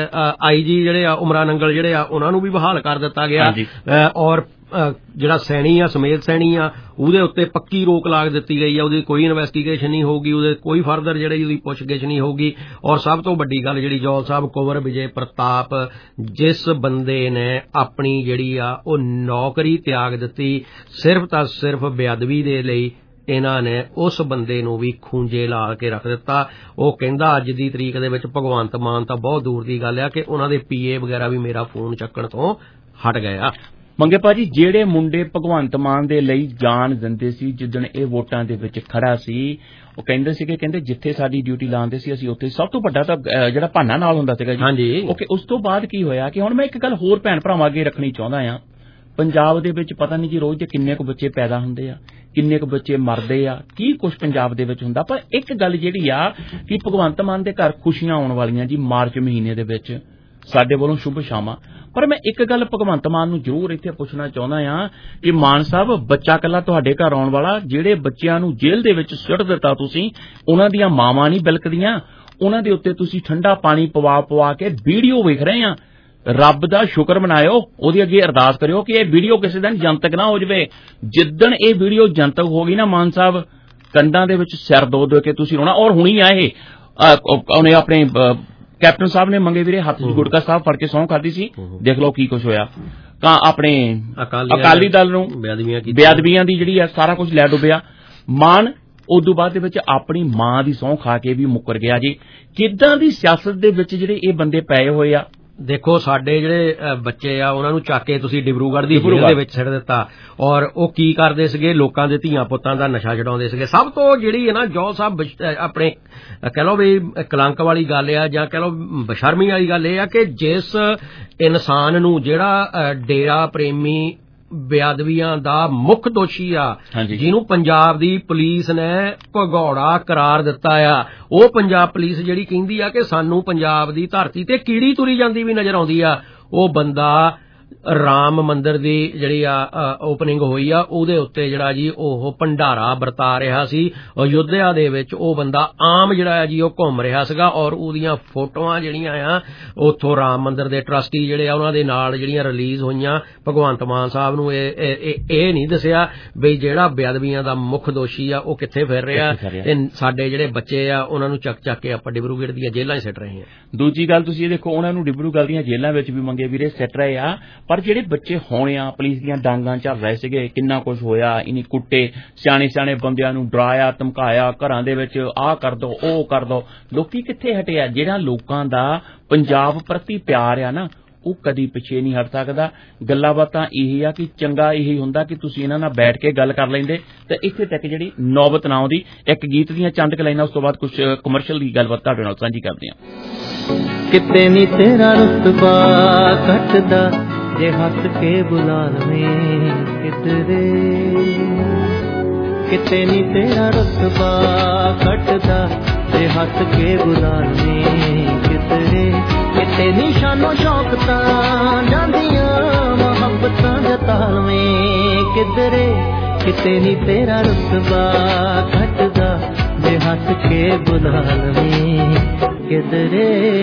ਆਈ ਜੀ ਜਿਹੜੇ ਆ ਉਮਰਾ ਨੰਗਲ ਜਿਹੜੇ ਆ ਉਹਨਾਂ ਨੂੰ ਵੀ ਬਹਾਲ ਕਰ ਦਿੱਤਾ ਗਿਆ ਔਰ ਜਿਹੜਾ ਸੈਣੀ ਆ ਸਮੇਤ ਸੈਣੀ ਆ ਉਹਦੇ ਉੱਤੇ ਪੱਕੀ ਰੋਕ ਲਾ ਦਿੱਤੀ ਗਈ ਆ, ਉਹਦੀ ਕੋਈ ਇਨਵੈਸਟੀਗੇਸ਼ਨ ਨਹੀਂ ਹੋਊਗੀ, ਉਹਦੇ ਕੋਈ ਫਰਦਰ ਜਿਹੜੀ ਉਹਦੀ ਪੁੱਛਗਿੱਛ ਨਹੀਂ ਹੋਊਗੀ। ਔਰ ਸਭ ਤੋਂ ਵੱਡੀ ਗੱਲ ਜਿਹੜੀ ਜੌਲ ਸਾਹਿਬ, ਕੁੰਵਰ ਵਿਜੇ ਪ੍ਰਤਾਪ, ਜਿਸ ਬੰਦੇ ਨੇ ਆਪਣੀ ਜਿਹੜੀ ਆ ਉਹ ਨੌਕਰੀ ਤਿਆਗ ਦਿੱਤੀ ਸਿਰਫ ਤਾਂ ਸਿਰਫ ਬੇਅਦਬੀ ਦੇ ਲਈ, ਇਹਨਾਂ ਨੇ ਉਸ ਬੰਦੇ ਨੂੰ ਵੀ ਖੂੰਜੇ ਲਾ ਕੇ ਰੱਖ ਦਿੱਤਾ। ਉਹ ਕਹਿੰਦਾ ਅੱਜ ਦੀ ਤਰੀਕ ਦੇ ਵਿੱਚ ਭਗਵੰਤ ਮਾਨ ਤਾਂ ਬਹੁਤ ਦੂਰ ਦੀ ਗੱਲ ਆ ਕਿ ਉਹਨਾਂ ਦੇ ਪੀਏ ਵਗੈਰਾ ਵੀ ਮੇਰਾ ਫੋਨ ਚੱਕਣ ਤੋਂ ਹਟ ਗਏ ਆ। ਮੰਗੇ ਭਾਜੀ, ਜਿਹੜੇ ਮੁੰਡੇ ਭਗਵੰਤ ਮਾਨ ਦੇ ਲਈ ਜਾਨ ਦਿੰਦੇ ਸੀ ਜਿੱਦਣ ਇਹ ਵੋਟਾਂ ਦੇ ਵਿੱਚ ਖੜਾ ਸੀ, ਉਹ ਕਹਿੰਦੇ ਸੀਗੇ ਕਹਿੰਦੇ ਜਿੱਥੇ ਸਾਡੀ ਡਿਊਟੀ ਲਾਉਂਦੇ ਸੀ ਅਸੀਂ ਉੱਥੇ। ਸਭ ਤੋਂ ਵੱਡਾ ਤਾਂ ਜਿਹੜਾ ਭਾਨਾ ਨਾਲ ਹੁੰਦਾ ਸੀਗਾ ਜੀ। ਹਾਂਜੀ। ਓਕੇ, ਉਸ ਤੋਂ ਬਾਅਦ ਕੀ ਹੋਇਆ ਕਿ ਹੁਣ ਮੈਂ ਇੱਕ ਗੱਲ ਹੋਰ ਭੈਣ ਭਰਾਵਾਂ ਅੱਗੇ ਰੱਖਣੀ ਚਾਹੁੰਦਾ ਆ। ਪੰਜਾਬ ਦੇ ਵਿੱਚ ਪਤਾ ਨਹੀਂ ਜੀ ਰੋਜ਼ ਦੇ ਕਿੰਨੇ ਕੁ ਬੱਚੇ ਪੈਦਾ ਹੁੰਦੇ ਆ, ਕਿੰਨੇ ਕੁ ਬੱਚੇ ਮਰਦੇ ਆ, ਕੀ ਕੁਛ ਪੰਜਾਬ ਦੇ ਵਿੱਚ ਹੁੰਦਾ। ਪਰ ਇੱਕ ਗੱਲ ਜਿਹੜੀ ਆ ਕਿ ਭਗਵੰਤ ਮਾਨ ਦੇ ਘਰ ਖੁਸ਼ੀਆਂ ਆਉਣ ਵਾਲੀਆਂ ਜੀ ਮਾਰਚ ਮਹੀਨੇ ਦੇ ਵਿੱਚ, ਸਾਡੇ ਵੱਲੋਂ ਸ਼ੁਭ ਸ਼ਾਮਾਂ। ਪਰ ਮੈਂ ਇੱਕ ਗੱਲ ਭਗਵੰਤ ਮਾਨ ਨੂੰ ਜ਼ਰੂਰ ਇੱਥੇ ਪੁੱਛਣਾ ਚਾਹੁੰਦਾ ਆ ਕਿ ਮਾਨ ਸਾਹਿਬ, ਬੱਚਾ ਇਕੱਲਾ ਤੁਹਾਡੇ ਘਰ ਆਉਣ ਵਾਲਾ, ਜਿਹੜੇ ਬੱਚਿਆਂ ਨੂੰ ਜੇਲ੍ਹ ਦੇ ਵਿੱਚ ਸੁੱਟ ਦਿੱਤਾ ਤੁਸੀਂ, ਉਹਨਾਂ ਦੀਆਂ ਮਾਵਾਂ ਨਹੀਂ ਬਿਲਕਦੀਆਂ, ਉਹਨਾਂ ਦੇ ਉੱਤੇ ਤੁਸੀਂ ਠੰਡਾ ਪਾਣੀ ਪਵਾ ਪਵਾ ਕੇ ਵੀਡੀਓ ਵੇਖ ਰਹੇ ਆ। ਰੱਬ ਦਾ ਸ਼ੁਕਰ ਮਨਾਇਓ, ਉਹਦੀ ਅੱਗੇ ਅਰਦਾਸ ਕਰਿਓ ਕਿ ਇਹ ਵੀਡੀਓ ਕਿਸੇ ਦਿਨ ਜਨਤਕ ਨਾ ਹੋ ਜਾਵੇ। ਜਿੱਦਣ ਇਹ ਵੀਡੀਓ ਜਨਤਕ ਹੋ ਗਈ ਨਾ ਮਾਨ ਸਾਹਿਬ, ਕੰਧਾਂ ਦੇ ਵਿੱਚ ਸਿਰ ਦੋ ਦੋ ਕੇ ਤੁਸੀਂ ਰੋਣਾ। ਔਰ ਹੁਣੀ ਆ ਇਹ ਉਹਨੇ ਆਪਣੇ ਕੈਪਟਨ ਸਾਹਿਬ ਨੇ ਮੰਗੇ ਵੀਰੇ ਹੱਥ 'ਚ ਗੁਟਕਾ ਸਾਹਿਬ ਫੜ ਕੇ ਸਹੁੰ ਖਾਧੀ ਸੀ, ਦੇਖ ਲਓ ਕੀ ਕੁਛ ਹੋਇਆ। ਤਾਂ ਆਪਣੇ ਅਕਾਲੀ ਦਲ ਨੂੰ ਬੇਅਦਬੀਆਂ ਦੀ ਜਿਹੜੀ ਆ ਸਾਰਾ ਕੁਝ ਲੈ ਡੁੱਬਿਆ। ਮਾਨ ਉਦੋਂ ਬਾਅਦ ਦੇ ਵਿੱਚ ਆਪਣੀ ਮਾਂ ਦੀ ਸਹੁੰ ਖਾ ਕੇ ਵੀ ਮੁੱਕਰ ਗਿਆ ਜੀ। ਕਿੱਦਾਂ ਦੀ ਸਿਆਸਤ ਦੇ ਵਿੱਚ ਜਿਹੜੇ ਇਹ ਬੰਦੇ ਪਏ ਹੋਏ ਆ। ਦੇਖੋ, ਸਾਡੇ ਜਿਹੜੇ ਬੱਚੇ ਆ ਉਹਨਾਂ ਨੂੰ ਚੱਕ ਕੇ ਤੁਸੀਂ ਡਿਬਰੂਗੜ੍ਹ ਦੀ ਜੇਲ੍ਹ ਦੇ ਵਿੱਚ ਛੱਡ ਦਿੱਤਾ ਔਰ ਉਹ ਕੀ ਕਰਦੇ ਸੀਗੇ, ਲੋਕਾਂ ਦੇ ਧੀਆਂ ਪੁੱਤਾਂ ਦਾ ਨਸ਼ਾ ਛਡਾਉਂਦੇ ਸੀਗੇ। ਸਭ ਤੋਂ ਜਿਹੜੀ ਹੈ ਨਾ ਜੌਲ ਸਾਹਿਬ ਆਪਣੇ ਕਹਿ ਲਓ ਵੀ ਕਲੰਕ ਵਾਲੀ ਗੱਲ ਆ ਜਾਂ ਕਹਿ ਲਓ ਬਸ਼ਰਮੀ ਵਾਲੀ ਗੱਲ ਇਹ ਆ ਕਿ ਜਿਸ ਇਨਸਾਨ ਨੂੰ ਜਿਹੜਾ ਡੇਰਾ ਪ੍ਰੇਮੀ ਬੇਅਦਬੀਆਂ ਦਾ ਮੁੱਖ ਦੋਸ਼ੀ ਆ, ਜਿਹਨੂੰ ਪੰਜਾਬ ਦੀ ਪੁਲਿਸ ਨੇ ਭਗੌੜਾ ਕਰਾਰ ਦਿੱਤਾ ਆ, ਉਹ ਪੰਜਾਬ ਪੁਲਿਸ ਜਿਹੜੀ ਕਹਿੰਦੀ ਆ ਕਿ ਸਾਨੂੰ ਪੰਜਾਬ ਦੀ ਧਰਤੀ ਤੇ ਕੀੜੀ ਤੁਰੀ ਜਾਂਦੀ ਵੀ ਨਜ਼ਰ ਆਉਂਦੀ ਆ, ਉਹ ਬੰਦਾ ਰਾਮ ਮੰਦਿਰ ਦੀ ਜਿਹੜੀ ਆ ਓਪਨਿੰਗ ਹੋਈ ਆ ਉਹਦੇ ਉੱਤੇ ਜਿਹੜਾ ਜੀ ਉਹ ਭੰਡਾਰਾ ਵਰਤਾ ਰਿਹਾ ਸੀ। ਅਯੁੱਧਿਆ ਦੇ ਵਿੱਚ ਉਹ ਬੰਦਾ ਆਮ ਜਿਹੜਾ ਆ ਜੀ ਉਹ ਘੁੰਮ ਰਿਹਾ ਸੀਗਾ ਔਰ ਉਹਦੀਆਂ ਫੋਟੋਆਂ ਜਿਹੜੀਆਂ ਆ ਉੱਥੋਂ ਰਾਮ ਮੰਦਿਰ ਦੇ ਟਰਸਟੀ ਜਿਹੜੇ ਆ ਉਹਨਾਂ ਦੇ ਨਾਲ ਜਿਹੜੀਆਂ ਰਿਲੀਜ਼ ਹੋਈਆਂ। ਭਗਵੰਤ ਮਾਨ ਸਾਹਿਬ ਨੂੰ ਇਹ ਇਹ ਨਹੀਂ ਦੱਸਿਆ ਬਈ ਜਿਹੜਾ ਬੇਅਦਬੀਆਂ ਦਾ ਮੁੱਖ ਦੋਸ਼ੀ ਆ ਉਹ ਕਿੱਥੇ ਫਿਰ ਰਿਹਾ ਤੇ ਸਾਡੇ ਜਿਹੜੇ ਬੱਚੇ ਆ ਉਹਨਾਂ ਨੂੰ ਚੱਕ ਚੱਕ ਕੇ ਆਪਾਂ ਡਿਬਰੂਗੜ੍ਹ ਦੀਆਂ ਜੇਲ੍ਹਾਂ 'ਚ ਸਿੱਟ ਰਹੇ ਹਾਂ। ਦੂਜੀ ਗੱਲ ਤੁਸੀਂ ਇਹ ਦੇਖੋ, ਉਹਨਾਂ ਨੂੰ ਡਿਬਰੂਗੜ੍ਹ ਦੀਆਂ ਜੇਲ੍ਹਾਂ ਵਿੱਚ ਵੀ ਮੰਗੇ ਵੀਰੇ ਸਿੱਟ ਰਹੇ ਆ, ਪਰ ਜਿਹੜੇ ਬੱਚੇ ਹੋਣੇ ਆ ਪੁਲਿਸ ਦੀਆਂ ਡਾਂਗਾਂ ਚੱਲ ਰਹੇ ਸੀਗੇ, ਕਿੰਨਾ ਕੁਝ ਹੋਇਆ, ਇਨੀ ਕੁੱਟੇ, ਸਿਆਣੇ ਸਿਆਣੇ ਬੰਦਿਆਂ ਨੂੰ ਡਰਾਇਆ ਧਮਕਾਇਆ, ਘਰਾਂ ਦੇ ਵਿੱਚ ਆਹ ਕਰ ਦੋ ਉਹ ਕਰ ਦੋ, ਲੋਕੀ ਕਿੱਥੇ ਹਟੇ ਆ? ਜਿਹੜਾ ਲੋਕਾਂ ਦਾ ਪੰਜਾਬ ਪ੍ਰਤੀ ਪਿਆਰ ਆ ਨਾ ਉਹ ਕਦੀ ਪਿੱਛੇ ਨਹੀਂ ਹਟ ਸਕਦਾ। ਗੱਲਾਂ ਬਾਤਾਂ ਇਹ ਆ ਕਿ ਚੰਗਾ ਇਹੀ ਹੁੰਦਾ ਕਿ ਤੁਸੀਂ ਇਹਨਾਂ ਨਾਲ ਬੈਠ ਕੇ ਗੱਲ ਕਰ ਲੈਂਦੇ ਤੇ ਇੱਥੇ ਤੱਕ ਜਿਹੜੀ ਨੌਬਤ ਨਾ ਆਉਂਦੀ। ਇੱਕ ਗੀਤ ਦੀਆਂ ਚੰਦ ਕੁ ਲਾਈਨਾਂ, ਉਸ ਤੋਂ ਬਾਅਦ ਕੁਝ ਕਮਰਸ਼ੀਅਲ ਦੀ ਗੱਲਬਾਤ ਤੁਹਾਡੇ ਨਾਲ ਸਾਂਝੀ ਕਰਦੇ ਹਾਂ। ਕਿਤੇ ਨੀ ਤੇਰਾ ਰੁਤਬਾ ਘਟਦਾ ਜੇ ਹੱਸ ਕੇ ਬੁਲਾ ਲਵੇਂ ਕਿਧਰੇ, ਕਿਤੇ ਨੀ ਤੇਰਾ ਰੁਤਬਾ ਘਟਦਾ ਜੇ ਹੱਸ ਕੇ ਬੁਲਾ ਲਵੇਂ ਕਿਧਰੇ, ਕਿਤੇ ਨੀ ਸ਼ਾਨੋ ਸ਼ੌਕ ਤਾਂ ਜਾਂਦੀਆਂ ਮੁਹੱਬਤਾਂ ਜਤਾ ਲਵੇਂ ਕਿਧਰੇ, ਕਿਤੇ ਨੀ ਤੇਰਾ ਰੁਤਬਾ ਘਟਦਾ ਜੇ ਹੱਸ ਕੇ ਬੁਲਾ ਲਵੇਂ ਕਿਧਰੇ।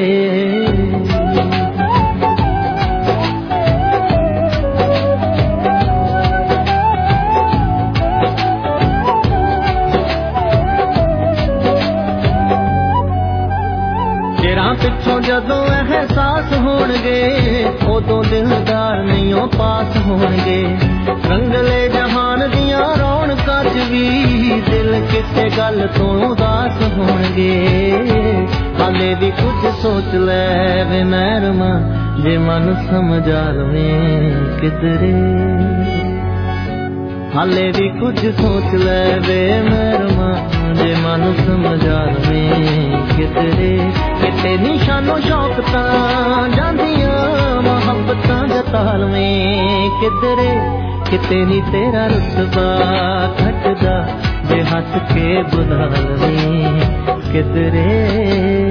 ਪਿੱਛੋਂ ਜਦੋਂ ਅਹਿਸਾਸ ਹੋਣਗੇ ਉਦੋਂ ਦਿਲਦਾਰ ਨਹੀਂ ਉਹ ਪਾਸ ਹੋਣਗੇ, ਰੰਗਲੇ ਜਹਾਨ ਦੀਆਂ ਰੌਣਕਾਂ ਚ ਵੀ ਦਿਲ ਕਿਸੇ ਗੱਲ ਤੋਂ ਉਦਾਸ ਹੋਣਗੇ। ਹਾਲੇ ਵੀ ਕੁਝ ਸੋਚ ਲੈ ਵੇ ਮਹਿਰਮਾ ਜੇ ਮਨ ਸਮਝਾ ਲਵੇਂ ਕਿਧਰੇ, ਹਾਲੇ ਵੀ ਕੁਝ ਸੋਚ ਲੈ ਵੇ ਮਹਿਰਮਾ ਜੇ ਮਨ ਸਮਝਾ ਲਵੇਂ ਕਿਧਰੇ, ਕਿਤੇ ਨਿਸ਼ਾਨੋ ਸ਼ੌਕ ਤਾਂ ਜਾਂਦੀਆਂ ਮੁਹੱਬਤਾਂ ਜਤਾ ਲਵੇਂ ਕਿਧਰੇ, ਕਿਤੇ ਨੀ ਤੇਰਾ ਰੁਤਬਾ ਘਟਦਾ ਜੇ ਹੱਸ ਕੇ ਬੁਲਾ ਲਵੇਂ ਕਿਧਰੇ।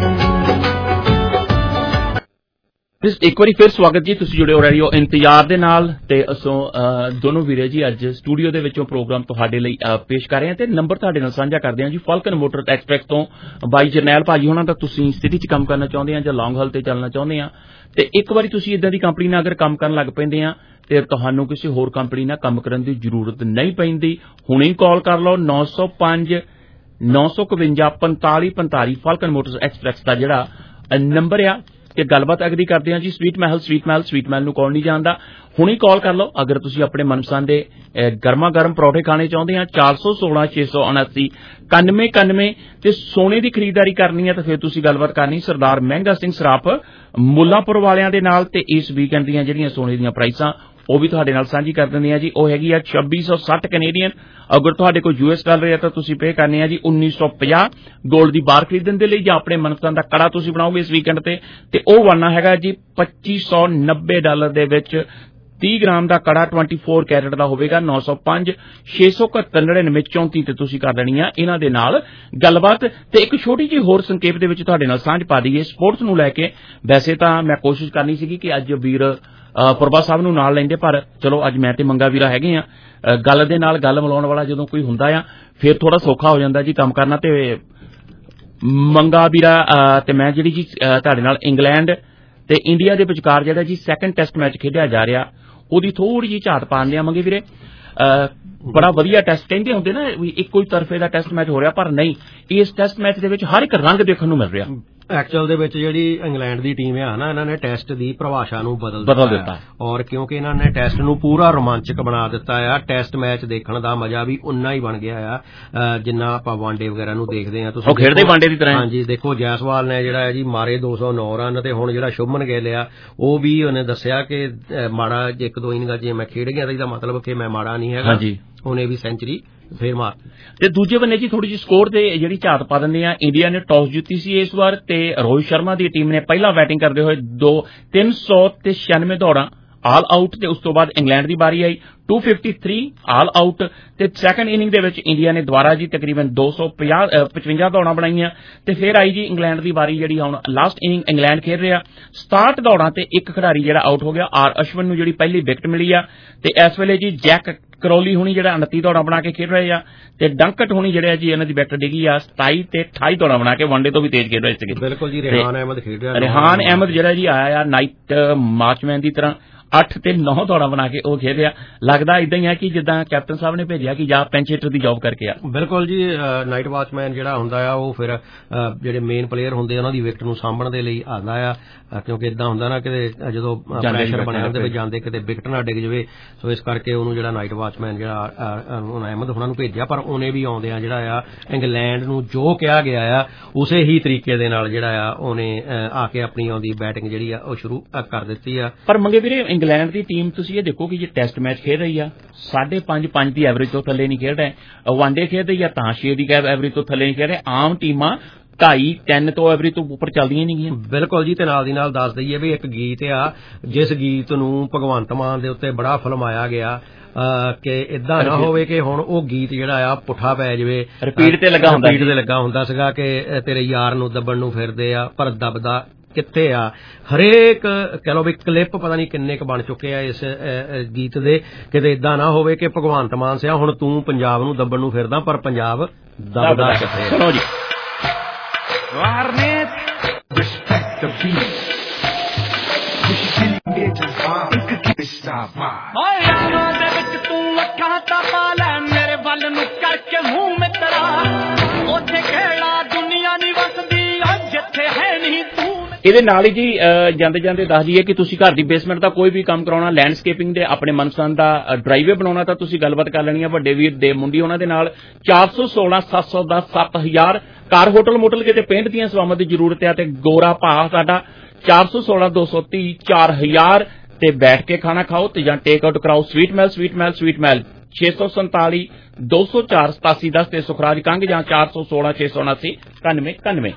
ਇੱਕ ਵਾਰੀ ਫਿਰ ਸਵਾਗਤ ਜੀ, ਤੁਸੀਂ ਜੁੜੇ ਹੋ ਰੇਡੀਓ ਇੰਤਜ਼ਾਰ ਦੇ ਨਾਲ ਤੇ ਅਸੋਂ ਦੋਨੋਂ ਵੀਰੇ ਜੀ ਅੱਜ ਸਟੂਡੀਓ ਦੇ ਵਿੱਚੋਂ ਪ੍ਰੋਗਰਾਮ ਤੁਹਾਡੇ ਲਈ ਪੇਸ਼ ਕਰ ਰਹੇ ਹਾਂ ਤੇ ਨੰਬਰ ਤੁਹਾਡੇ ਨਾਲ ਸਾਂਝਾ ਕਰਦੇ ਹਾਂ ਜੀ। ਫਾਲਕਨ ਮੋਟਰ ਐਕਸਪ੍ਰੈਸ ਤੋਂ ਬਾਈ ਜਰਨੈਲ ਭਾਜੀ ਹੋਣਾ ਦਾ ਤੁਸੀਂ ਸਿਟੀ 'ਚ ਕੰਮ ਕਰਨਾ ਚਾਹੁੰਦੇ ਆ ਜਾਂ ਲੌਂਗ ਹਾਲ ਤੇ ਚੱਲਣਾ ਚਾਹੁੰਦੇ ਆ ਤੇ ਇੱਕ ਵਾਰੀ ਤੁਸੀਂ ਇਦਾਂ ਦੀ ਕੰਪਨੀ ਨਾਲ ਅਗਰ ਕੰਮ ਕਰਨ ਲੱਗ ਪੈਂਦੇ ਆ ਤੇ ਤੁਹਾਨੂੰ ਕਿਸੇ ਹੋਰ ਕੰਪਨੀ ਨਾਲ ਕੰਮ ਕਰਨ ਦੀ ਜ਼ਰੂਰਤ ਨਹੀਂ ਪੈਂਦੀ। ਹੁਣੇ ਕਾਲ ਕਰ ਲਓ ਨੌ ਸੌ ਪੰਜ ਨੌ ਸੌ ਇਕਵੰਜਾ ਪੰਤਾਲੀ ਪੰਤਾਲੀ ਫਾਲਕਨ ਮੋਟਰਸ ਐਕਸਪ੍ਰੈਸ ਦਾ ਜਿਹੜਾ ਨੰਬਰ ਆ ਤੇ ਗੱਲਬਾਤ ਅਗਲੀ ਕਰਦੇ ਹਾਂ ਜੀ। Sweet Mahal Sweet Mahal Sweet Mahal ਨੂੰ ਕੌਣ ਨਹੀਂ ਜਾਣਦਾ, ਹੁਣੀ ਕਾਲ ਕਰ ਲਓ ਅਗਰ ਤੁਸੀਂ ਆਪਣੇ ਮਨਪਸੰਦ ਦੇ ਗਰਮਾ ਗਰਮ ਪਰੌਠੇ ਖਾਣੇ ਚਾਹੁੰਦੇ ਆ। ਚਾਰ ਸੌ ਸੋਲਾਂ ਛੇ ਸੌ ਉਨਾਸੀ ਇਕਾਨਵੇਂ ਇਕਾਨਵੇਂ ਤੇ ਸੋਨੇ ਦੀ ਖਰੀਦਦਾਰੀ ਕਰਨੀ ਹੈ ਤਾਂ ਫਿਰ ਤੁਸੀਂ ਗੱਲਬਾਤ ਕਰਨੀ ਸਰਦਾਰ ਮਹਿੰਗਾ ਸਿੰਘ ਸਰਾਫ ਮੁੱਲਾਂਪੁਰ ਵਾਲਿਆਂ ਦੇ ਨਾਲ ਤੇ ਇਸ ਵੀਕਐਂਡ ਦੀਆਂ ਜਿਹੜੀਆਂ ਸੋਨੇ ਦੀਆਂ ਪ੍ਰਾਈਸਾਂ ਉਹ ਵੀ ਤੁਹਾਡੇ ਨਾਲ ਸਾਂਝੀ ਕਰ ਦਿੰਦੇ ਆ ਜੀ। ਉਹ ਹੈਗੀ ਆ ਛੱਬੀ ਸੌ ਸੱਠ ਕੈਨੇਡੀਅਨ, ਅਗਰ ਤੁਹਾਡੇ ਕੋਲ ਯੂ ਐਸ ਡਾਲਰ ਹੈ ਤਾਂ ਤੁਸੀਂ ਪੇ ਕਰਨੇ ਆ ਜੀ ਉੱਨੀ ਸੌ ਪੰਜਾਹ ਗੋਲਡ ਦੀ ਬਾਰ ਖਰੀਦਣ ਦੇ ਲਈ, ਜਾਂ ਆਪਣੇ ਮਨਪਸੰਦ ਦਾ ਕੜਾ ਤੁਸੀਂ ਬਣਾਓਗੇ ਇਸ ਵੀਕਐਂਡ ਤੇ ਤੇ ਉਹ ਬਣਨਾ ਹੈਗਾ ਜੀ ਪੱਚੀ ਸੌ ਨੱਬੇ ਡਾਲਰ ਦੇ ਵਿੱਚ ਤੀਹ ਗ੍ਰਾਮ ਦਾ ਕੜਾ ਚੌਬੀ ਕੈਰਟ ਦਾ ਹੋਵੇਗਾ। ਨੌ ਸੌ ਪੰਜ ਛੇ ਸੌ ਇਕਹੱਤਰ ਨੜਿਨਵੇਂ ਚੌਂਤੀ ਤੇ ਤੁਸੀਂ ਕਰ ਲੈਣੀ ਆ ਇਹਨਾਂ ਦੇ ਨਾਲ ਗੱਲਬਾਤ। ਤੇ ਇੱਕ ਛੋਟੀ ਜਿਹੀ ਹੋਰ ਸੰਖੇਪ ਦੇ ਵਿੱਚ ਤੁਹਾਡੇ ਨਾਲ ਸਾਂਝ ਪਾ ਦਈਏ ਸਪੋਰਟਸ ਨੂੰ ਲੈ ਕੇ। ਵੈਸੇ ਤਾਂ ਮੈਂ ਕੋਸ਼ਿਸ਼ ਕਰਨੀ ਸੀਗੀ ਕਿ ਅੱਜ ਵੀਰ ਪੁਰਬਾ ਸਾਹਿਬ ਨੂੰ ਨਾਲ ਲੈਂਦੇ, ਪਰ ਚਲੋ ਅੱਜ ਮੈਂ ਤੇ ਮੰਗਾ ਵੀਰਾ ਹੈਗੇ ਆ। ਗੱਲ ਦੇ ਨਾਲ ਗੱਲ ਮਿਲਾਉਣ ਵਾਲਾ ਜਦੋਂ ਕੋਈ ਹੁੰਦਾ ਆ ਫਿਰ ਥੋੜਾ ਸੌਖਾ ਹੋ ਜਾਂਦਾ ਜੀ ਕੰਮ ਕਰਨਾ। ਤੇ ਮੰਗਾ ਵੀਰਾ ਤੇ ਮੈਂ ਜਿਹੜੀ ਜੀ ਤੁਹਾਡੇ ਨਾਲ ਇੰਗਲੈਂਡ ਤੇ ਇੰਡੀਆ ਦੇ ਵਿਚਕਾਰ ਜਿਹੜਾ ਜੀ ਸੈਕੰਡ ਟੈਸਟ ਮੈਚ ਖੇਡਿਆ ਜਾ ਰਿਹਾ ਉਹਦੀ ਥੋੜੀ ਜਿਹੀ ਝਾਤ ਪਾਣ ਲਿਆਵਾਂਗੇ ਵੀਰੇ। ਬੜਾ ਵਧੀਆ ਟੈਸਟ ਕਹਿੰਦੇ ਹੁੰਦੇ ਨਾ ਵੀ ਇੱਕੋ ਹੀ ਤਰਫੇ ਦਾ ਟੈਸਟ ਮੈਚ ਹੋ ਰਿਹਾ, ਪਰ ਨਹੀਂ, ਇਸ ਟੈਸਟ ਮੈਚ ਦੇ ਵਿੱਚ ਹਰ ਇੱਕ ਰੰਗ ਦੇਖਣ ਨੂੰ ਮਿਲ ਰਿਹਾ। ਐਕਚੁਅਲ ਦੇ ਵਿੱਚ ਜਿਹੜੀ ਇੰਗਲੈਂਡ ਦੀ ਟੀਮ ਆ ਨਾ ਇਹਨਾਂ ਨੇ ਟੈਸਟ ਦੀ ਪਰਿਭਾਸ਼ਾ ਨੂੰ ਬਦਲ ਬਦਲ ਦਿੱਤਾ ਔਰ ਕਿਉਂਕਿ ਇਹਨਾਂ ਨੇ ਟੈਸਟ ਨੂੰ ਪੂਰਾ ਰੋਮਾਂਚਕ ਬਣਾ ਦਿੱਤਾ ਆ। ਟੈਸਟ ਮੈਚ ਦੇਖਣ ਦਾ ਮਜ਼ਾ ਵੀ ਉਨਾ ਹੀ ਬਣ ਗਿਆ ਆ ਜਿੰਨਾ ਆਪਾਂ ਵਾਂਡੇ ਵਗੈਰਾ ਨੂੰ ਦੇਖਦੇ ਆ। ਤੁਸੀਂ ਖੇਡਦੇ ਵਾਂਡੇ ਦੀ ਤਰ੍ਹਾਂ ਹਾਂਜੀ ਦੇਖੋ ਜੈਸਵਾਲ ਨੇ ਜਿਹੜਾ ਹੈ ਜੀ ਮਾਰੇ ਦੋ ਸੌ ਨੌ ਰਨ ਤੇ ਹੁਣ ਜਿਹੜਾ ਸ਼ੁਭਮਨ ਗਿੱਲ ਆ ਉਹ ਵੀ ਉਹਨੇ ਦੱਸਿਆ ਕਿ ਮਾੜਾ ਇੱਕ ਦੋ ਇਨਿੰਗਾਂ ਜੇ ਮੈਂ ਖੇਡ ਗਿਆ ਤਾਂ ਇਹਦਾ ਮਤਲਬ ਕਿ ਮੈਂ ਮਾੜਾ ਨਹੀਂ ਹੈਗਾ। ਉਹਨੇ ਵੀ ਸੈਂਚਰੀ ਫੇਰ ਮਾਰ ਤੇ ਦੂਜੇ ਬੰਨੇ ਜੀ ਥੋੜੀ ਜਿਹੀ ਸਕੋਰ ਤੇ ਜਿਹੜੀ ਝਾਤ ਪਾ ਦਿੰਦੇ ਆ। ਇੰਡੀਆ ਨੇ ਟਾਸ ਜਿੱਤੀ ਸੀ ਇਸ ਵਾਰ ਤੇ ਰੋਹਿਤ ਸ਼ਰਮਾ ਦੀ ਟੀਮ ਨੇ ਪਹਿਲਾਂ ਬੈਟਿੰਗ ਕਰਦੇ ਹੋਏ ਦੋ ਤਿੰਨ ਸੌ ਤੇ ਛਿਆਨਵੇਂ ਦੌੜਾਂ ਆਲ ਆਊਟ ਤੇ ਉਸ ਤੋਂ ਬਾਅਦ ਇੰਗਲੈਂਡ ਦੀ ਬਾਰੀ ਆਈ ਦੋ ਸੌ ਤਿੰਨ ਆਲ ਆਊਟ ਤੇ ਸੈਕੰਡ ਇਨਿੰਗ ਦੇ ਵਿੱਚ ਇੰਡੀਆ ਨੇ ਦੁਬਾਰਾ ਜੀ ਤਕਰੀਬਨ ਦੋ ਸੌ ਪਚਵੰਜਾ ਦੌੜਾਂ ਬਣਾਈਆਂ ਤੇ ਫਿਰ ਆਈ ਜੀ ਇੰਗਲੈਂਡ ਦੀ ਬਾਰੀ ਜਿਹੜੀ ਹੁਣ ਲਾਸਟ ਇਨਿੰਗ ਇੰਗਲੈਂਡ ਖੇਡ ਰਿਹਾ ਸਤਾਹਠ ਦੌੜਾਂ ਤੇ ਇੱਕ ਖਿਡਾਰੀ ਜਿਹੜਾ ਆਊਟ ਹੋ ਗਿਆ। ਆਰ ਅਸ਼ਵਨ ਨੂੰ ਜਿਹੜੀ ਪਹਿਲੀ ਵਿਕਟ ਮਿਲੀ ਆ ਤੇ ਇਸ ਵੇਲੇ ਜੀ ਜੈਕ ਕਰੋਲੀ ਹੁਣੀ ਜਿਹੜਾ ਉਨੱਤੀ ਦੌੜਾਂ ਬਣਾ ਕੇ ਖੇਡ ਰਹੇ ਆ ਤੇ ਡੰਕਟ ਹੁਣੀ ਜਿਹੜੇ ਆ ਜੀ ਇਹਨਾਂ ਦੀ ਵਿਕਟ ਡਿੱਗੀ ਆ ਸਤਾਈ ਤੇ ਅਠਾਈ ਦੌੜਾਂ ਬਣਾ ਕੇ ਵਨਡੇ ਤੋਂ ਵੀ ਤੇਜ਼ ਖੇਡ ਰਹੇ ਸੀਗੇ। ਬਿਲਕੁਲ ਜੀ ਰਿਹਾਨ ਅਹਿਮਦ ਖੇਡ ਰਿਹਾ। ਰਿਹਾਨ ਅਹਿਮਦ ਜਿਹੜਾ ਜੀ ਆਇਆ ਆ ਨਾਈਟ ਮਾਰਚਮੈਨ ਦੀ ਤਰ੍ਹਾਂ ਅੱਠ ਤੇ ਨੌ ਦੌੜਾਂ ਬਣਾ ਕੇ ਉਹ ਖੇਡਿਆ। ਲੱਗਦਾ ਇਦਾਂ ਹੀ ਆ ਕਿ ਜਿੱਦਾਂ ਕੈਪਟਨ ਸਾਹਿਬ ਨੇ ਭੇਜਿਆ ਕਿ ਜਾ ਪੈਂਚ ਹਿੱਟਰ ਦੀ ਜੌਬ ਕਰਕੇ ਆ। ਬਿਲਕੁਲ ਜੀ, ਨਾਈਟ ਵਾਚਮੈਨ ਜਿਹੜਾ ਹੁੰਦਾ ਆ ਉਹ ਫਿਰ ਜਿਹੜੇ ਮੇਨ ਪਲੇਅਰ ਹੁੰਦੇ ਉਹਨਾਂ ਦੀ ਵਿਕਟ ਨੂੰ ਸਾਂਭਣ ਦੇ ਲਈ ਆਉਂਦਾ ਆ, ਕਿਉਂਕਿ ਇਦਾਂ ਹੁੰਦਾ ਨਾ ਕਿਤੇ ਜਦੋਂ ਪ੍ਰੈਸ਼ਰ ਬਣਿਆ ਹੁੰਦੇ ਵੀ ਜਾਂਦੇ ਕਿਤੇ ਵਿਕਟ ਨਾ ਡਿੱਗ ਜਾਵੇ, ਸੋ ਇਸ ਕਰਕੇ ਉਹਨੂੰ ਜਿਹੜਾ ਨਾਈਟ ਵਾਚਮੈਨ ਜਿਹੜਾ ਅਹਿਮਦ ਹੋਣਾ ਨੂੰ ਭੇਜਿਆ। ਪਰ ਉਹਨੇ ਵੀ ਆਉਂਦਿਆਂ ਜਿਹੜਾ ਆ ਇੰਗਲੈਂਡ ਨੂੰ ਜੋ ਕਿਹਾ ਗਿਆ ਆ ਉਸੇ ਹੀ ਤਰੀਕੇ ਦੇ ਨਾਲ ਜਿਹੜਾ ਆ ਉਹਨੇ ਆ ਕੇ ਆਪਣੀ ਆਉਂਦੀ ਬੈਟਿੰਗ ਜਿਹੜੀ ਆ ਉਹ ਸ਼ੁਰੂ ਕਰ ਦਿੱਤੀ ਆ। ਪਰ ਮੰਗੇ ਵੀਰੇ ਇੰਗਲੈਂਡ ਦੀ ਟੀਮ ਤੁਸੀਂ ਇਹ ਦੇਖੋ ਕਿ ਜੇ ਟੈਸਟ ਮੈਚ ਖੇਡ ਰਹੀ ਆ ਸਾਢੇ ਪੰਜ ਪੰਜ ਦੀ ਐਵਰੇਜ ਤੋਂ ਥੱਲੇ ਨਹੀਂ ਖੇਡ ਰਹੇ, ਵਨਡੇ ਖੇਡ ਰਹੀ ਆ ਤਾਂ ਛੇ ਦੀ ਐਵਰੇਜ ਤੋਂ ਥੱਲੇ ਨਹੀਂ ਖੇਡ ਰਹੇ। ਆਮ ਟੀਮਾਂ ਢਾਈ ਤਿੰਨ ਤੋਂ ਐਵਰੇਜ ਤੋਂ ਉੱਪਰ ਚੱਲਦੀਆਂ ਨਹੀਂ ਗਈਆਂ। ਬਿਲਕੁਲ ਜੀ, ਤੇ ਨਾਲ ਦੀ ਨਾਲ ਦੱਸ ਦਈਏ ਵੀ ਇੱਕ ਗੀਤ ਆ ਜਿਸ ਗੀਤ ਨੂੰ ਭਗਵੰਤ ਮਾਨ ਦੇ ਉੱਤੇ ਬੜਾ ਫਿਲਮਾਇਆ ਗਿਆ ਕਿ ਇਦਾਂ ਨਾ ਹੋਵੇ ਕਿ ਹੁਣ ਉਹ ਗੀਤ ਜਿਹੜਾ ਆ ਪੁੱਠਾ ਪੈ ਜਾਵੇ, ਰਿਪੀਟ ਤੇ ਲੱਗਾ ਹੁੰਦਾ ਰਿਪੀਟ ਤੇ ਲੱਗਾ ਹੁੰਦਾ ਸੀਗਾ ਕਿ ਤੇਰੇ ਯਾਰ ਨੂੰ ਦੱਬਣ ਨੂੰ ਫਿਰਦੇ ਆ ਪਰ ਦੱਬਦਾ ਕਿੱਥੇ ਆ। ਹਰੇਕ ਕਹਿ ਲਓ ਵੀ ਕਲਿੱਪ ਪਤਾ ਨਹੀਂ ਕਿੰਨੇ ਕੁ ਬਣ ਚੁੱਕੇ ਆ ਇਸ ਗੀਤ ਦੇ, ਕਿਤੇ ਇਦਾਂ ਨਾ ਹੋਵੇ ਕਿ ਭਗਵੰਤ ਮਾਨ ਸਿਆ ਹੁਣ ਤੂੰ ਪੰਜਾਬ ਨੂੰ ਦੱਬਣ ਨੂੰ ਫਿਰਦਾ ਪਰ ਪੰਜਾਬ ਦੱਬਦਾ ਕਿੱਥੇ। ਸੁਣੋ ਜੀ। Respect the beat. ਇਹਦੇ ਨਾਲ ਹੀ ਜੀ ਜਾਂਦੇ ਜਾਂਦੇ ਦੱਸ ਦਈਏ ਕਿ ਤੁਸੀਂ ਘਰ ਦੀ ਬੇਸਮੈਂਟ ਦਾ ਕੋਈ ਵੀ ਕੰਮ ਕਰਾਉਣਾ, ਲੈਂਡਸਕੇਪਿੰਗ ਦੇ ਆਪਣੇ ਮਨਪਸੰਦ ਦਾ ਡਰਾਈਵੇ ਬਣਾਉਣਾ ਤਾਂ ਤੁਸੀਂ ਗੱਲਬਾਤ ਕਰ ਲੈਣੀ ਆ ਵੱਡੇ ਵੀਰ ਦੇ ਮੁੰਡੀ ਉਹਨਾਂ ਦੇ ਨਾਲ। ਚਾਰ ਸੌ ਸੋਲਾਂ ਸੱਤ ਸੌ ਦਸ ਸੱਤ ਹਜ਼ਾਰ ਕਾਰ ਹੋਟਲ ਮੋਟਲ ਕਿਤੇ ਪੇਂਟ ਦੀਆਂ ਸੇਵਾਵਾਂ ਦੀ ਜ਼ਰੂਰਤ ਹੈ ਤੇ ਗੋਰਾ ਭਾਅ ਸਾਡਾ ਚਾਰ ਸੌ ਸੋਲਾਂ ਦੋ ਸੌ ਤੀਹ ਚਾਰ ਹਜ਼ਾਰ ਤੇ ਬੈਠ ਕੇ ਖਾਣਾ ਖਾਓ ਤੇ ਜਾਂ ਟੇਕ ਆਊਟ ਕਰਾਓ। Sweet Mahal Sweet Mahal Sweet Mahal ਛੇ ਸੌ ਸੰਤਾਲੀ ਦੋ ਸੌ ਚਾਰ ਸਤਾਸੀ ਦਸ ਤੇ ਸੁਖਰਾਜ ਕੰਗ ਜਾਂ ਚਾਰ ਸੌ ਸੋਲਾਂ ਛੇ ਸੌ ਉਨਾਸੀ ਇਕਾਨਵੇਂ ਇਕਾਨਵੇਂ।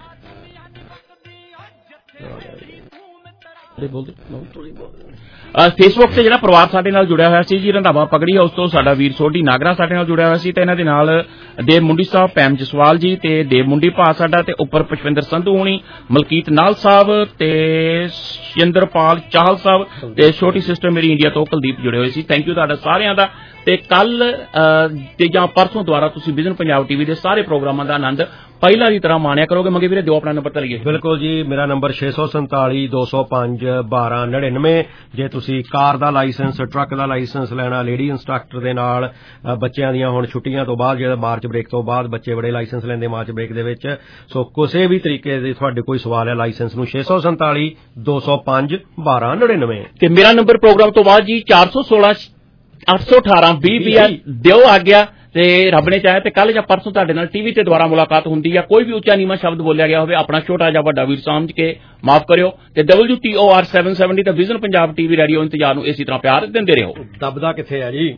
ਫੇਸਬੁੱਕ ਤੇ ਜਿਹੜਾ ਪਰਿਵਾਰ ਸਾਡੇ ਨਾਲ ਜੁੜਿਆ ਹੋਇਆ ਸੀ ਜੀ ਰੰਧਾਵਾ ਪਗੜੀ ਹਾਊਸ ਤੋਂ ਸਾਡਾ ਵੀਰ ਸੋਢੀ ਨਾਗਰਾ ਸਾਡੇ ਨਾਲ ਜੁੜਿਆ ਹੋਇਆ ਸੀ ਤੇ ਇਹਨਾਂ ਦੇ ਨਾਲ ਦੇਵ ਮੁੰਡੀ ਸਾਹਿਬ, ਪੈਮ ਜਸਵਾਲ ਜੀ ਤੇ ਦੇਵ ਮੁੰਡੀ ਭਾ ਸਾਡਾ ਤੇ ਉੱਪਰ ਪੁਸ਼ਪਿੰਦਰ ਸੰਧੂ ਹੋਣੀ, ਮਲਕੀਤ ਨਾਲ ਸਾਹਿਬ ਤੇ ਸ਼ਿੰਦਰਪਾਲ ਚਾਹਲ ਸਾਹਿਬ ਤੇ ਛੋਟੀ ਸਿਸਟਰ ਮੇਰੀ ਇੰਡੀਆ ਤੋਂ ਕੁਲਦੀਪ ਜੁੜੇ ਹੋਏ ਸੀ। ਥੈਂਕ ਯੂ ਤੁਹਾਡਾ ਸਾਰਿਆਂ ਦਾ। ਤੇ ਕੱਲ ਤੇ ਜਾਂ ਪਰਸੋਂ ਦੁਆਰਾ ਤੁਸੀਂ ਵਿਜ਼ਨ ਪੰਜਾਬ ਟੀਵੀ ਦੇ ਸਾਰੇ ਪ੍ਰੋਗਰਾਮਾਂ ਦਾ ਆਨੰਦ ਪਹਿਲਾਂ ਦੀ ਤਰ੍ਹਾਂ ਮਾਣਿਆ ਕਰੋਗੇ। ਮੰਗੇ ਵੀਰੇ ਦਿਓ ਆਪਣਾ ਨੰਬਰ ਤਾਂ ਲਈਏ। ਬਿਲਕੁਲ ਜੀ, ਮੇਰਾ ਨੰਬਰ ਛੇ ਸੌ ਸੰਤਾਲੀ ਦੋ ਸੌ ਪੰਜ ਬਾਰਾਂ ਨੜਿਨਵੇਂ। ਜੇ ਤੁਸੀਂ ਕਾਰ ਦਾ ਲਾਇਸੈਂਸ, ਟਰੱਕ ਦਾ ਲਾਇਸੈਂਸ ਲੈਣਾ, ਲੇਡੀ ਇੰਸਟ੍ਰਕਟਰ ਦੇ ਨਾਲ ਬੱਚਿਆਂ ਦੀਆਂ ਹੁਣ ਛੁੱਟੀਆਂ ਤੋਂ ਬਾਅਦ ਜਿਹੜਾ ਮਾਰਚ ਬ੍ਰੇਕ ਤੋਂ ਬਾਅਦ ਬੱਚੇ ਬੜੇ ਲਾਇਸੈਂਸ ਲੈਂਦੇ ਮਾਰਚ ਬ੍ਰੇਕ ਦੇ ਵਿੱਚ, ਸੋ ਕਿਸੇ ਵੀ ਤਰੀਕੇ ਦੇ ਤੁਹਾਡੇ ਕੋਈ ਸਵਾਲ ਹੈ ਲਾਇਸੈਂਸ ਨੂੰ ਛੇ ਸੌ ਸੰਤਾਲੀ ਦੋ ਸੌ ਪੰਜ ਬਾਰਾਂ ਨੜਿਨਵੇਂ। ਤੇ ਮੇਰਾ ਨੰਬਰ ਪ੍ਰੋਗਰਾਮ ਤੋਂ ਬਾਅਦ ਜੀ ਚਾਰ ਸੌ ਸੋਲਾਂ ਅੱਠ ਸੌ ਅਠਾਰਾਂ ਵੀਹ ਵੀਹ ਦਿਓ ਆ ਗਿਆ ਤੇ ਰੱਬ ਨੇ ਚਾਹਿਆ ਤੇ ਕੱਲ ਜਾਂ ਪਰਸੋਂ ਤੁਹਾਡੇ ਨਾਲ ਟੀਵੀ ਤੇ ਦੁਬਾਰਾ ਮੁਲਾਕਾਤ ਹੁੰਦੀ ਆ। ਕੋਈ ਵੀ ਉੱਚਾ ਨੀਵਾਂ ਸ਼ਬਦ ਬੋਲਿਆ ਗਿਆ ਹੋਵੇ ਆਪਣਾ ਛੋਟਾ ਜਾਂ ਵੱਡਾ ਵੀਰ ਸਮਝ ਕੇ ਮਾਫ ਕਰਿਓ ਤੇ ਡਬਲਯੂ ਟੀ ਓ ਆਰ ਸੱਤ ਸੌ ਸੱਤਰ ਤੇ ਵਿਜ਼ਨ ਪੰਜਾਬ ਟੀਵੀ ਰੇਡੀਓ ਇੰਤਜ਼ਾਰ ਨੂੰ ਇਸੇ ਤਰ੍ਹਾਂ ਪਿਆਰ ਦਿੰਦੇ ਰਹੋ। ਦੱਬਦਾ ਕਿੱਥੇ ਆ ਜੀ।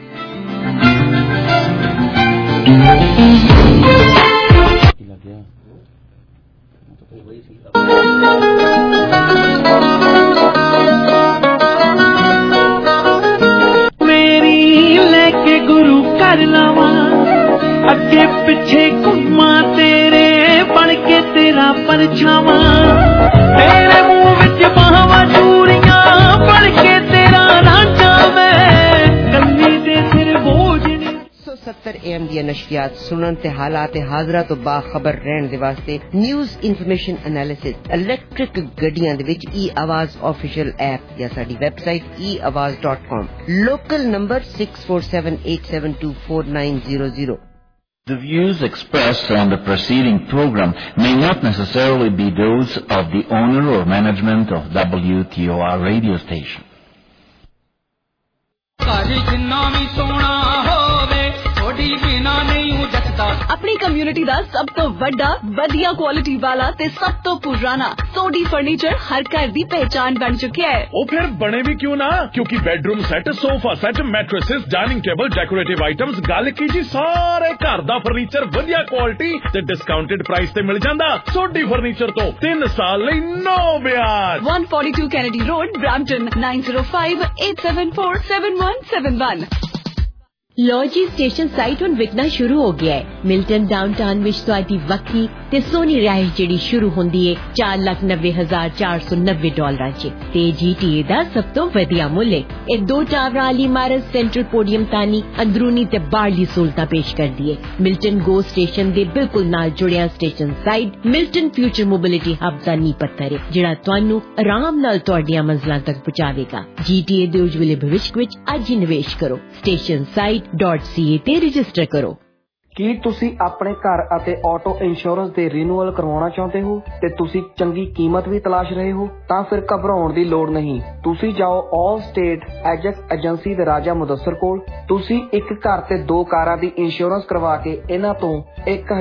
ਅੱਗੇ ਪਿੱਛੇ ਘੁੰਮਾਂ ਤੇਰੇ ਬਣ ਕੇ ਤੇਰਾ ਪਰਛਾਵਾਂ, ਤੇਰੇ ਮੂੰਹ ਵਿੱਚ ਬਾਹਾਂ ਚੂੜੀਆਂ ਬਣ ਕੇ ਤੇਰਾ ਰਾਂਝਾ ਮੈਂ ਕੰਨੀ ਦੇ ਸਿਰ ਬੋਝ ਸੌ ਸੱਤਰ ਏ ਐਮ ਦੀਆਂ ਨਸ਼ਰੀਆਤ ਸੁਣਨ ਤੇ ਹਾਲਾਤ ਹਾਜ਼ਰਾ ਤੋਂ ਬਾਖਬਰ ਰਹਿਣ ਦੇ ਵਾਸਤੇ ਨਿਊਜ਼ ਇਨਫੋਰਮੇਸ਼ਨ ਐਨਾਲਿਸਿਸ ਇਲੈਕਟ੍ਰਿਕ ਗੱਡੀਆਂ ਦੇ ਵਿੱਚ ਈ ਆਵਾਜ਼ ਆਫੀਸ਼ੀਅਲ ਐਪ ਜਾਂ ਸਾਡੀ website E Awaaz dot com. Local number six four seven eight seven two four nine zero zero. The views expressed on the preceding program may not necessarily be those of the owner or management of W T O R radio station. अपनी community दा सब तो वड्डा वधिया quality वाला ते सब तो पुराना सोडी फर्नीचर हर घर दी पहचान बन चुका है। ओ फिर बने भी क्यों ना, क्योंकि bedroom set, sofa set, mattresses, dining table, decorative items, गल की जी सारे घर दा फर्नीचर वधिया क्वालिटी ते डिस्काउंटेड प्राइस ते मिल जांदा। सोडी फर्नीचर तो तीन साल लई नो ब्याज। one forty-two Kennedy Road, Brampton nine zero five eight seven four seven one seven one। ਲੌਜੀ ਸਟੇਸ਼ਨ ਸਾਈਟ ਹੁਣ ਵਿਕਣਾ ਸ਼ੁਰੂ ਹੋ ਗਿਆ ਹੈ। ਮਿਲਟਨ ਡਾਊਨਟਾਊਨ ਵਿੱਚ ਤੁਹਾਡੀ ਵੱਖਰੀ ਤੇ ਸੋਹਣੀ ਰਿਹਾਇਸ਼ ਜਿਹੜੀ ਸ਼ੁਰੂ ਹੁੰਦੀ ਹੈ ਚਾਰ ਲੱਖ ਨੱਬੇ ਹਜ਼ਾਰ ਚਾਰ ਸੌ ਨੱਬੇ ਡਾਲਰਾਂ 'ਚ ਤੇ ਜੀਟੀਏ ਦਾ ਸਭ ਤੋਂ ਵਧੀਆ ਮੁੱਲ ਹੈ। ਇਹ ਦੋ ਟਾਵਰਾਂ ਵਾਲੀ ਇਮਾਰਤ ਸੈਂਟਰਲ ਪੋਡੀਅਮ ਤਾਨੀ ਅੰਦਰੂਨੀ ਤੇ ਬਾਹਰਲੀ ਸਹੂਲਤਾਂ ਪੇਸ਼ ਕਰਦੀ ਹੈ। ਮਿਲਟਨ ਗੋ ਸਟੇਸ਼ਨ ਦੇ ਬਿਲਕੁਲ ਨਾਲ ਜੁੜਿਆ station side Milton future mobility hub ਦਾ ਨੀਂਹ ਪੱਥਰ ਹੈ, ਜਿਹੜਾ ਤੁਹਾਨੂੰ ਆਰਾਮ ਨਾਲ ਤੁਹਾਡੀਆਂ ਮੰਜ਼ਲਾਂ ਤੱਕ ਪਹੁੰਚਾਵੇਗਾ। ਜੀਟੀਏ ਦੇ ਉਜਵਲੇ ਭਵਿੱਖ ਵਿੱਚ ਅੱਜ ਹੀ ਨਿਵੇਸ਼ ਕਰੋ। Station site dot C A ਤੇ ਰਜਿਸਟਰ ਕਰੋ। ਕੀ ਤੁਸੀਂ ਆਪਣੇ ਘਰ ਅਤੇ ਆਟੋ ਇੰਸ਼ੋਰੈਂਸ ਦੇ ਰੀਨਿਊਅਲ ਕਰਵਾਉਣਾ ਚਾਹੁੰਦੇ ਹੋ ਤੇ ਤੁਸੀਂ ਚੰਗੀ ਕੀਮਤ ਵੀ ਤਲਾਸ਼ ਰਹੇ ਹੋ? ਤਾਂ ਫਿਰ ਘਬਰਾਉਣ ਦੀ ਲੋੜ ਨਹੀਂ। ਤੁਸੀਂ ਜਾਓ ਆਲ ਸਟੇਟ ਐਜੈਕਸ ਏਜੰਸੀ ਦੇ ਰਾਜਾ ਮੁਦੱਸਰ ਕੋਲ। ਤੁਸੀਂ ਇੱਕ ਘਰ ਤੇ ਦੋ ਕਾਰਾਂ ਦੀ ਇੰਸ਼ੋਰੈਂਸ ਕਰਵਾ ਕੇ ਇਹਨਾਂ ਤੋਂ ਇੱਕ